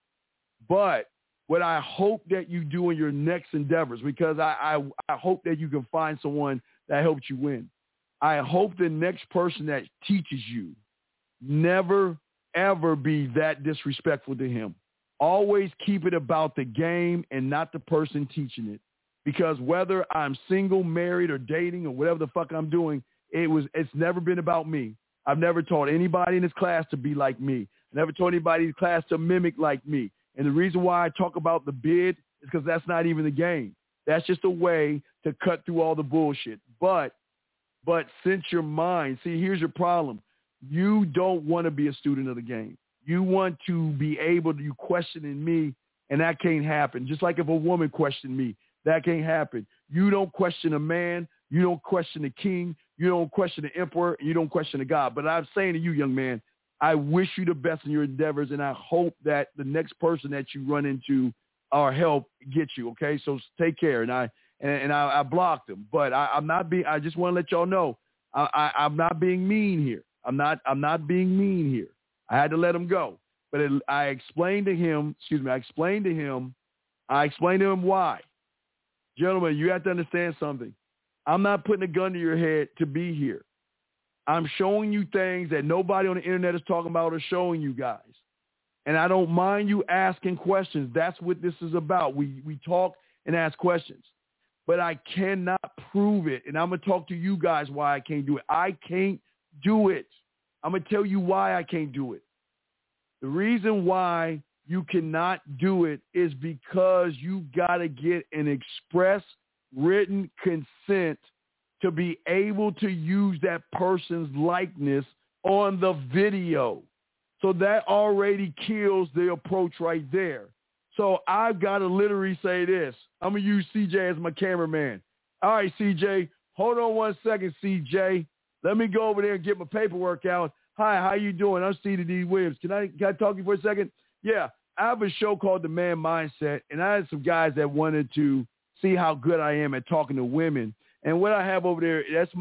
But what I hope that you do in your next endeavors, because I, I, I hope that you can find someone that helps you win. I hope the next person that teaches you never, ever be that disrespectful to him. Always keep it about the game and not the person teaching it. Because whether I'm single, married, or dating, or whatever the fuck I'm doing, it was, it's never been about me. I've never taught anybody in this class to be like me. I never taught anybody in this class to mimic like me. And the reason why I talk about the bid is because that's not even the game. That's just a way to cut through all the bullshit. But, but since your mind, see, here's your problem. You don't want to be a student of the game. You want to be able to, you questioning me, and that can't happen. Just like if a woman questioned me, that can't happen. You don't question a man. You don't question the king. You don't question the emperor. And you don't question the God. But I'm saying to you, young man, I wish you the best in your endeavors, and I hope that the next person that you run into or help gets you, okay? So take care. And I and, and I, I blocked them. But I, I'm not being, I just want to let y'all know, I, I, I'm not being mean here. I'm not, I'm not being mean here. I had to let him go. But it, I explained to him, excuse me, I explained to him, I explained to him why. Gentlemen, you have to understand something. I'm not putting a gun to your head to be here. I'm showing you things that nobody on the internet is talking about or showing you guys. And I don't mind you asking questions. That's what this is about. We we talk and ask questions. But I cannot prove it. And I'm going to talk to you guys why I can't do it. I can't do it. I'm going to tell you why I can't do it. The reason why you cannot do it is because you got to get an express written consent to be able to use that person's likeness on the video. So that already kills the approach right there. So I've got to literally say this. I'm going to use C J as my cameraman. All right, C J, hold on one second, C J. Let me go over there and get my paperwork out. Hi, how you doing? I'm Steve D. Williams. Can I, can I talk to you for a second? Yeah, I have a show called The Man Mindset, and I had some guys that wanted to see how good I am at talking to women. And what I have over there, that's my,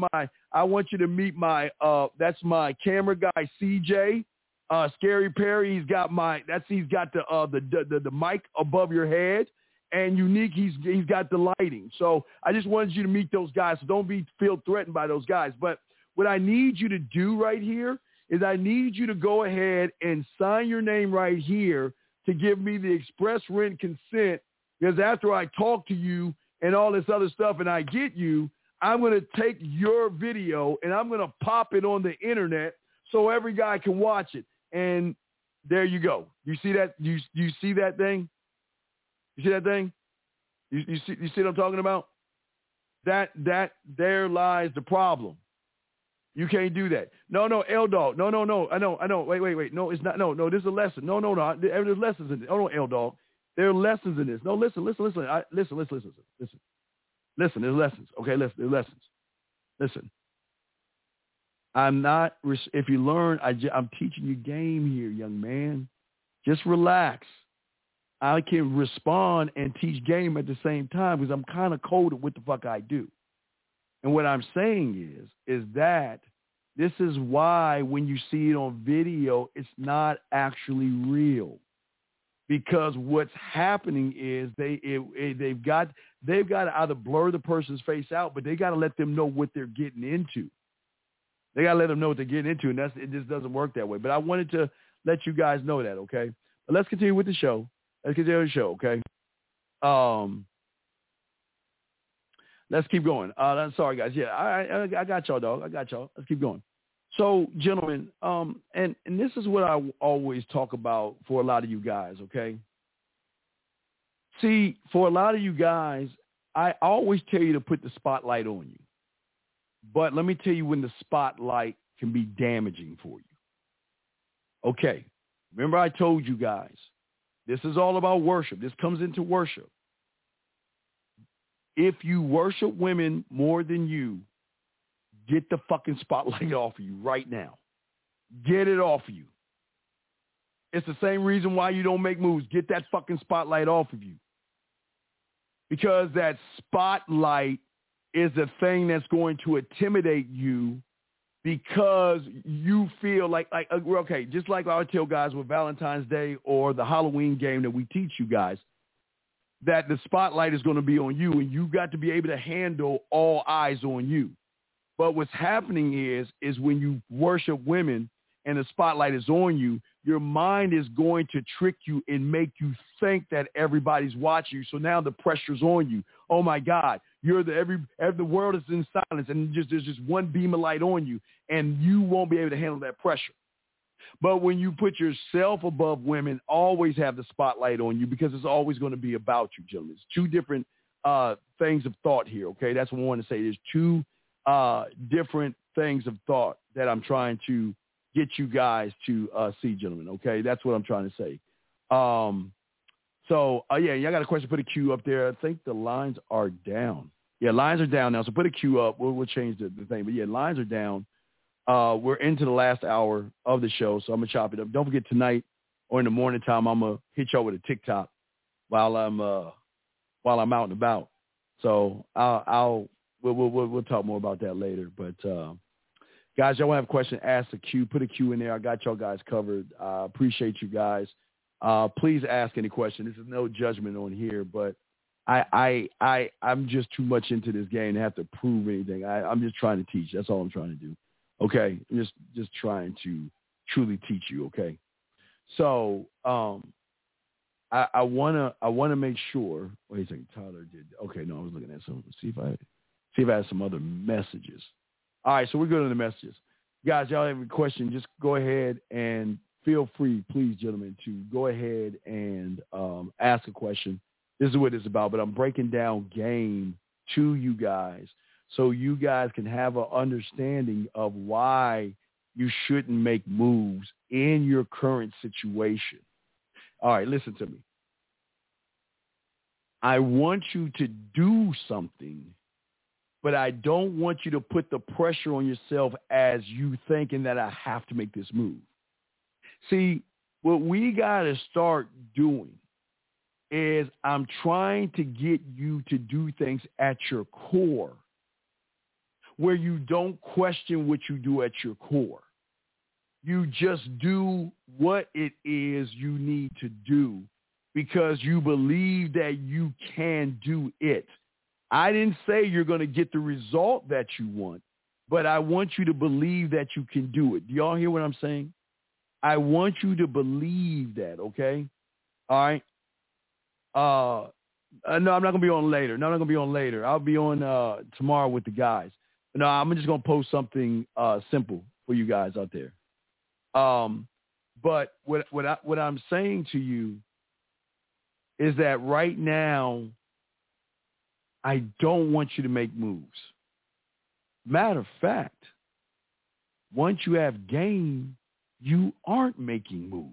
I want you to meet my, uh, that's my camera guy, C J. Uh, Scary Perry, he's got my, that's, he's got the, uh, the, the, the mic above your head. And Unique, he's, he's got the lighting. So I just wanted you to meet those guys. So don't be feel threatened by those guys. But what I need you to do right here is I need you to go ahead and sign your name right here to give me the express written consent, because after I talk to you and all this other stuff and I get you, I'm going to take your video and I'm going to pop it on the internet so every guy can watch it. And there you go. You see that? You, you see that thing? You see that thing? You, you see, you see what I'm talking about? That, that, there lies the problem. You can't do that. No, no, L-Dog. No, no, no. I know, I know. Wait, wait, wait. No, it's not. No, no, this is a lesson. No, no, no. There's lessons in this. Oh, no, L-Dog. There are lessons in this. No, listen, listen, listen. I, listen, listen, listen, listen. Listen, there's lessons. Okay, listen, there's lessons. Listen. I'm not, if you learn, I, I'm teaching you game here, young man. Just relax. I can respond and teach game at the same time because I'm kind of cold at what the fuck I do. And what I'm saying is, is that this is why when you see it on video, it's not actually real. Because what's happening is they it, it, they've got they've got to either blur the person's face out, but they got to let them know what they're getting into. They got to let them know what they're getting into, and that's it. Just doesn't work that way. But I wanted to let you guys know that, okay? But let's continue with the show. Let's continue with the show, okay? Um. Let's keep going. Uh, I'm sorry, guys. Yeah, I, I I got y'all, dog. I got y'all. Let's keep going. So, gentlemen, um, and, and this is what I always talk about for a lot of you guys, okay? See, for a lot of you guys, I always tell you to put the spotlight on you. But let me tell you when the spotlight can be damaging for you. Okay, remember I told you guys, this is all about worship. This comes into worship. If you worship women more than you, get the fucking spotlight off of you right now. Get it off of you. It's the same reason why you don't make moves. Get that fucking spotlight off of you. Because that spotlight is the thing that's going to intimidate you because you feel like, like okay, just like I would tell guys with Valentine's Day or the Halloween game that we teach you guys, that the spotlight is going to be on you, and you got to be able to handle all eyes on you. But what's happening is, is when you worship women and the spotlight is on you, your mind is going to trick you and make you think that everybody's watching you. So now the pressure's on you. Oh my God, you're the every, every the world is in silence, and just there's just one beam of light on you, and you won't be able to handle that pressure. But when you put yourself above women, always have the spotlight on you because it's always going to be about you, gentlemen. It's two different uh, things of thought here, okay? That's what I want to say. There's two uh, different things of thought that I'm trying to get you guys to uh, see, gentlemen, okay? That's what I'm trying to say. Um, so, uh, yeah, y'all got a question. Put a Q up there. I think the lines are down. Yeah, lines are down now, so put a Q up. We'll, we'll change the, the thing. But, yeah, lines are down. Uh, we're into the last hour of the show, so I'm going to chop it up. Don't forget tonight or in the morning time, I'm going to hit y'all with a TikTok while I'm uh, while I'm out and about. So I'll, I'll we'll, we'll, we'll talk more about that later. But, uh, guys, y'all want to have a question, ask a Q. Put a Q in there. I got y'all guys covered. I uh, appreciate you guys. Uh, please ask any question. This is no judgment on here, but I, I, I, I'm just too much into this game to have to prove anything. I, I'm just trying to teach. That's all I'm trying to do. Okay, just just trying to truly teach you. Okay, so um, I, I wanna I wanna make sure. Wait a second, Tyler did. Okay, no, I was looking at some. See if I see if I have some other messages. All right, so we're good on the messages, guys. Y'all have a question? Just go ahead and feel free, please, gentlemen, to go ahead and um, ask a question. This is what it's about. But I'm breaking down game to you guys, so you guys can have an understanding of why you shouldn't make moves in your current situation. All right, listen to me. I want you to do something, but I don't want you to put the pressure on yourself as you thinking that I have to make this move. See, what we got to start doing is I'm trying to get you to do things at your core. where you don't question what you do at your core. You just do what it is you need to do because you believe that you can do it. I didn't say you're going to get the result that you want, but I want you to believe that you can do it. Do y'all hear what I'm saying? I want you to believe that, okay? All right? Uh, uh, no, I'm not going to be on later. No, I'm not going to be on later. I'll be on uh, tomorrow with the guys. No, I'm just going to post something uh, simple for you guys out there. Um, but what what I, what I'm saying to you is that right now, I don't want you to make moves. Matter of fact, once you have game, you aren't making moves.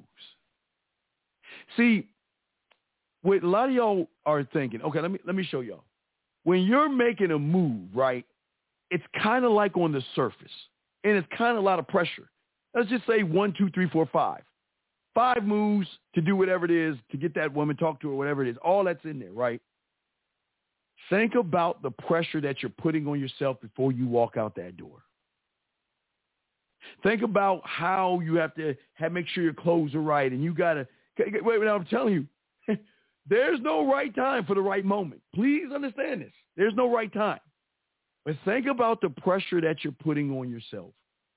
See, what a lot of y'all are thinking, okay, let me let me show y'all. When you're making a move, right, it's kind of like on the surface, and it's kind of a lot of pressure. Let's just say one, two, three, four, five. Five moves to do whatever it is, to get that woman, talk to her, whatever it is. All that's in there, right? Think about the pressure that you're putting on yourself before you walk out that door. Think about how you have to have, make sure your clothes are right, and you got to – wait, wait, I'm telling you, there's no right time for the right moment. Please understand this. There's no right time. But think about the pressure that you're putting on yourself.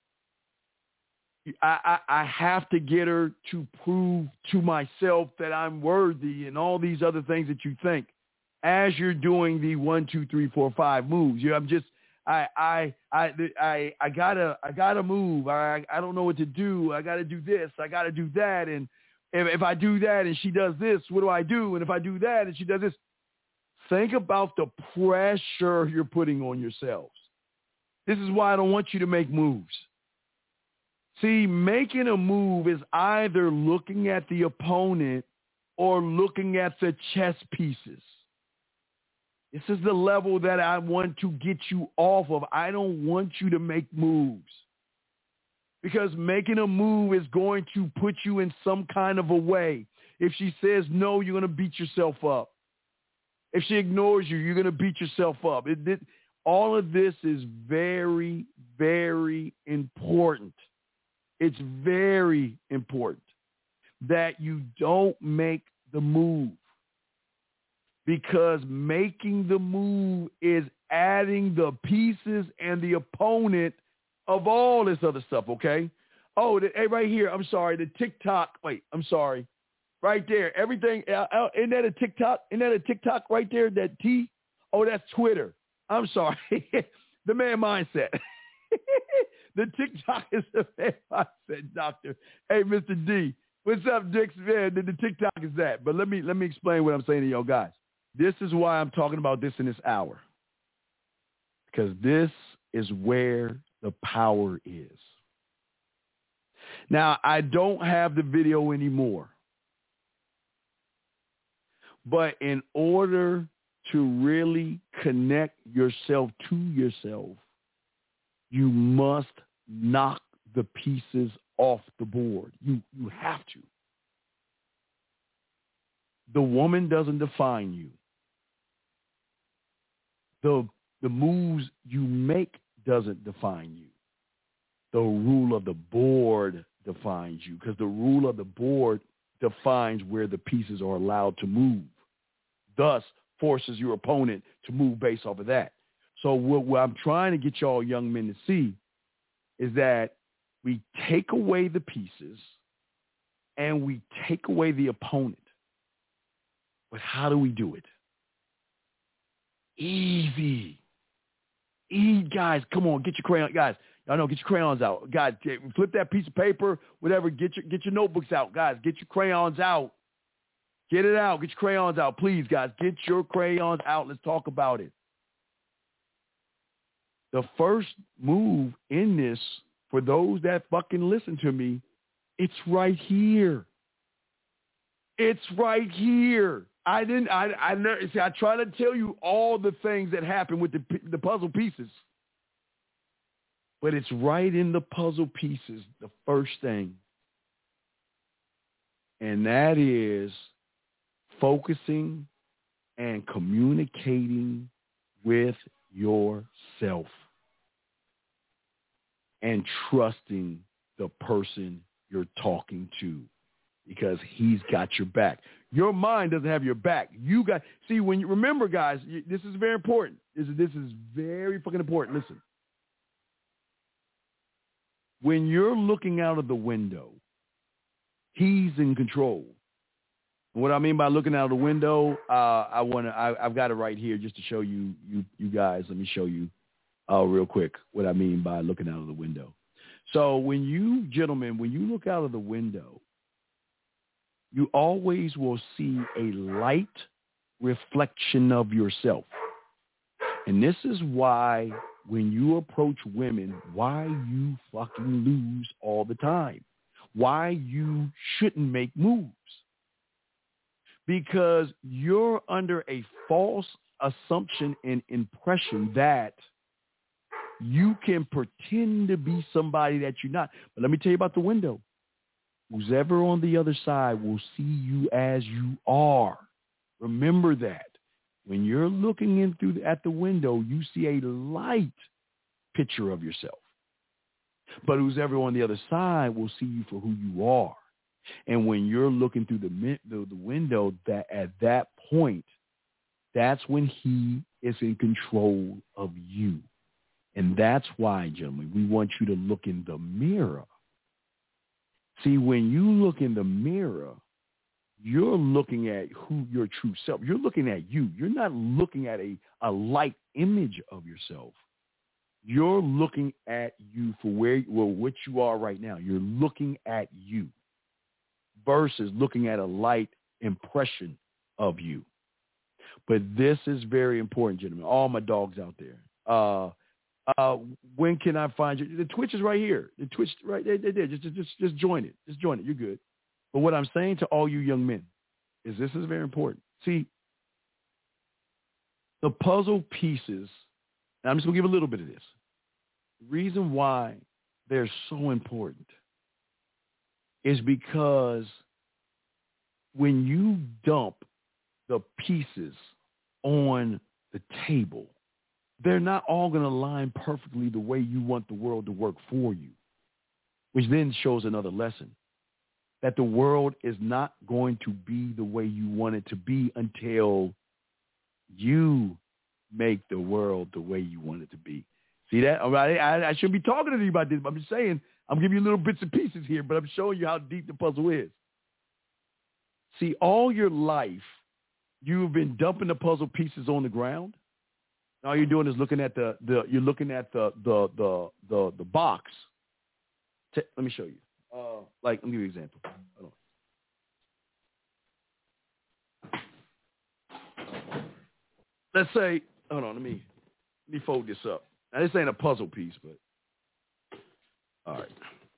I, I, I have to get her to prove to myself that I'm worthy and all these other things that you think as you're doing the one, two, three, four, five moves. You know, I'm just, I, I, I, I, I gotta, I gotta move. I, I don't know what to do. I gotta do this. I gotta do that. And if, if I do that and she does this, what do I do? And if I do that and she does this, think about the pressure you're putting on yourselves. This is why I don't want you to make moves. See, making a move is either looking at the opponent or looking at the chess pieces. This is the level that I want to get you off of. I don't want you to make moves because making a move is going to put you in some kind of a way. If she says no, you're going to beat yourself up. If she ignores you, you're going to beat yourself up. It, it, all of this is very, very important. It's very important that you don't make the move because making the move is adding the pieces and the opponent of all this other stuff, okay? Oh, the, hey, right here, I'm sorry, the TikTok, wait, I'm sorry. Right there, everything, uh, uh, isn't that a TikTok? Isn't that a TikTok right there, that T? Oh, that's Twitter. I'm sorry. The man mindset. The TikTok is the man mindset, doctor. Hey, Mister D, what's up, Dix? Man, the, the TikTok is that. But let me let me explain what I'm saying to y'all guys. This is why I'm talking about this in this hour. Because this is where the power is. Now, I don't have the video anymore. But in order to really connect yourself to yourself, you must knock the pieces off the board. You you have to. The woman doesn't define you. The the moves you make doesn't define you. The rule of the board defines you because the rule of the board defines where the pieces are allowed to move. Thus, forces your opponent to move based off of that. So what, what I'm trying to get y'all young men to see is that we take away the pieces and we take away the opponent. But how do we do it? Easy. Easy, guys. Come on, get your crayon, guys. Y'all know, get your crayons out. Guys, flip that piece of paper, whatever. Get your get your notebooks out, guys. Get your crayons out. Get it out. Get your crayons out, please, guys. Get your crayons out. Let's talk about it. The first move in this, for those that fucking listen to me, it's right here. It's right here. I didn't. I. I never. See, I try to tell you all the things that happen with the the puzzle pieces, but it's right in the puzzle pieces. The first thing, and that is focusing and communicating with yourself. and trusting the person you're talking to because he's got your back. Your mind doesn't have your back. You got, see, when you remember, guys, this is very important. This is, this is very fucking important. Listen, when you're looking out of the window, he's in control. What I mean by looking out of the window, uh, I want to, I've got it right here just to show you, you, you guys. Let me show you uh, real quick what I mean by looking out of the window. So when you, gentlemen, when you look out of the window, you always will see a light reflection of yourself. And this is why when you approach women, why you fucking lose all the time, why you shouldn't make moves. Because you're under a false assumption and impression that you can pretend to be somebody that you're not. But let me tell you about the window. Who's ever on the other side will see you as you are. Remember that. When you're looking in through at the window, you see a light picture of yourself. But who's ever on the other side will see you for who you are. And when you're looking through the, the, the window, that at that point, that's when he is in control of you. And that's why, gentlemen, we want you to look in the mirror. See, when you look in the mirror, you're looking at who your true self. You're looking at you. You're not looking at a, a light image of yourself. You're looking at you for where, well, what you are right now. You're looking at you versus looking at a light impression of you. But this is very important, gentlemen. All my dogs out there. Uh, uh, when can I find you? The Twitch is right here. The Twitch right there. There. Just, just, just join it. Just join it. You're good. But what I'm saying to all you young men is this is very important. See, the puzzle pieces, and I'm just going to give a little bit of this. The reason why they're so important is because when you dump the pieces on the table, they're not all going to align perfectly the way you want the world to work for you, which then shows another lesson, that the world is not going to be the way you want it to be until you make the world the way you want it to be. See that? I, I, I shouldn't be talking to you about this, but I'm just saying, I'm giving you little bits and pieces here, but I'm showing you how deep the puzzle is. See, all your life, you've been dumping the puzzle pieces on the ground. All you're doing is looking at the, the you're looking at the the the the, the box. T- let me show you. Uh, like, let me give you an example. Hold on. Let's say, hold on, let me let me fold this up. Now this ain't a puzzle piece, but all right.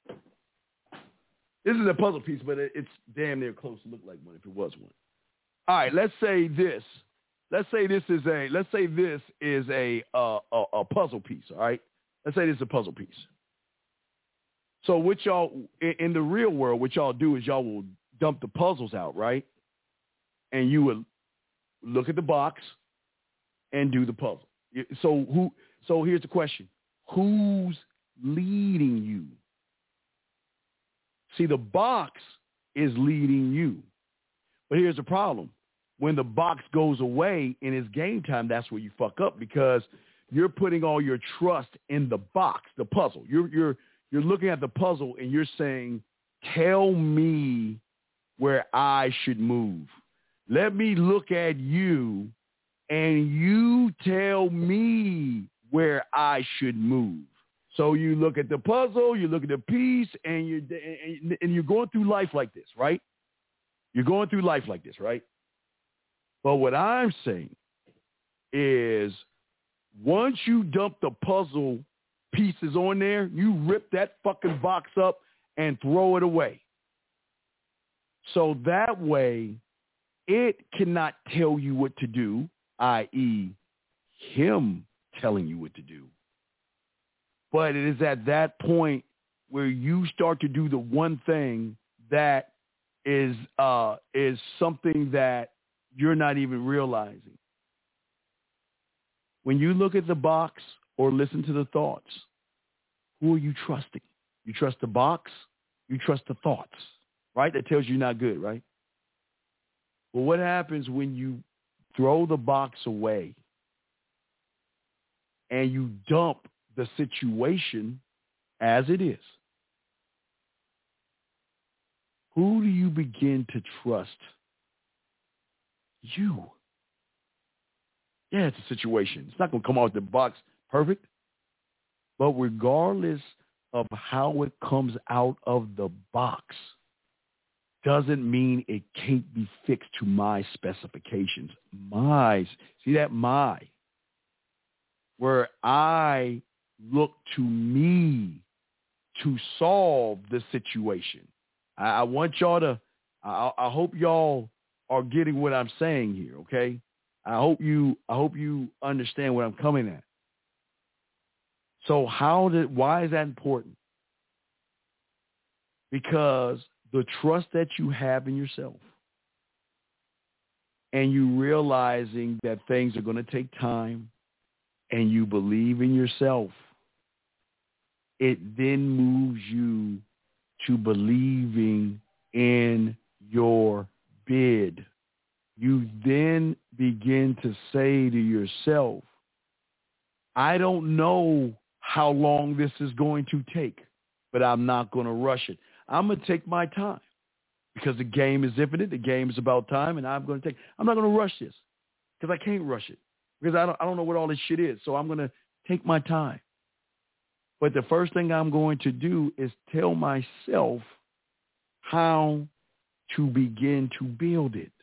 This is a puzzle piece, but it, it's damn near close to look like one if it was one. All right, let's say this. Let's say this is a. Let's say this is a uh, a, a puzzle piece. All right. Let's say this is a puzzle piece. So what y'all in, in the real world, what y'all do is y'all will dump the puzzles out, right? And you will look at the box and do the puzzle. So who? So here's the question: who's leading you? See, the box is leading you, but here's the problem. When the box goes away and it's game time, that's where you fuck up because you're putting all your trust in the box, the puzzle. You're you're you're looking at the puzzle and you're saying, tell me where I should move. Let me look at you and you tell me where I should move. So you look at the puzzle, you look at the piece, and you're, and, and you're going through life like this, right? You're going through life like this, right? But what I'm saying is once you dump the puzzle pieces on there, you rip that fucking box up and throw it away. So that way it cannot tell you what to do, that is him telling you what to do. But it is at that point where you start to do the one thing that is uh, is something that you're not even realizing. When you look at the box or listen to the thoughts, who are you trusting? You trust the box, you trust the thoughts, right? That tells you you're not good, right? Well, what happens when you throw the box away and you dump the situation as it is? Who do you begin to trust? You. Yeah, it's a situation. It's not going to come out the box perfect. But regardless of how it comes out of the box, doesn't mean it can't be fixed to my specifications. My, see that my, where I look to me to solve the situation. I, I want y'all to, I, I hope y'all are getting what I'm saying here, okay? I hope you, I hope you understand what I'm coming at. So how did, why is that important? Because the trust that you have in yourself and you realizing that things are going to take time and you believe in yourself, it then moves you to believing in your bid. You then begin to say to yourself, I don't know how long this is going to take, but I'm not going to rush it. I'm going to take my time because the game is infinite. The game is about time, and I'm going to take, I'm not going to rush this because I can't rush it because I don't, I don't know what all this shit is. So I'm going to take my time. But the first thing I'm going to do is tell myself how to begin to build it.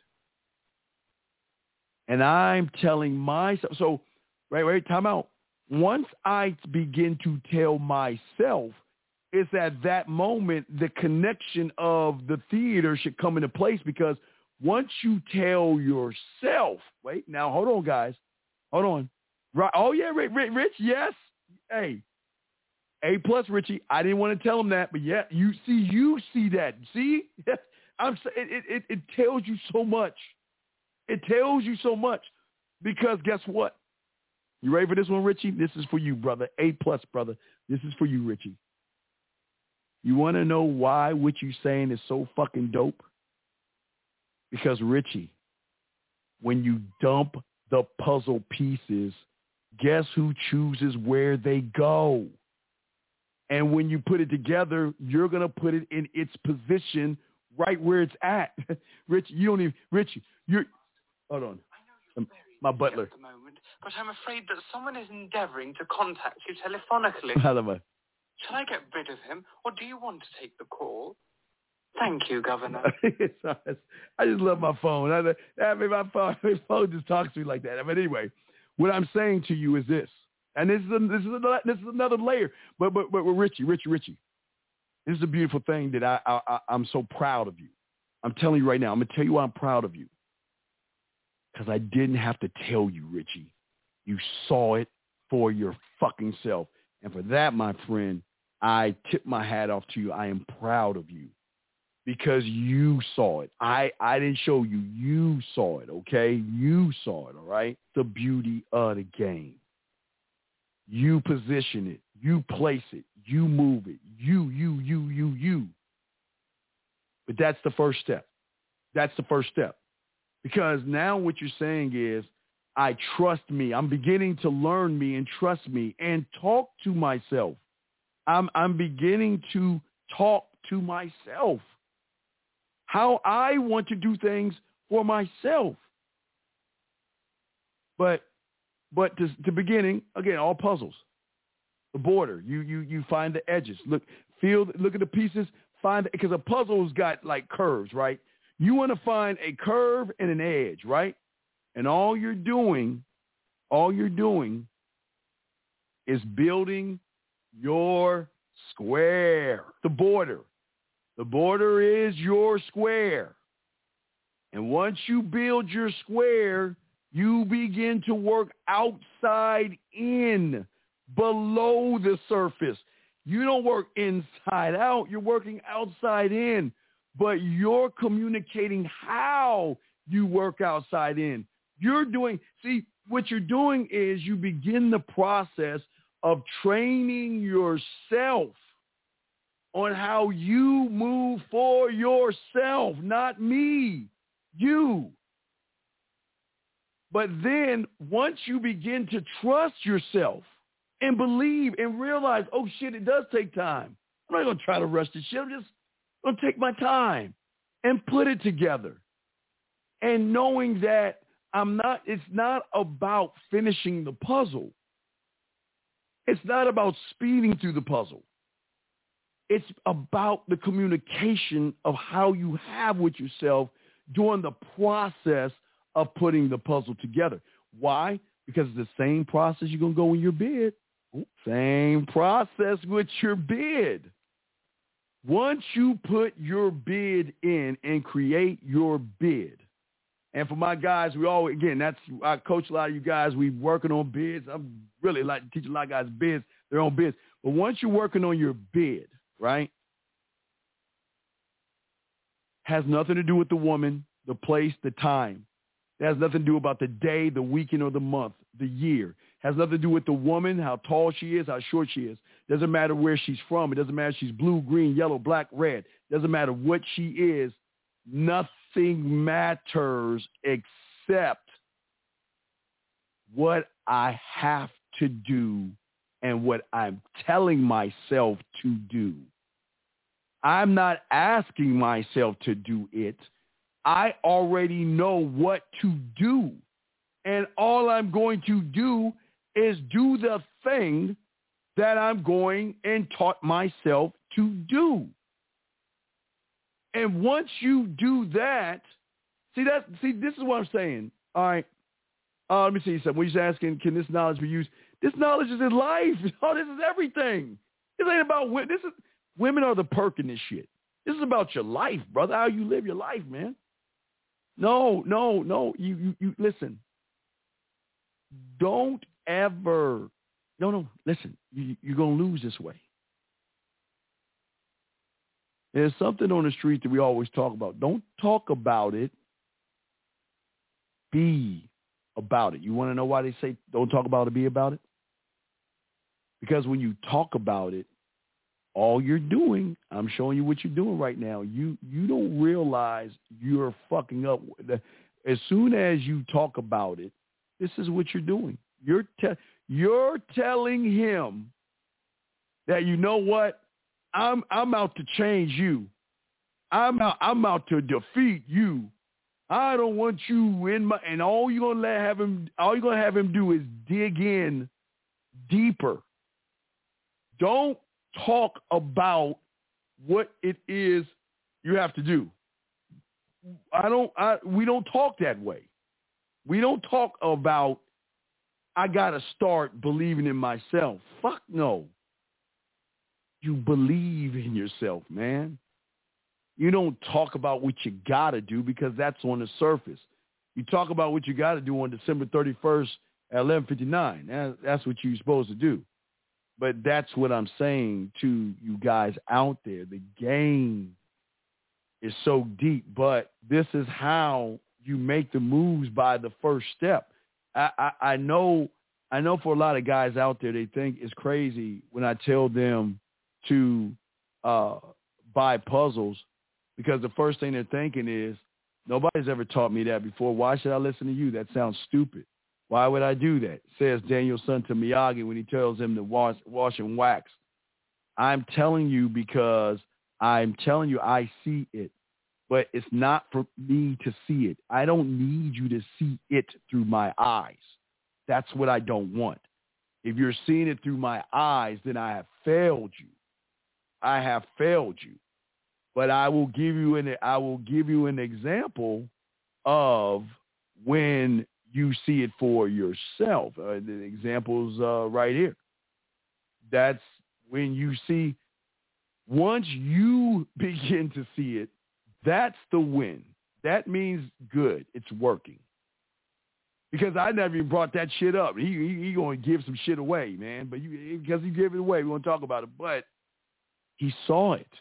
And I'm telling myself, so, right, right, time out. Once I begin to tell myself, it's at that moment the connection of the theater should come into place, because once you tell yourself, wait, now, hold on, guys. Hold on. Right. Oh, yeah, Rich, Rich, yes. Hey, A plus, Richie. I didn't want to tell him that, but yeah, you see, you see that. See? I'm saying it, it, it tells you so much. It tells you so much because guess what? You ready for this one, Richie? This is for you, brother. A plus, brother. This is for you, Richie. You want to know why what you're saying is so fucking dope? Because, Richie, when you dump the puzzle pieces, guess who chooses where they go? And when you put it together, you're going to put it in its position right where it's at. Rich, you don't even, Richie, you're, hold on. Um, my butler. At the moment, but I'm afraid that someone is endeavoring to contact you telephonically. Hello. Shall I get rid of him, or do you want to take the call? Thank you, Governor. I just love my phone. I, I mean, my phone, my phone just talks to me like that. I mean, anyway, what I'm saying to you is this, and this is a, this is a, this is another layer. But but but Richie, Richie, Richie, this is a beautiful thing that I, I, I I'm so proud of you. I'm telling you right now. I'm gonna tell you why I'm proud of you. Because I didn't have to tell you, Richie. You saw it for your fucking self. And for that, my friend, I tip my hat off to you. I am proud of you because you saw it. I, I didn't show you. You saw it, okay? You saw it, all right? The beauty of the game. You position it. You place it. You move it. You, you, you, you, you. But that's the first step. That's the first step. Because now what you're saying is, I trust me. I'm beginning to learn me and trust me and talk to myself. I'm, I'm beginning to talk to myself. How I want to do things for myself. But, but to, to beginning, again, all puzzles. The border, you, you, you find the edges. Look, feel, look at the pieces. Find it, because a puzzle's got like curves, right? You want to find a curve and an edge, right? And all you're doing, all you're doing is building your square, the border. The border is your square. And once you build your square, you begin to work outside in, below the surface. You don't work inside out. You're working outside in. But you're communicating how you work outside in. You're doing, see, what you're doing is you begin the process of training yourself on how you move for yourself, not me, you. But then once you begin to trust yourself and believe and realize, oh, shit, it does take time. I'm not going to try to rush this shit. I'm just going to take my time and put it together. And knowing that I'm not, it's not about finishing the puzzle. It's not about speeding through the puzzle. It's about the communication of how you have with yourself during the process of putting the puzzle together. Why? Because it's the same process you're going to go in your bid. Same process with your bid. Once you put your bid in and create your bid, and for my guys, we all, again, that's, I coach a lot of you guys. We working on bids. I'm really like to teach a lot of guys bids, their own bids. But once you're working on your bid, right, has nothing to do with the woman, the place, the time. It has nothing to do about the day, the weekend, or the month, the year. It has nothing to do with the woman, how tall she is, how short she is. It doesn't matter where she's from. It doesn't matter if she's blue, green, yellow, black, red. It doesn't matter what she is. Nothing matters except what I have to do and what I'm telling myself to do. I'm not asking myself to do it. I already know what to do. And all I'm going to do is do the thing that I'm going and taught myself to do. And once you do that, see that, see, this is what I'm saying. All right. Uh, let me see something. When you're asking, can this knowledge be used? This knowledge is in life. Oh, this is everything. This ain't about women. This is, women are the perk in this shit. This is about your life, brother, how you live your life, man. No, no, no. You, you, you listen. Don't ever, no, no, listen. You, you're going to lose this way. There's something on the street that we always talk about. Don't talk about it. Be about it. You want to know why they say don't talk about it, be about it? Because when you talk about it, all you're doing, I'm showing you what you're doing right now. You you don't realize you're fucking up. As soon as you talk about it, this is what you're doing. You're te- you're telling him that, you know what? I'm I'm out to change you. I'm out I'm out to defeat you. I don't want you in my, and all you're gonna let have him all you're gonna have him do is dig in deeper. Don't talk about what it is you have to do. I don't I we don't talk that way. We don't talk about I gotta start believing in myself. Fuck no. You believe in yourself, man. You don't talk about what you got to do because that's on the surface. You talk about what you got to do on December thirty-first at eleven fifty-nine. That, that's what you're supposed to do. But that's what I'm saying to you guys out there. The game is so deep, but this is how you make the moves by the first step. I, I, I know I know for a lot of guys out there, they think it's crazy when I tell them to uh, buy puzzles, because the first thing they're thinking is, nobody's ever taught me that before. Why should I listen to you? That sounds stupid. Why would I do that? Says Daniel's son to Miyagi when he tells him to wash, wash and wax. I'm telling you because I'm telling you I see it, but it's not for me to see it. I don't need you to see it through my eyes. That's what I don't want. If you're seeing it through my eyes, then I have failed you. I have failed you. But I will give you an I will give you an example of when you see it for yourself. Uh, the example's uh, right here. That's when you see, once you begin to see it, that's the win. That means good. It's working. Because I never even brought that shit up. He he, he going to give some shit away, man. But you, because he gave it away, we won't talk about it. But he saw it.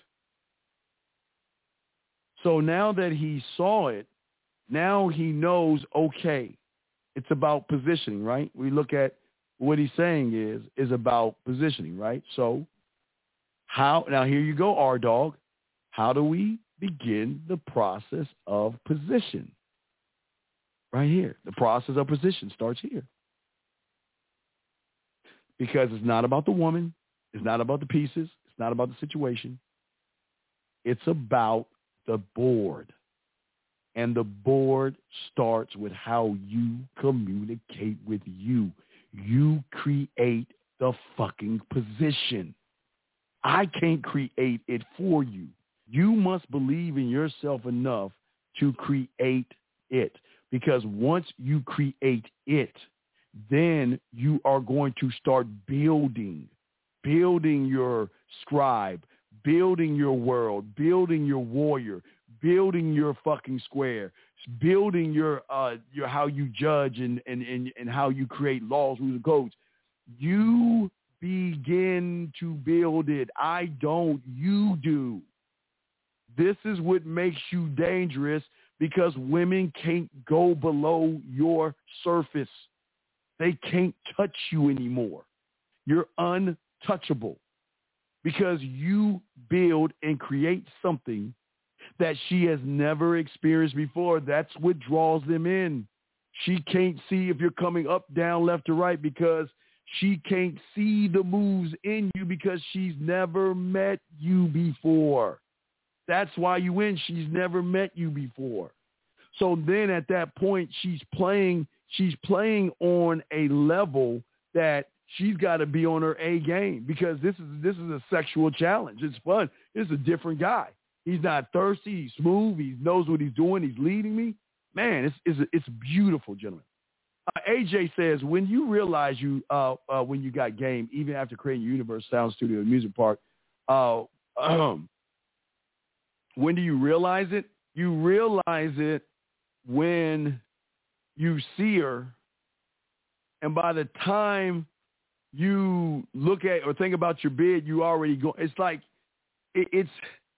So now that he saw it, now he knows, okay, it's about positioning, right? We look at What he's saying is, is about positioning, right? So how, now here you go, R-Dog. How do we begin the process of position? Right here. The process of position starts here. Because it's not about the woman. It's not about the pieces. It's not about the situation. It's about the board. And the board starts with how you communicate with you. You create the fucking position. I can't create it for you. You must believe in yourself enough to create it. Because once you create it, then you are going to start building, building your scribe, building your world, building your warrior, building your fucking square, building your uh your how you judge and and and, and how you create laws, rules, and codes. You begin to build it. I don't, you do. This is what makes you dangerous, because women can't go below your surface. They can't touch you anymore. You're untouchable because you build and create something that she has never experienced before. That's what draws them in. She can't see if you're coming up, down, left, or right because she can't see the moves in you because she's never met you before. That's why you win. She's never met you before. So then at that point, she's playing, she's playing on a level that she's got to be on her A game, because this is this is a sexual challenge. It's fun. This is a different guy. He's not thirsty. He's smooth. He knows what he's doing. He's leading me. Man, it's it's it's beautiful, gentlemen. Uh, A J says, when you realize you uh, uh, when you got game, even after creating your Universe Sound Studio and Music Park, uh, um, when do you realize it? You realize it when you see her, and by the time you look at or think about your bid, you already go. It's like it, it's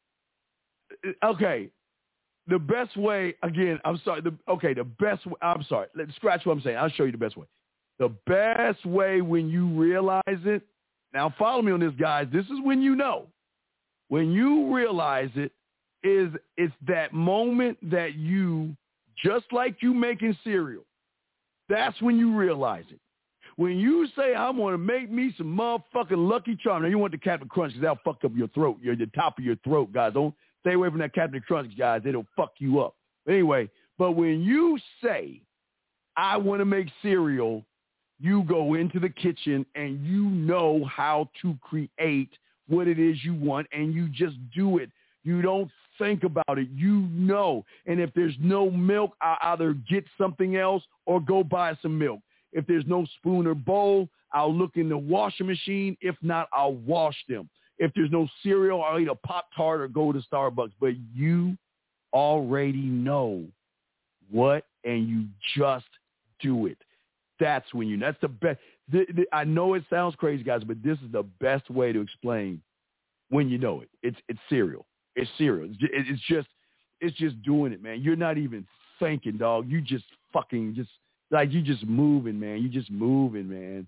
it, okay. The best way, again, I'm sorry. The, okay, the best way, I'm sorry. Let's scratch what I'm saying. I'll show you the best way. The best way when you realize it, now follow me on this, guys. This is when you know. When you realize it, is it's that moment that you, just like you making cereal, that's when you realize it. When you say, I'm going to make me some motherfucking Lucky Charms. Now, you want the Captain Crunch because that'll fuck up your throat, your, the top of your throat, guys. Don't stay away from that Captain Crunch, guys. It'll fuck you up. Anyway, but when you say, I want to make cereal, you go into the kitchen and you know how to create what it is you want, and you just do it. You don't think about it. You know. And if there's no milk, I'll either get something else or go buy some milk. If there's no spoon or bowl, I'll look in the washing machine. If not, I'll wash them. If there's no cereal, I'll eat a Pop-Tart or go to Starbucks. But you already know what, and you just do it. That's when you, that's the best. The, the, I know it sounds crazy, guys, but this is the best way to explain when you know it. It's it's cereal. It's cereal. It's just, it's just, it's just doing it, man. You're not even thinking, dog. You just fucking just, like, you just moving, man. You just moving, man.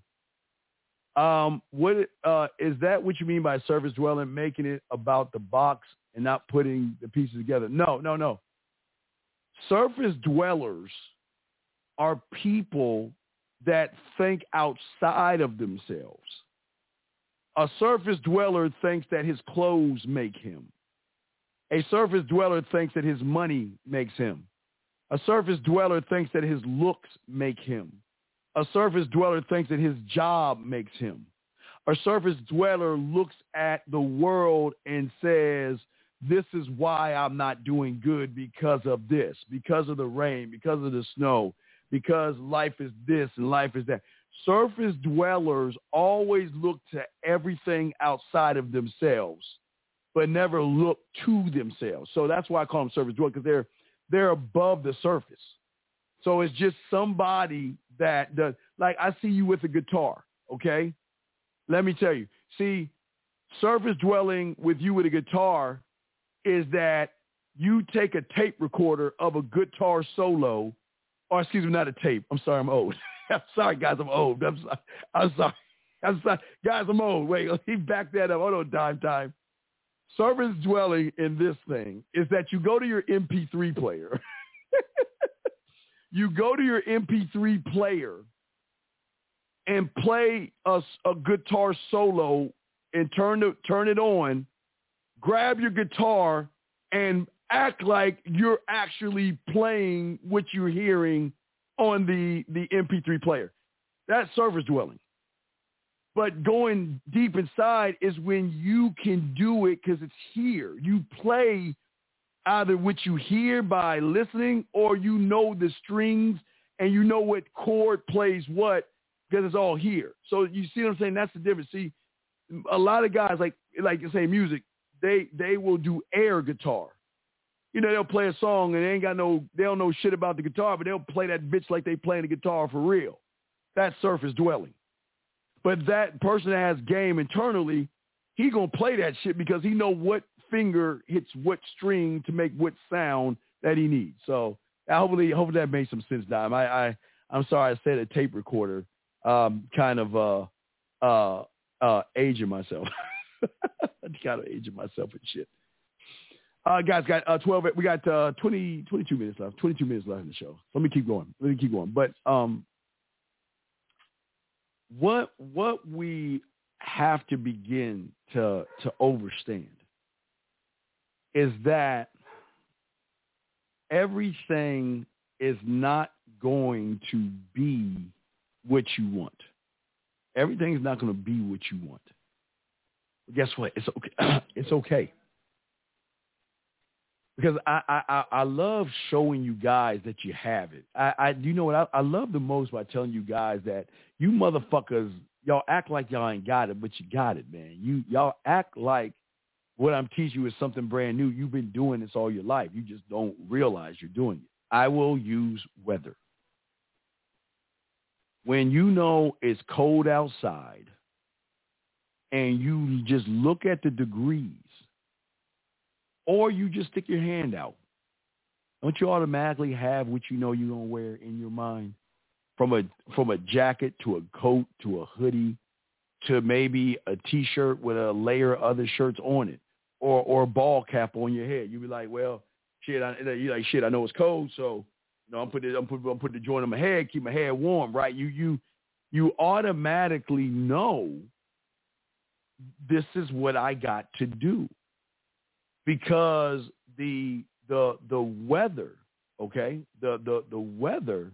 Um, what uh, is that what you mean by surface dwelling, making it about the box and not putting the pieces together? No, no, no. Surface dwellers are people that think outside of themselves. A surface dweller thinks that his clothes make him. A surface dweller thinks that his money makes him. A surface dweller thinks that his looks make him. A surface dweller thinks that his job makes him. A surface dweller looks at the world and says, this is why I'm not doing good, because of this, because of the rain, because of the snow, because life is this and life is that. Surface dwellers always look to everything outside of themselves, but never look to themselves. So that's why I call them surface dwellers, because they're they're above the surface. So it's just somebody that does, like, I see you with a guitar, okay? Let me tell you. See, surface dwelling with you with a guitar is that you take a tape recorder of a guitar solo, or excuse me, not a tape. I'm sorry, I'm old. I'm sorry, guys. I'm old. I'm sorry. I'm sorry. I'm sorry. Guys, I'm old. Wait, he backed that up. Hold on, dime time. Service dwelling in this thing is that you go to your M P three player. You go to your M P three player and play a, a guitar solo and turn the, turn it on, grab your guitar, and act like you're actually playing what you're hearing on the, the M P three player. That's service dwelling. But going deep inside is when you can do it because it's here. You play either what you hear by listening or you know the strings and you know what chord plays what because it's all here. So you see what I'm saying? That's the difference. See, a lot of guys, like like you say music, they they will do air guitar. You know, they'll play a song and they ain't got no, they don't know shit about the guitar, but they'll play that bitch like they playing the guitar for real. That's surface dwelling. But that person that has game internally, he going to play that shit because he know what finger hits what string to make what sound that he needs. So hopefully, hopefully that made some sense, Dime. I, I, I'm sorry I said a tape recorder, um, kind of uh, uh, uh, aging myself. kind of aging myself and shit. Uh, guys, got uh, twelve. We got uh, twenty, twenty-two minutes left. twenty-two minutes left in the show. Let me keep going. Let me keep going. But um, what what we have to begin to to understand is that everything is not going to be what you want. Everything is not going to be what you want. But guess what? It's okay. It's okay. Because I, I, I love showing you guys that you have it. I, I you know what I, I love the most by telling you guys that you motherfuckers, y'all act like y'all ain't got it, but you got it, man. You y'all act like what I'm teaching you is something brand new. You've been doing this all your life. You just don't realize you're doing it. I will use weather. When you know it's cold outside and you just look at the degrees, or you just stick your hand out, don't you automatically have what you know you're going to wear in your mind? From a from a jacket to a coat to a hoodie to maybe a T-shirt with a layer of other shirts on it, or or a ball cap on your head. You be like, well, shit, I, you like shit. I know it's cold, so you know I'm putting I'm putting I'm putting the joint on my head, keep my head warm, right? You you you automatically know this is what I got to do. Because the the the weather, okay, the, the the weather,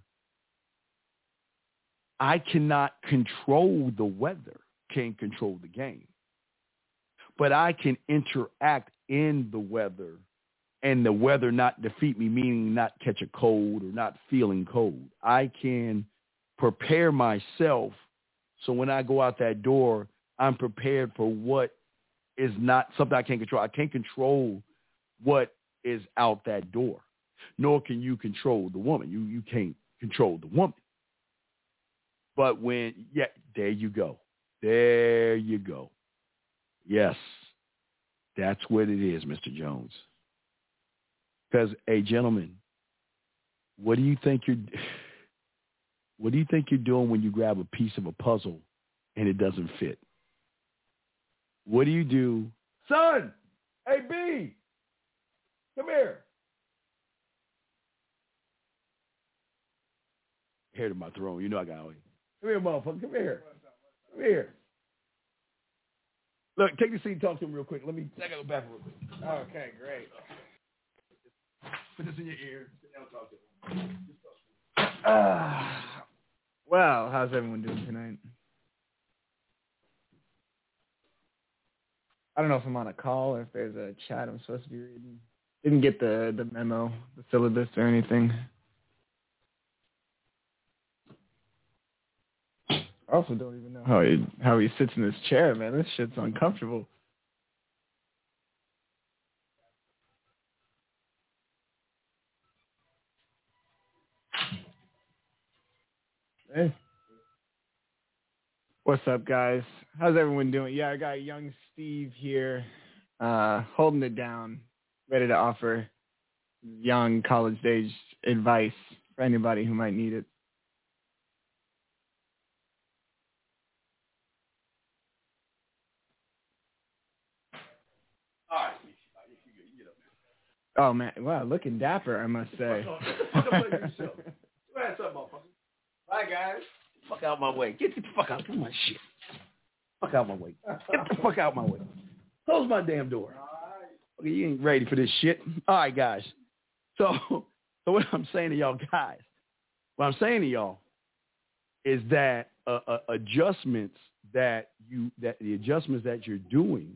I cannot control the weather, can't control the game. But I can interact in the weather and the weather not defeat me, meaning not catch a cold or not feeling cold. I can prepare myself so when I go out that door, I'm prepared for what is not something I can't control. I can't control what is out that door, nor can you control the woman. You you can't control the woman. But when, yeah, there you go. There you go. Yes, that's what it is, Mister Jones. Because, hey, gentlemen, what do you think you're what do you think you're doing when you grab a piece of a puzzle and it doesn't fit? What do you do? Son! Hey, B! Come here. Hair to my throne. You know I got it. Come here, motherfucker. Come here. Come here. Look, take the seat and talk to him real quick. Let me, I gotta go back real quick. Okay, great. Put this in your ear. Sit down and talk to him. Uh, well, how's everyone doing tonight? I don't know if I'm on a call or if there's a chat I'm supposed to be reading. Didn't get the, the memo, the syllabus or anything. I also don't even know how he, how he sits in this chair, man. This shit's uncomfortable. Hey. What's up, guys? How's everyone doing? Yeah, I got young Steve here, uh, holding it down, ready to offer young college-age advice for anybody who might need it. Oh, man. Wow, looking dapper, I must say. Fuck up like yourself. Go ahead, son, motherfucker. Bye, guys. Fuck out my way. Get the fuck out of my shit. Fuck out my way. Get the fuck out my way. Close my damn door. Okay, you ain't ready for this shit. All right, guys. So, so what I'm saying to y'all guys, what I'm saying to y'all is that uh, uh, adjustments that you that the adjustments that you're doing,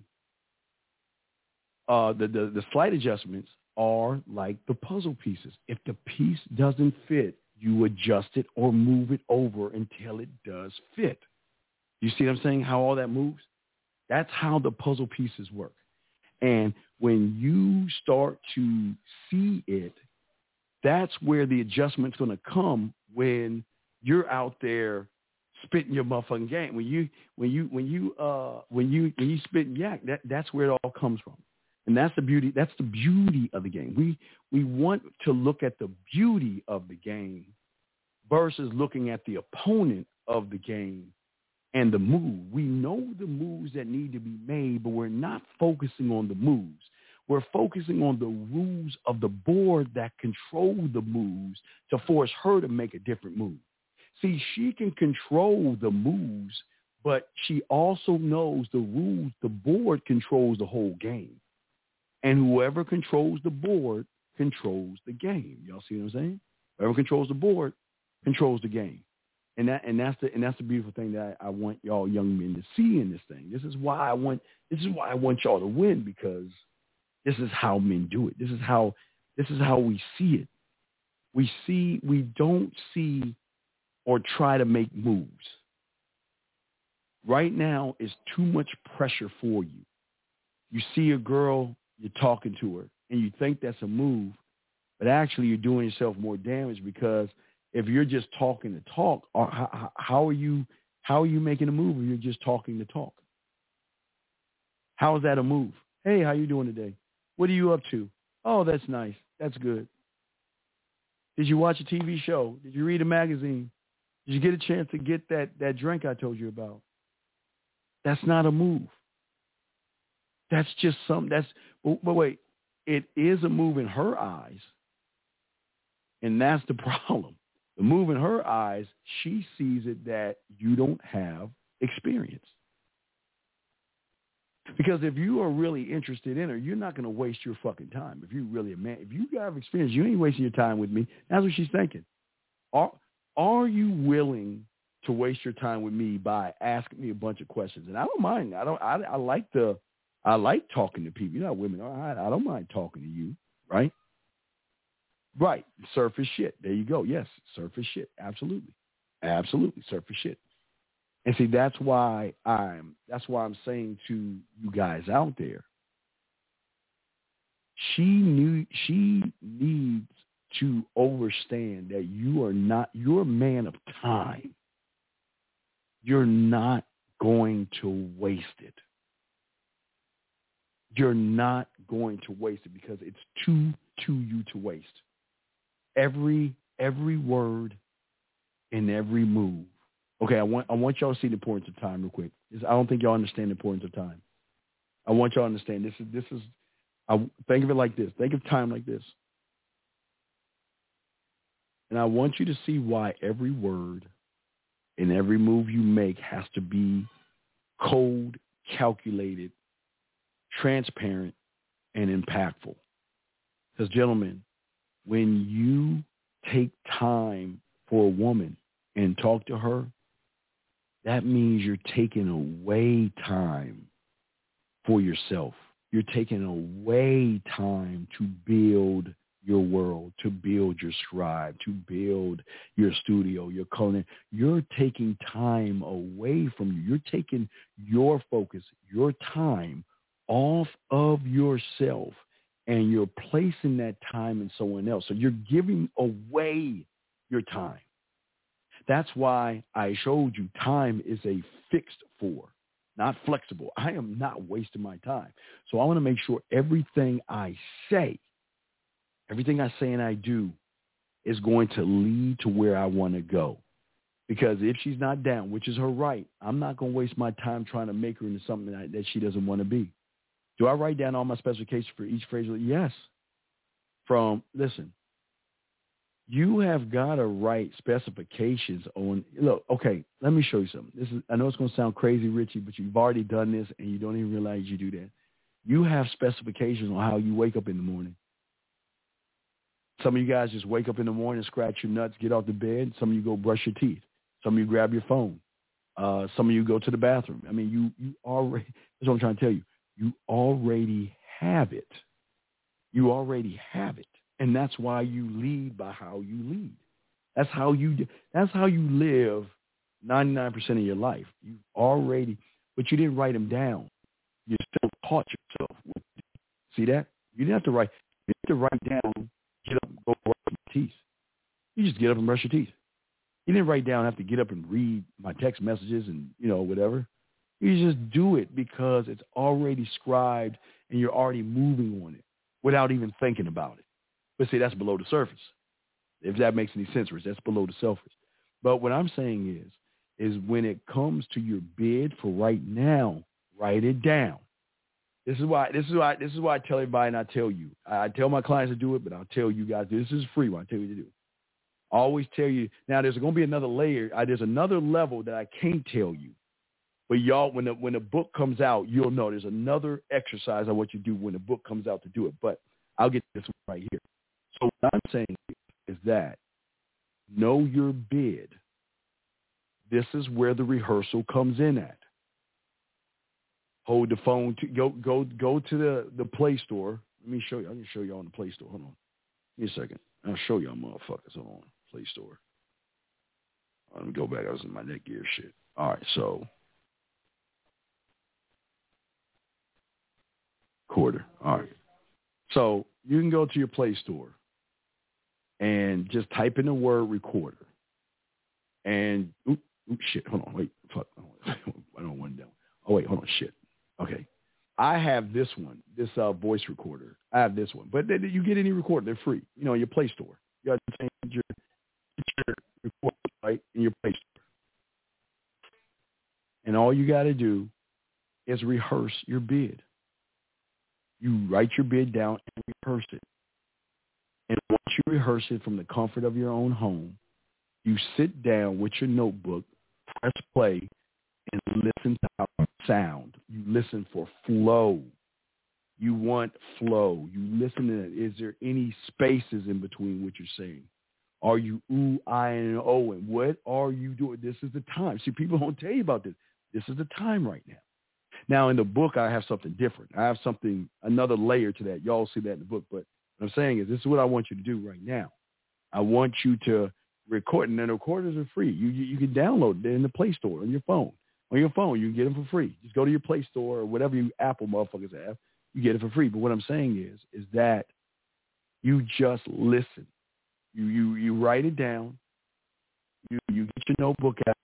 uh, the, the the slight adjustments are like the puzzle pieces. If the piece doesn't fit, you adjust it or move it over until it does fit. You see what I'm saying? How all that moves? That's how the puzzle pieces work. And when you start to see it, that's where the adjustment's going to come when you're out there spitting your motherfucking game. When you when you when you uh when you when you spit yak, that that's where it all comes from. And that's the beauty. That's the beauty of the game. We we want to look at the beauty of the game versus looking at the opponent of the game and the move. We know the moves that need to be made, but we're not focusing on the moves. We're focusing on the rules of the board that control the moves to force her to make a different move. See, she can control the moves, but she also knows the rules. The board controls the whole game. And whoever controls the board controls the game. Y'all see what I'm saying? Whoever controls the board controls the game. And that and that's the and that's the beautiful thing that I, I want y'all young men to see in this thing. This is why I want this is why I want y'all to win, because this is how men do it. This is how this is how we see it. We see we don't see or try to make moves. Right now is too much pressure for you. You see a girl, you're talking to her, and you think that's a move, but actually you're doing yourself more damage, because if you're just talking to talk, or how, how are you how are you making a move if you're just talking to talk? How is that a move? Hey, how you doing today? What are you up to? Oh, that's nice. That's good. Did you watch a T V show? Did you read a magazine? Did you get a chance to get that, that drink I told you about? That's not a move. That's just something. That's but wait, it is a move in her eyes, and that's the problem. The move in her eyes, she sees it that you don't have experience. Because if you are really interested in her, you're not going to waste your fucking time. If you're really a man, if you have experience, you ain't wasting your time with me. That's what she's thinking. Are, are you willing to waste your time with me by asking me a bunch of questions? And I don't mind. I don't. I, I like the. I like talking to people. You're not women. All right. I don't mind talking to you. Right. Right. Surface shit. There you go. Yes. Surface shit. Absolutely. Absolutely. Surface shit. And see, that's why I'm, that's why I'm saying to you guys out there, she knew, she needs to understand that you are not, you're a man of time. You're not going to waste it. You're not going to waste it because it's too, to you to waste. Every every word and every move. Okay, I want I want y'all to see the importance of time real quick. I don't think y'all understand the importance of time. I want y'all to understand this is this is. I think of it like this. Think of time like this. And I want you to see why every word and every move you make has to be cold, calculated, transparent, and impactful. Because, gentlemen, when you take time for a woman and talk to her, that means you're taking away time for yourself. You're taking away time to build your world, to build your scribe, to build your studio, your culinary. You're taking time away from you. You're taking your focus, your time off of yourself, and you're placing that time in someone else. So you're giving away your time. That's why I showed you time is a fixed for, not flexible. I am not wasting my time. So I want to make sure everything I say, everything I say and I do is going to lead to where I want to go. Because if she's not down, which is her right, I'm not going to waste my time trying to make her into something that, that she doesn't want to be. Do I write down all my specifications for each phrase? Yes. from, listen, you have got to write specifications on, look, okay, let me show you something. This is, I know it's going to sound crazy, Richie, but you've already done this and you don't even realize you do that. You have specifications on how you wake up in the morning. Some of you guys just wake up in the morning, scratch your nuts, get off the bed. Some of you go brush your teeth. Some of you grab your phone. Uh, some of you go to the bathroom. I mean, you, you already, that's what I'm trying to tell you. You already have it. You already have it. And that's why you lead by how you lead. That's how you, that's how you live ninety-nine percent of your life. You already, but you didn't write them down. You still taught yourself. See that? You didn't have to write, you have to write down, get up and go brush your teeth. You just get up and brush your teeth. You didn't write down, have to get up and read my text messages and, you know, whatever. You just do it because it's already scribed and you're already moving on it without even thinking about it. But see, that's below the surface. If that makes any sense, Rich, that's below the surface. But what I'm saying is, is when it comes to your bid for right now, write it down. This is why, this is why, this is why I tell everybody and I tell you. I tell my clients to do it, but I'll tell you guys, this is free what I tell you to do. I always tell you, now there's going to be another layer. I, there's another level that I can't tell you. But y'all, when the, when the book comes out, you'll know there's another exercise on what you do when the book comes out to do it. But I'll get this one right here. So what I'm saying is that know your bid. This is where the rehearsal comes in at. Hold the phone to go go go to the, the Play Store. Let me show you. I can show you on the Play Store. Hold on. Give me a second. I'll show y'all motherfuckers. Hold on. Play Store. Let me go back. I was in my Netgear shit. All right, so quarter. All right. So you can go to your Play Store and just type in the word recorder. And oop, oop shit. Hold on. Wait. Fuck. I don't want it down. Oh wait. Hold on. Shit. Okay. I have this one, this uh, voice recorder. I have this one. But you get any recorder. They're free. You know, your Play Store. You got to change your, your recorder, right, in your Play Store. And all you got to do is rehearse your bid. You write your bid down and rehearse it. And once you rehearse it from the comfort of your own home, you sit down with your notebook, press play, and listen to how it sound. You listen for flow. You want flow. You listen to it. Is there any spaces in between what you're saying? Are you ooh, I, and oh, and what are you doing? This is the time. See, people don't tell you about this. This is the time right now. Now, in the book, I have something different. I have something, another layer to that. Y'all see that in the book. But what I'm saying is this is what I want you to do right now. I want you to record, and then the recorders are free. You, you, you can download them in the Play Store on your phone. On your phone, you can get them for free. Just go to your Play Store or whatever you Apple motherfuckers have. You get it for free. But what I'm saying is, is that you just listen. You you you write it down. You you get your notebook out,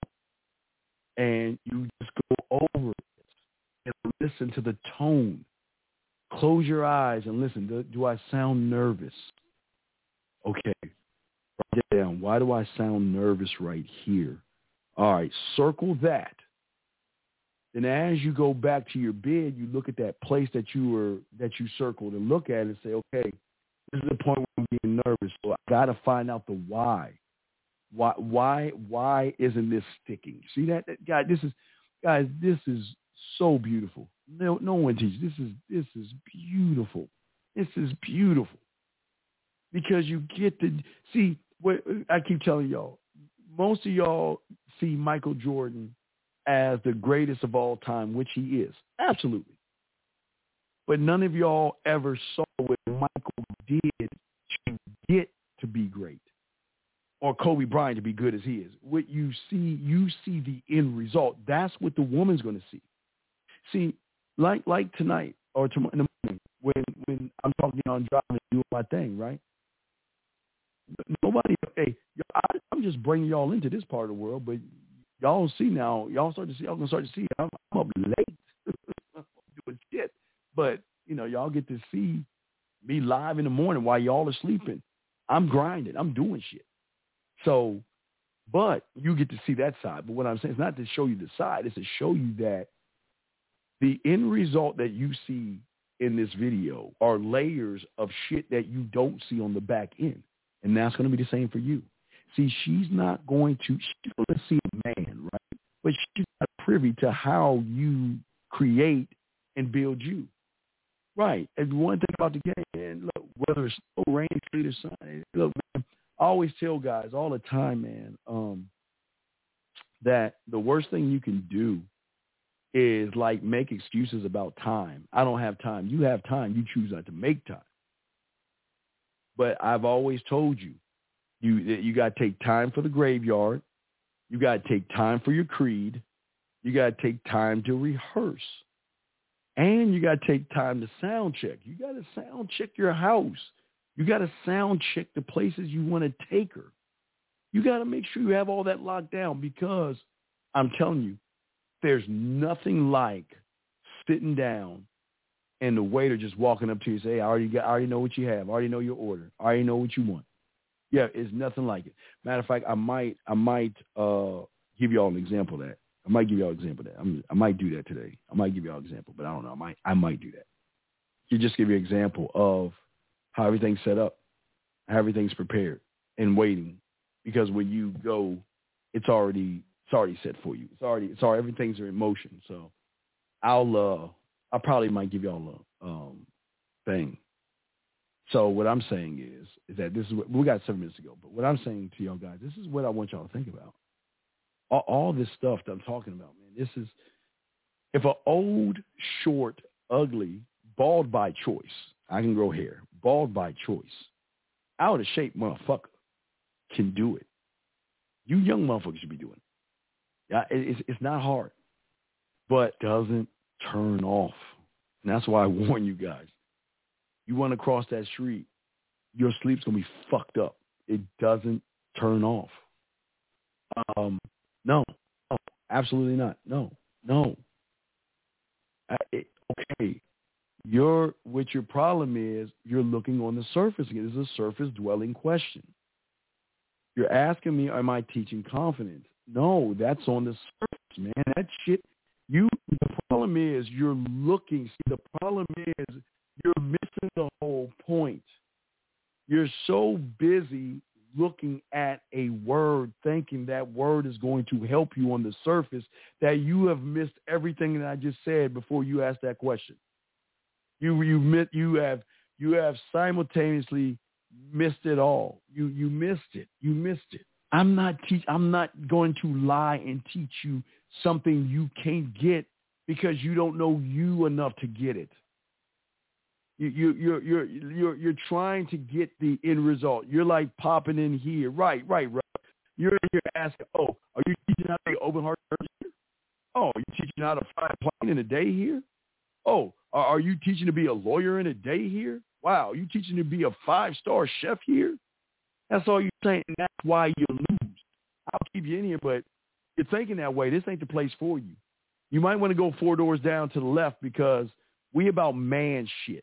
and you just go over it and listen to the tone. Close your eyes and listen. Do, do I sound nervous? Okay, write it down. Why do I sound nervous right here? All right, circle that. Then as you go back to your bid, you look at that place that you were that you circled and look at it and say, okay, this is the point where I'm being nervous. So I got to find out the why. Why why why isn't this sticking? See that, that guy? This is guys. This is so beautiful. No no one teaches. This is this is beautiful. This is beautiful because you get to see. What I keep telling y'all, most of y'all see Michael Jordan as the greatest of all time, which he is. Absolutely. But none of y'all ever saw what Michael did to get to be great or Kobe Bryant to be good as he is. What you see, you see the end result. That's what the woman's going to see. See, like like tonight or tomorrow in the morning when, when I'm talking on driving and doing my thing, right? Nobody, hey, I, I'm just bringing y'all into this part of the world, but y'all see now, y'all start to see, y'all gonna start to see, I'm, I'm up late doing shit. But, you know, y'all get to see me live in the morning while y'all are sleeping. I'm grinding. I'm doing shit. So, but you get to see that side. But what I'm saying is not to show you the side. It's to show you that the end result that you see in this video are layers of shit that you don't see on the back end. And that's going to be the same for you. See, she's not going to, she's going to see a man, right? But she's not privy to how you create and build you. Right. And one thing about the game, man, look, whether it's snow, rain, sleet, or sun, look, man, I always tell guys all the time, man, um, that the worst thing you can do is like make excuses about time. I don't have time. You have time. You choose not to make time. But I've always told you, you you got to take time for the graveyard. You got to take time for your creed. You got to take time to rehearse. And you got to take time to sound check. You got to sound check your house. You got to sound check the places you want to take her. You got to make sure you have all that locked down, because I'm telling you, there's nothing like sitting down and the waiter just walking up to you and say, hey, I already got, I already know what you have. I already know your order. I already know what you want. Yeah, it's nothing like it. Matter of fact, I might, I might uh, give y'all an example of that. I might give y'all an example of that. I'm, I might do that today. I might give y'all an example, but I don't know. I might, I might do that. You just give you an example of how everything's set up, how everything's prepared and waiting. Because when you go, it's already, it's already set for you. It's already, it's already, everything's in motion. So I'll, uh, I probably might give y'all a um, thing. So what I'm saying is, is that this is what, we got seven minutes to go, but what I'm saying to y'all guys, this is what I want y'all to think about. All, all this stuff that I'm talking about, man, this is, if an old, short, ugly, bald by choice, I can grow hair, bald by choice, out of shape motherfucker can do it. You young motherfuckers should be doing it. Yeah, it, it's, it's not hard, but doesn't turn off. And that's why I warn you guys. You want to cross that street, your sleep's going to be fucked up. It doesn't turn off. Um, no, no, absolutely not. No, no. I, it, okay, your what your problem is, you're looking on the surface again. It's a surface-dwelling question. You're asking me, am I teaching confidence? No, that's on the surface, man. That shit, you, the problem is you're looking. See, the problem is you're missing the whole point. You're so busy looking at a word, thinking that word is going to help you on the surface, that you have missed everything that I just said before you asked that question. You you mit, you have you have simultaneously missed it all. You you missed it. You missed it. I'm not teach. I'm not going to lie and teach you something you can't get because you don't know you enough to get it. You you you're you're you're you're trying to get the end result. You're like popping in here, right, right, right. You're you're asking, oh, are you teaching how to be open heart surgeon? Oh, are you teaching how to fly a plane in a day here? Oh, are, are you teaching to be a lawyer in a day here? Wow, are you teaching to be a five-star chef here? That's all you're saying, and that's why you lose. I'll keep you in here, but you're thinking that way. This ain't the place for you. You might want to go four doors down to the left because we about man shit.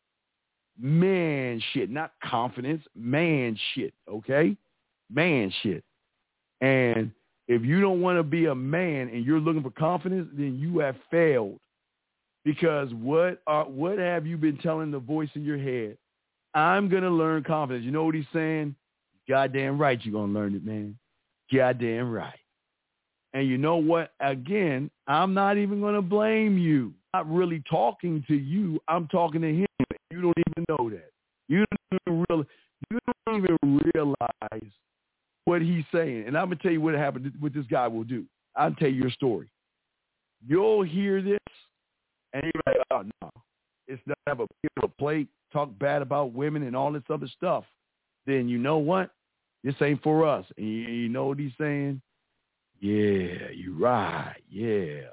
Man shit, not confidence, man shit, okay? Man shit. And if you don't want to be a man and you're looking for confidence, then you have failed. Because what are, what have you been telling the voice in your head? I'm going to learn confidence. You know what he's saying? Goddamn right you're going to learn it, man. Goddamn right. And you know what? Again, I'm not even going to blame you. I'm not really talking to you. I'm talking to him. You don't even know that. You don't even realize, you don't even realize what he's saying. And I'm going to tell you what happened, what this guy will do. I'll tell you your story. You'll hear this, and you're like, oh, no. It's not have a people plate, talk bad about women and all this other stuff. Then you know what? This ain't for us. And you, you know what he's saying? Yeah, you're right. Yeah.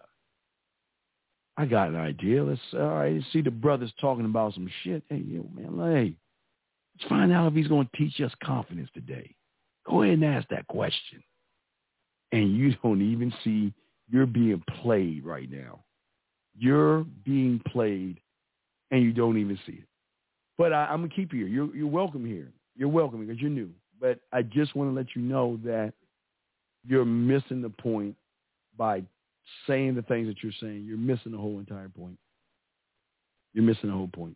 I got an idea. Let's all right. Let's see the brothers talking about some shit. Hey, yo, man, hey, let's find out if he's going to teach us confidence today. Go ahead and ask that question. And you don't even see you're being played right now. You're being played, and you don't even see it. But I, I'm gonna keep you here. You're, you're welcome here. You're welcome because you're new. But I just want to let you know that you're missing the point by saying the things that you're saying. You're missing the whole entire point. You're missing the whole point.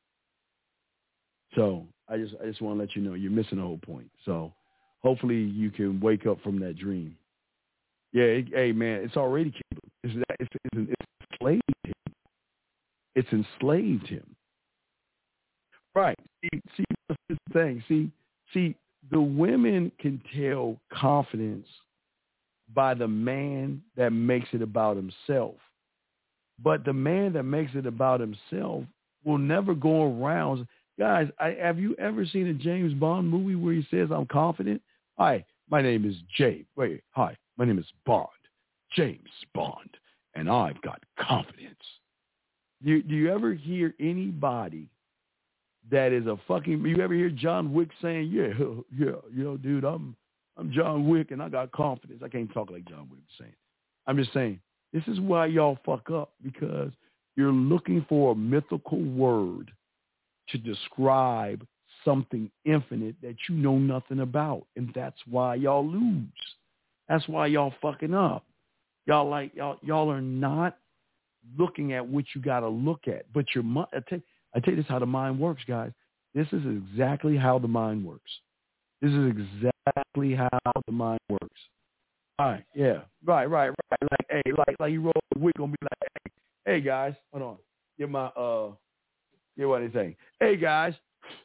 So I just I just want to let you know you're missing the whole point. So hopefully you can wake up from that dream. Yeah, it, hey man, it's already killed him. It's, it's, it's, it's enslaved him. It's enslaved him. Right. See, see that's the thing. See, see, the women can tell confidence by the man that makes it about himself. But the man that makes it about himself will never go around. Guys, I, have you ever seen a James Bond movie where he says, I'm confident? Hi, my name is James. Wait, hi, my name is Bond, James Bond, and I've got confidence. You, do you ever hear anybody that is a fucking, you ever hear John Wick saying, yeah, yeah, you know, dude, I'm I'm John Wick and I got confidence. I can't talk like John Wick was saying. I'm just saying, this is why y'all fuck up, because you're looking for a mythical word to describe something infinite that you know nothing about. And that's why y'all lose. That's why y'all fucking up. Y'all like, y'all, y'all are not looking at what you got to look at. But your mind, I tell, I tell you this how the mind works, guys. This is exactly how the mind works. This is exactly how the mind works. All right, yeah, right, right, right. Like, hey, like, like you roll the week gonna be like, hey, hey, guys, hold on. Get my, uh, get what they say. Hey, guys,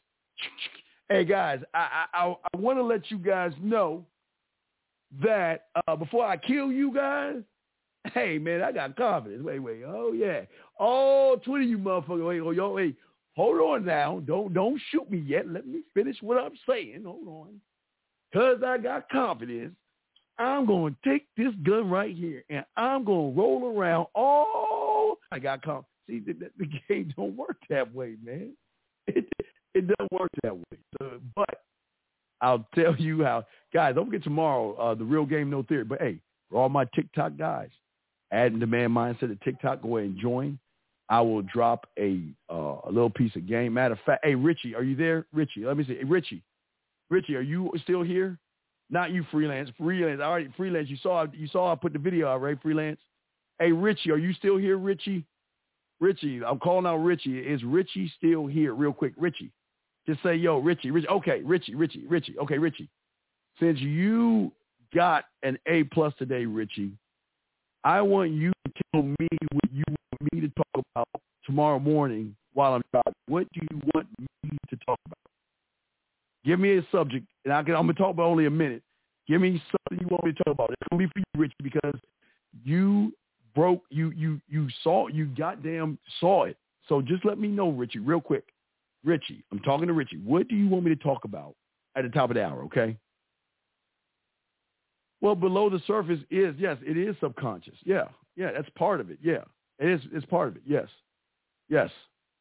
hey, guys, I, I, I, I want to let you guys know that uh, before I kill you guys, hey, man, I got confidence. Wait, wait, oh yeah, all twenty of you motherfuckers. Wait, oh, yo, hey, hold on now. Don't, don't shoot me yet. Let me finish what I'm saying. Hold on, cause I got confidence. I'm going to take this gun right here, and I'm going to roll around all. I got confidence. See, the, the, the game don't work that way, man. It, it doesn't work that way. So, but I'll tell you how. Guys, don't forget tomorrow, uh, the Real Game No Theory. But, hey, for all my TikTok guys, adding the Man Mindset to TikTok, go ahead and join. I will drop a uh, a little piece of game. Matter of fact, hey, Richie, are you there? Richie, let me see. Hey, Richie, Richie, are you still here? Not you, freelance. Freelance. I already freelance. You saw. You saw. I put the video out, right? Freelance. Hey, Richie, are you still here, Richie? Richie, I'm calling out Richie. Is Richie still here? Real quick, Richie. Just say, yo, Richie. Richie. Okay, Richie. Richie. Richie. Okay, Richie. Since you got an A plus today, Richie, I want you to tell me what you want me to talk about tomorrow morning while I'm driving. What do you want me to talk about? Give me a subject, and I can, I'm going to talk about only a minute. Give me something you want me to talk about. It's going to be for you, Richie, because you broke, you you you saw, you goddamn saw it. So just let me know, Richie, real quick. Richie, I'm talking to Richie. What do you want me to talk about at the top of the hour, okay? Well, below the surface is, yes, it is subconscious. Yeah, yeah, that's part of it. Yeah, it is. It's part of it. Yes, yes.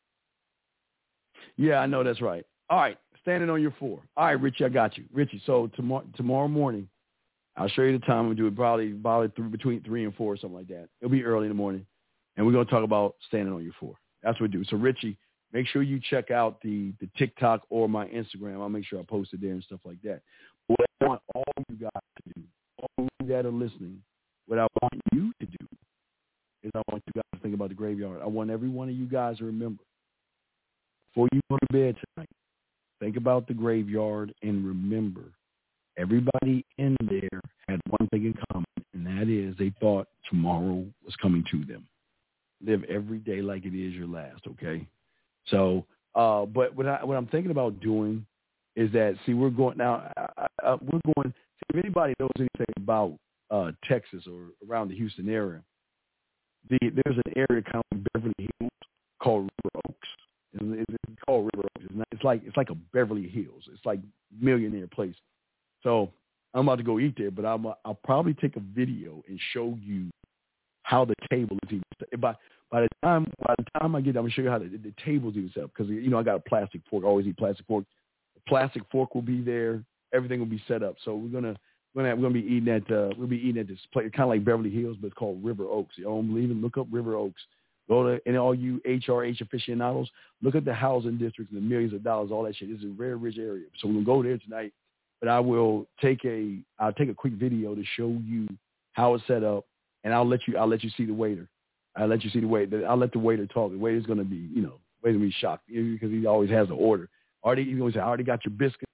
Yeah, I know that's right. All right. Standing on your four. All right, Richie, I got you. Richie, so tomorrow tomorrow morning, I'll show you the time. We'll do it probably, probably th- between three and four or something like that. It'll be early in the morning, and we're going to talk about standing on your four. That's what we do. So, Richie, make sure you check out the, the TikTok or my Instagram. I'll make sure I post it there and stuff like that. What I want all you guys to do, all you that are listening, what I want you to do is I want you guys to think about the graveyard. I want every one of you guys to remember, before you go to bed tonight, think about the graveyard and remember, everybody in there had one thing in common, and that is they thought tomorrow was coming to them. Live every day like it is your last, okay? So, uh, but what, I, what I'm thinking about doing is that, see, we're going now, I, I, we're going, see, if anybody knows anything about uh, Texas or around the Houston area, the, there's an area kind of like Beverly Hills called River Oaks. It's, it's called River Oaks. It's, not, it's like it's like a Beverly Hills. It's like millionaire place. So I'm about to go eat there, but I'm, I'll probably take a video and show you how the table is even. By by the time by the time I get there, I'm gonna show you how the, the table's even set up, because you know I got a plastic fork. I always eat plastic fork. The plastic fork will be there. Everything will be set up. So we're gonna we're gonna, we're gonna be eating at uh, we'll be eating at this place, kind of like Beverly Hills, but it's called River Oaks. You don't believe it? Look up River Oaks. Go to, and all you H R H aficionados, look at the housing districts and the millions of dollars, all that shit. This is a very rich area. So we're going to go there tonight, but I will take a, I'll take a quick video to show you how it's set up, and I'll let you, I'll let you see the waiter. I'll let you see the waiter. I'll let the waiter talk. The waiter's going to be, you know, Wait to be shocked because he always has the order. Already, he always say, I already got your biscuit.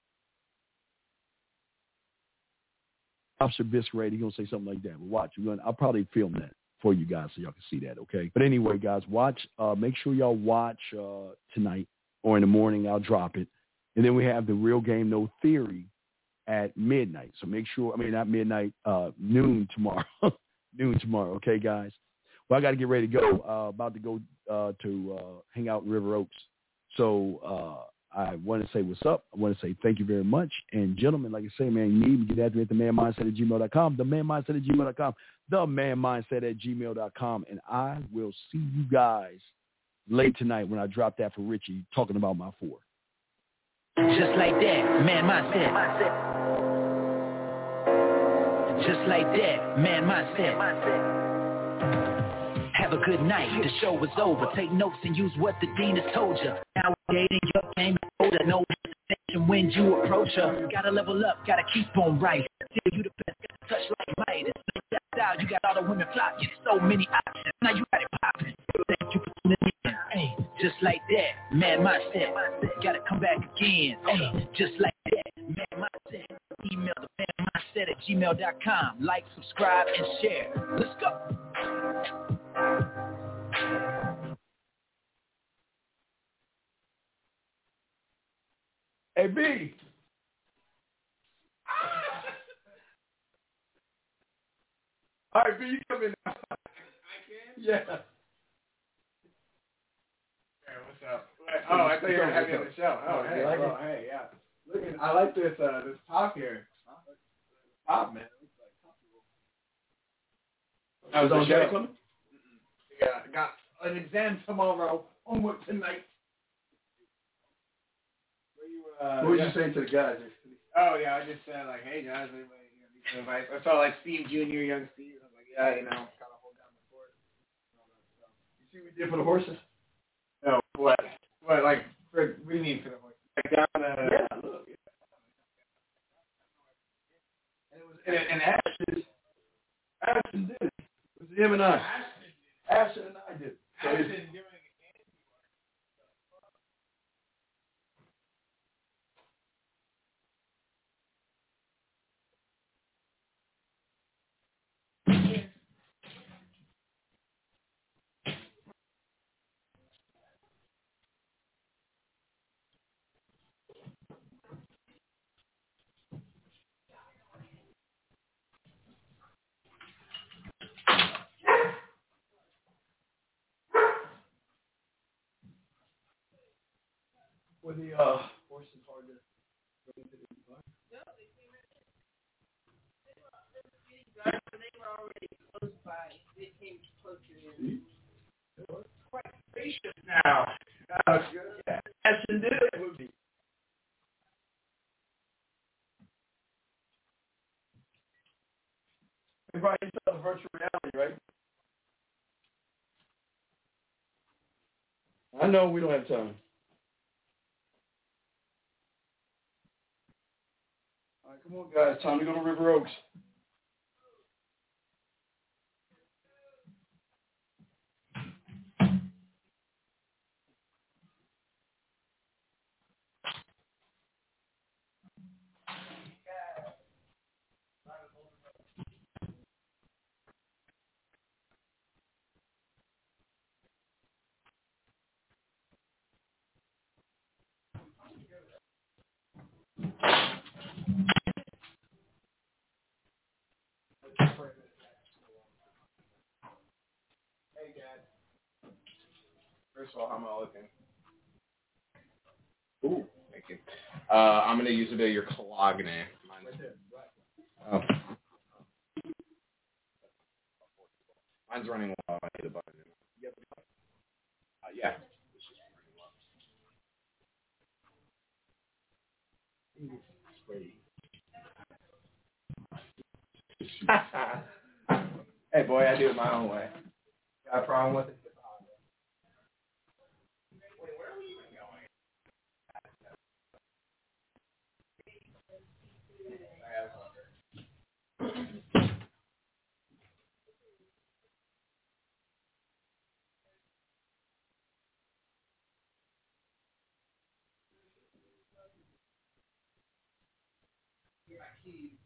Officer biscuit ready. He's going to say something like that. But watch. Gonna, I'll probably film that for you guys so y'all can see that, okay? But anyway, guys, watch. Uh, make sure y'all watch uh, tonight or in the morning. I'll drop it. And then we have the Real Game No Theory at midnight. So make sure, I mean, not midnight, uh, noon tomorrow. noon tomorrow, okay, guys? Well, I got to get ready to go. Uh, about to go uh, to uh, hang out in River Oaks. So uh, I want to say what's up. I want to say thank you very much. And gentlemen, like I say, man, you need to get at me at the man mindset at gmail dot com, the man mindset at gmail dot com, the man mindset at gmail dot com. And I will see you guys late tonight when I drop that for Richie talking about my four. Just like that, man mindset. Just like that, man mindset. Have a good night, the show is over. Take notes and use what the dean has told you. Now dating your game older, no hesitation when you approach her. Gotta level up, gotta keep on right. Still you the best, got to touch like might. It's like that style, you got all the women flocking. So many options, now you got it popping. Thank you for tuning in. Hey, just like that, man mindset. Gotta come back again. Hey, just like that, man mindset. Email the man mindset at gmail dot com. Like, subscribe, and share. Let's go. Hey, B. All right, B, you come in now. I can? Yeah. Hey, what's up? Oh, I thought you were having on the show. Oh, hey, like well, hey, yeah. Look, I like this uh, this top here. Top, man. I was on show. coming? Yeah, got an exam tomorrow. Homework tonight. Where you, uh, What were yeah. you saying to the guys? Oh, yeah, I just said, like, hey, guys, anybody, you know, need some advice? I saw, like, Steve Junior, young Steve. I was like, yeah, you know, kind of hold down the fort. You see what we did for the horses? No, what? What, like, for, what do you mean for the horses? Like, down the... Yeah, look. Yeah. And it was, and, and Ashton, Ashton did it. It was him and I. Ashton and I did it. So Ashton doing it. Were the uh, horses hard to bring to the bar? No, they came in. They were, they were getting dark, but they were already close by. They came closer in. Quite spacious now. Oh, good. Yeah, Ashton did it with me. Hey, Brian, you saw the virtual reality, right? I know we don't have time. All right, come on, guys. Time to go to River Oaks. Hey, Dad. First of all, how am I looking? Ooh, thank you. Uh, I'm going to use a bit of your Cologne. Mine's, oh. Mine's running low. I hit a button. Uh, yeah. Hey, boy, I do it my own way. Got a problem with it? Wait, where are we even going? keys.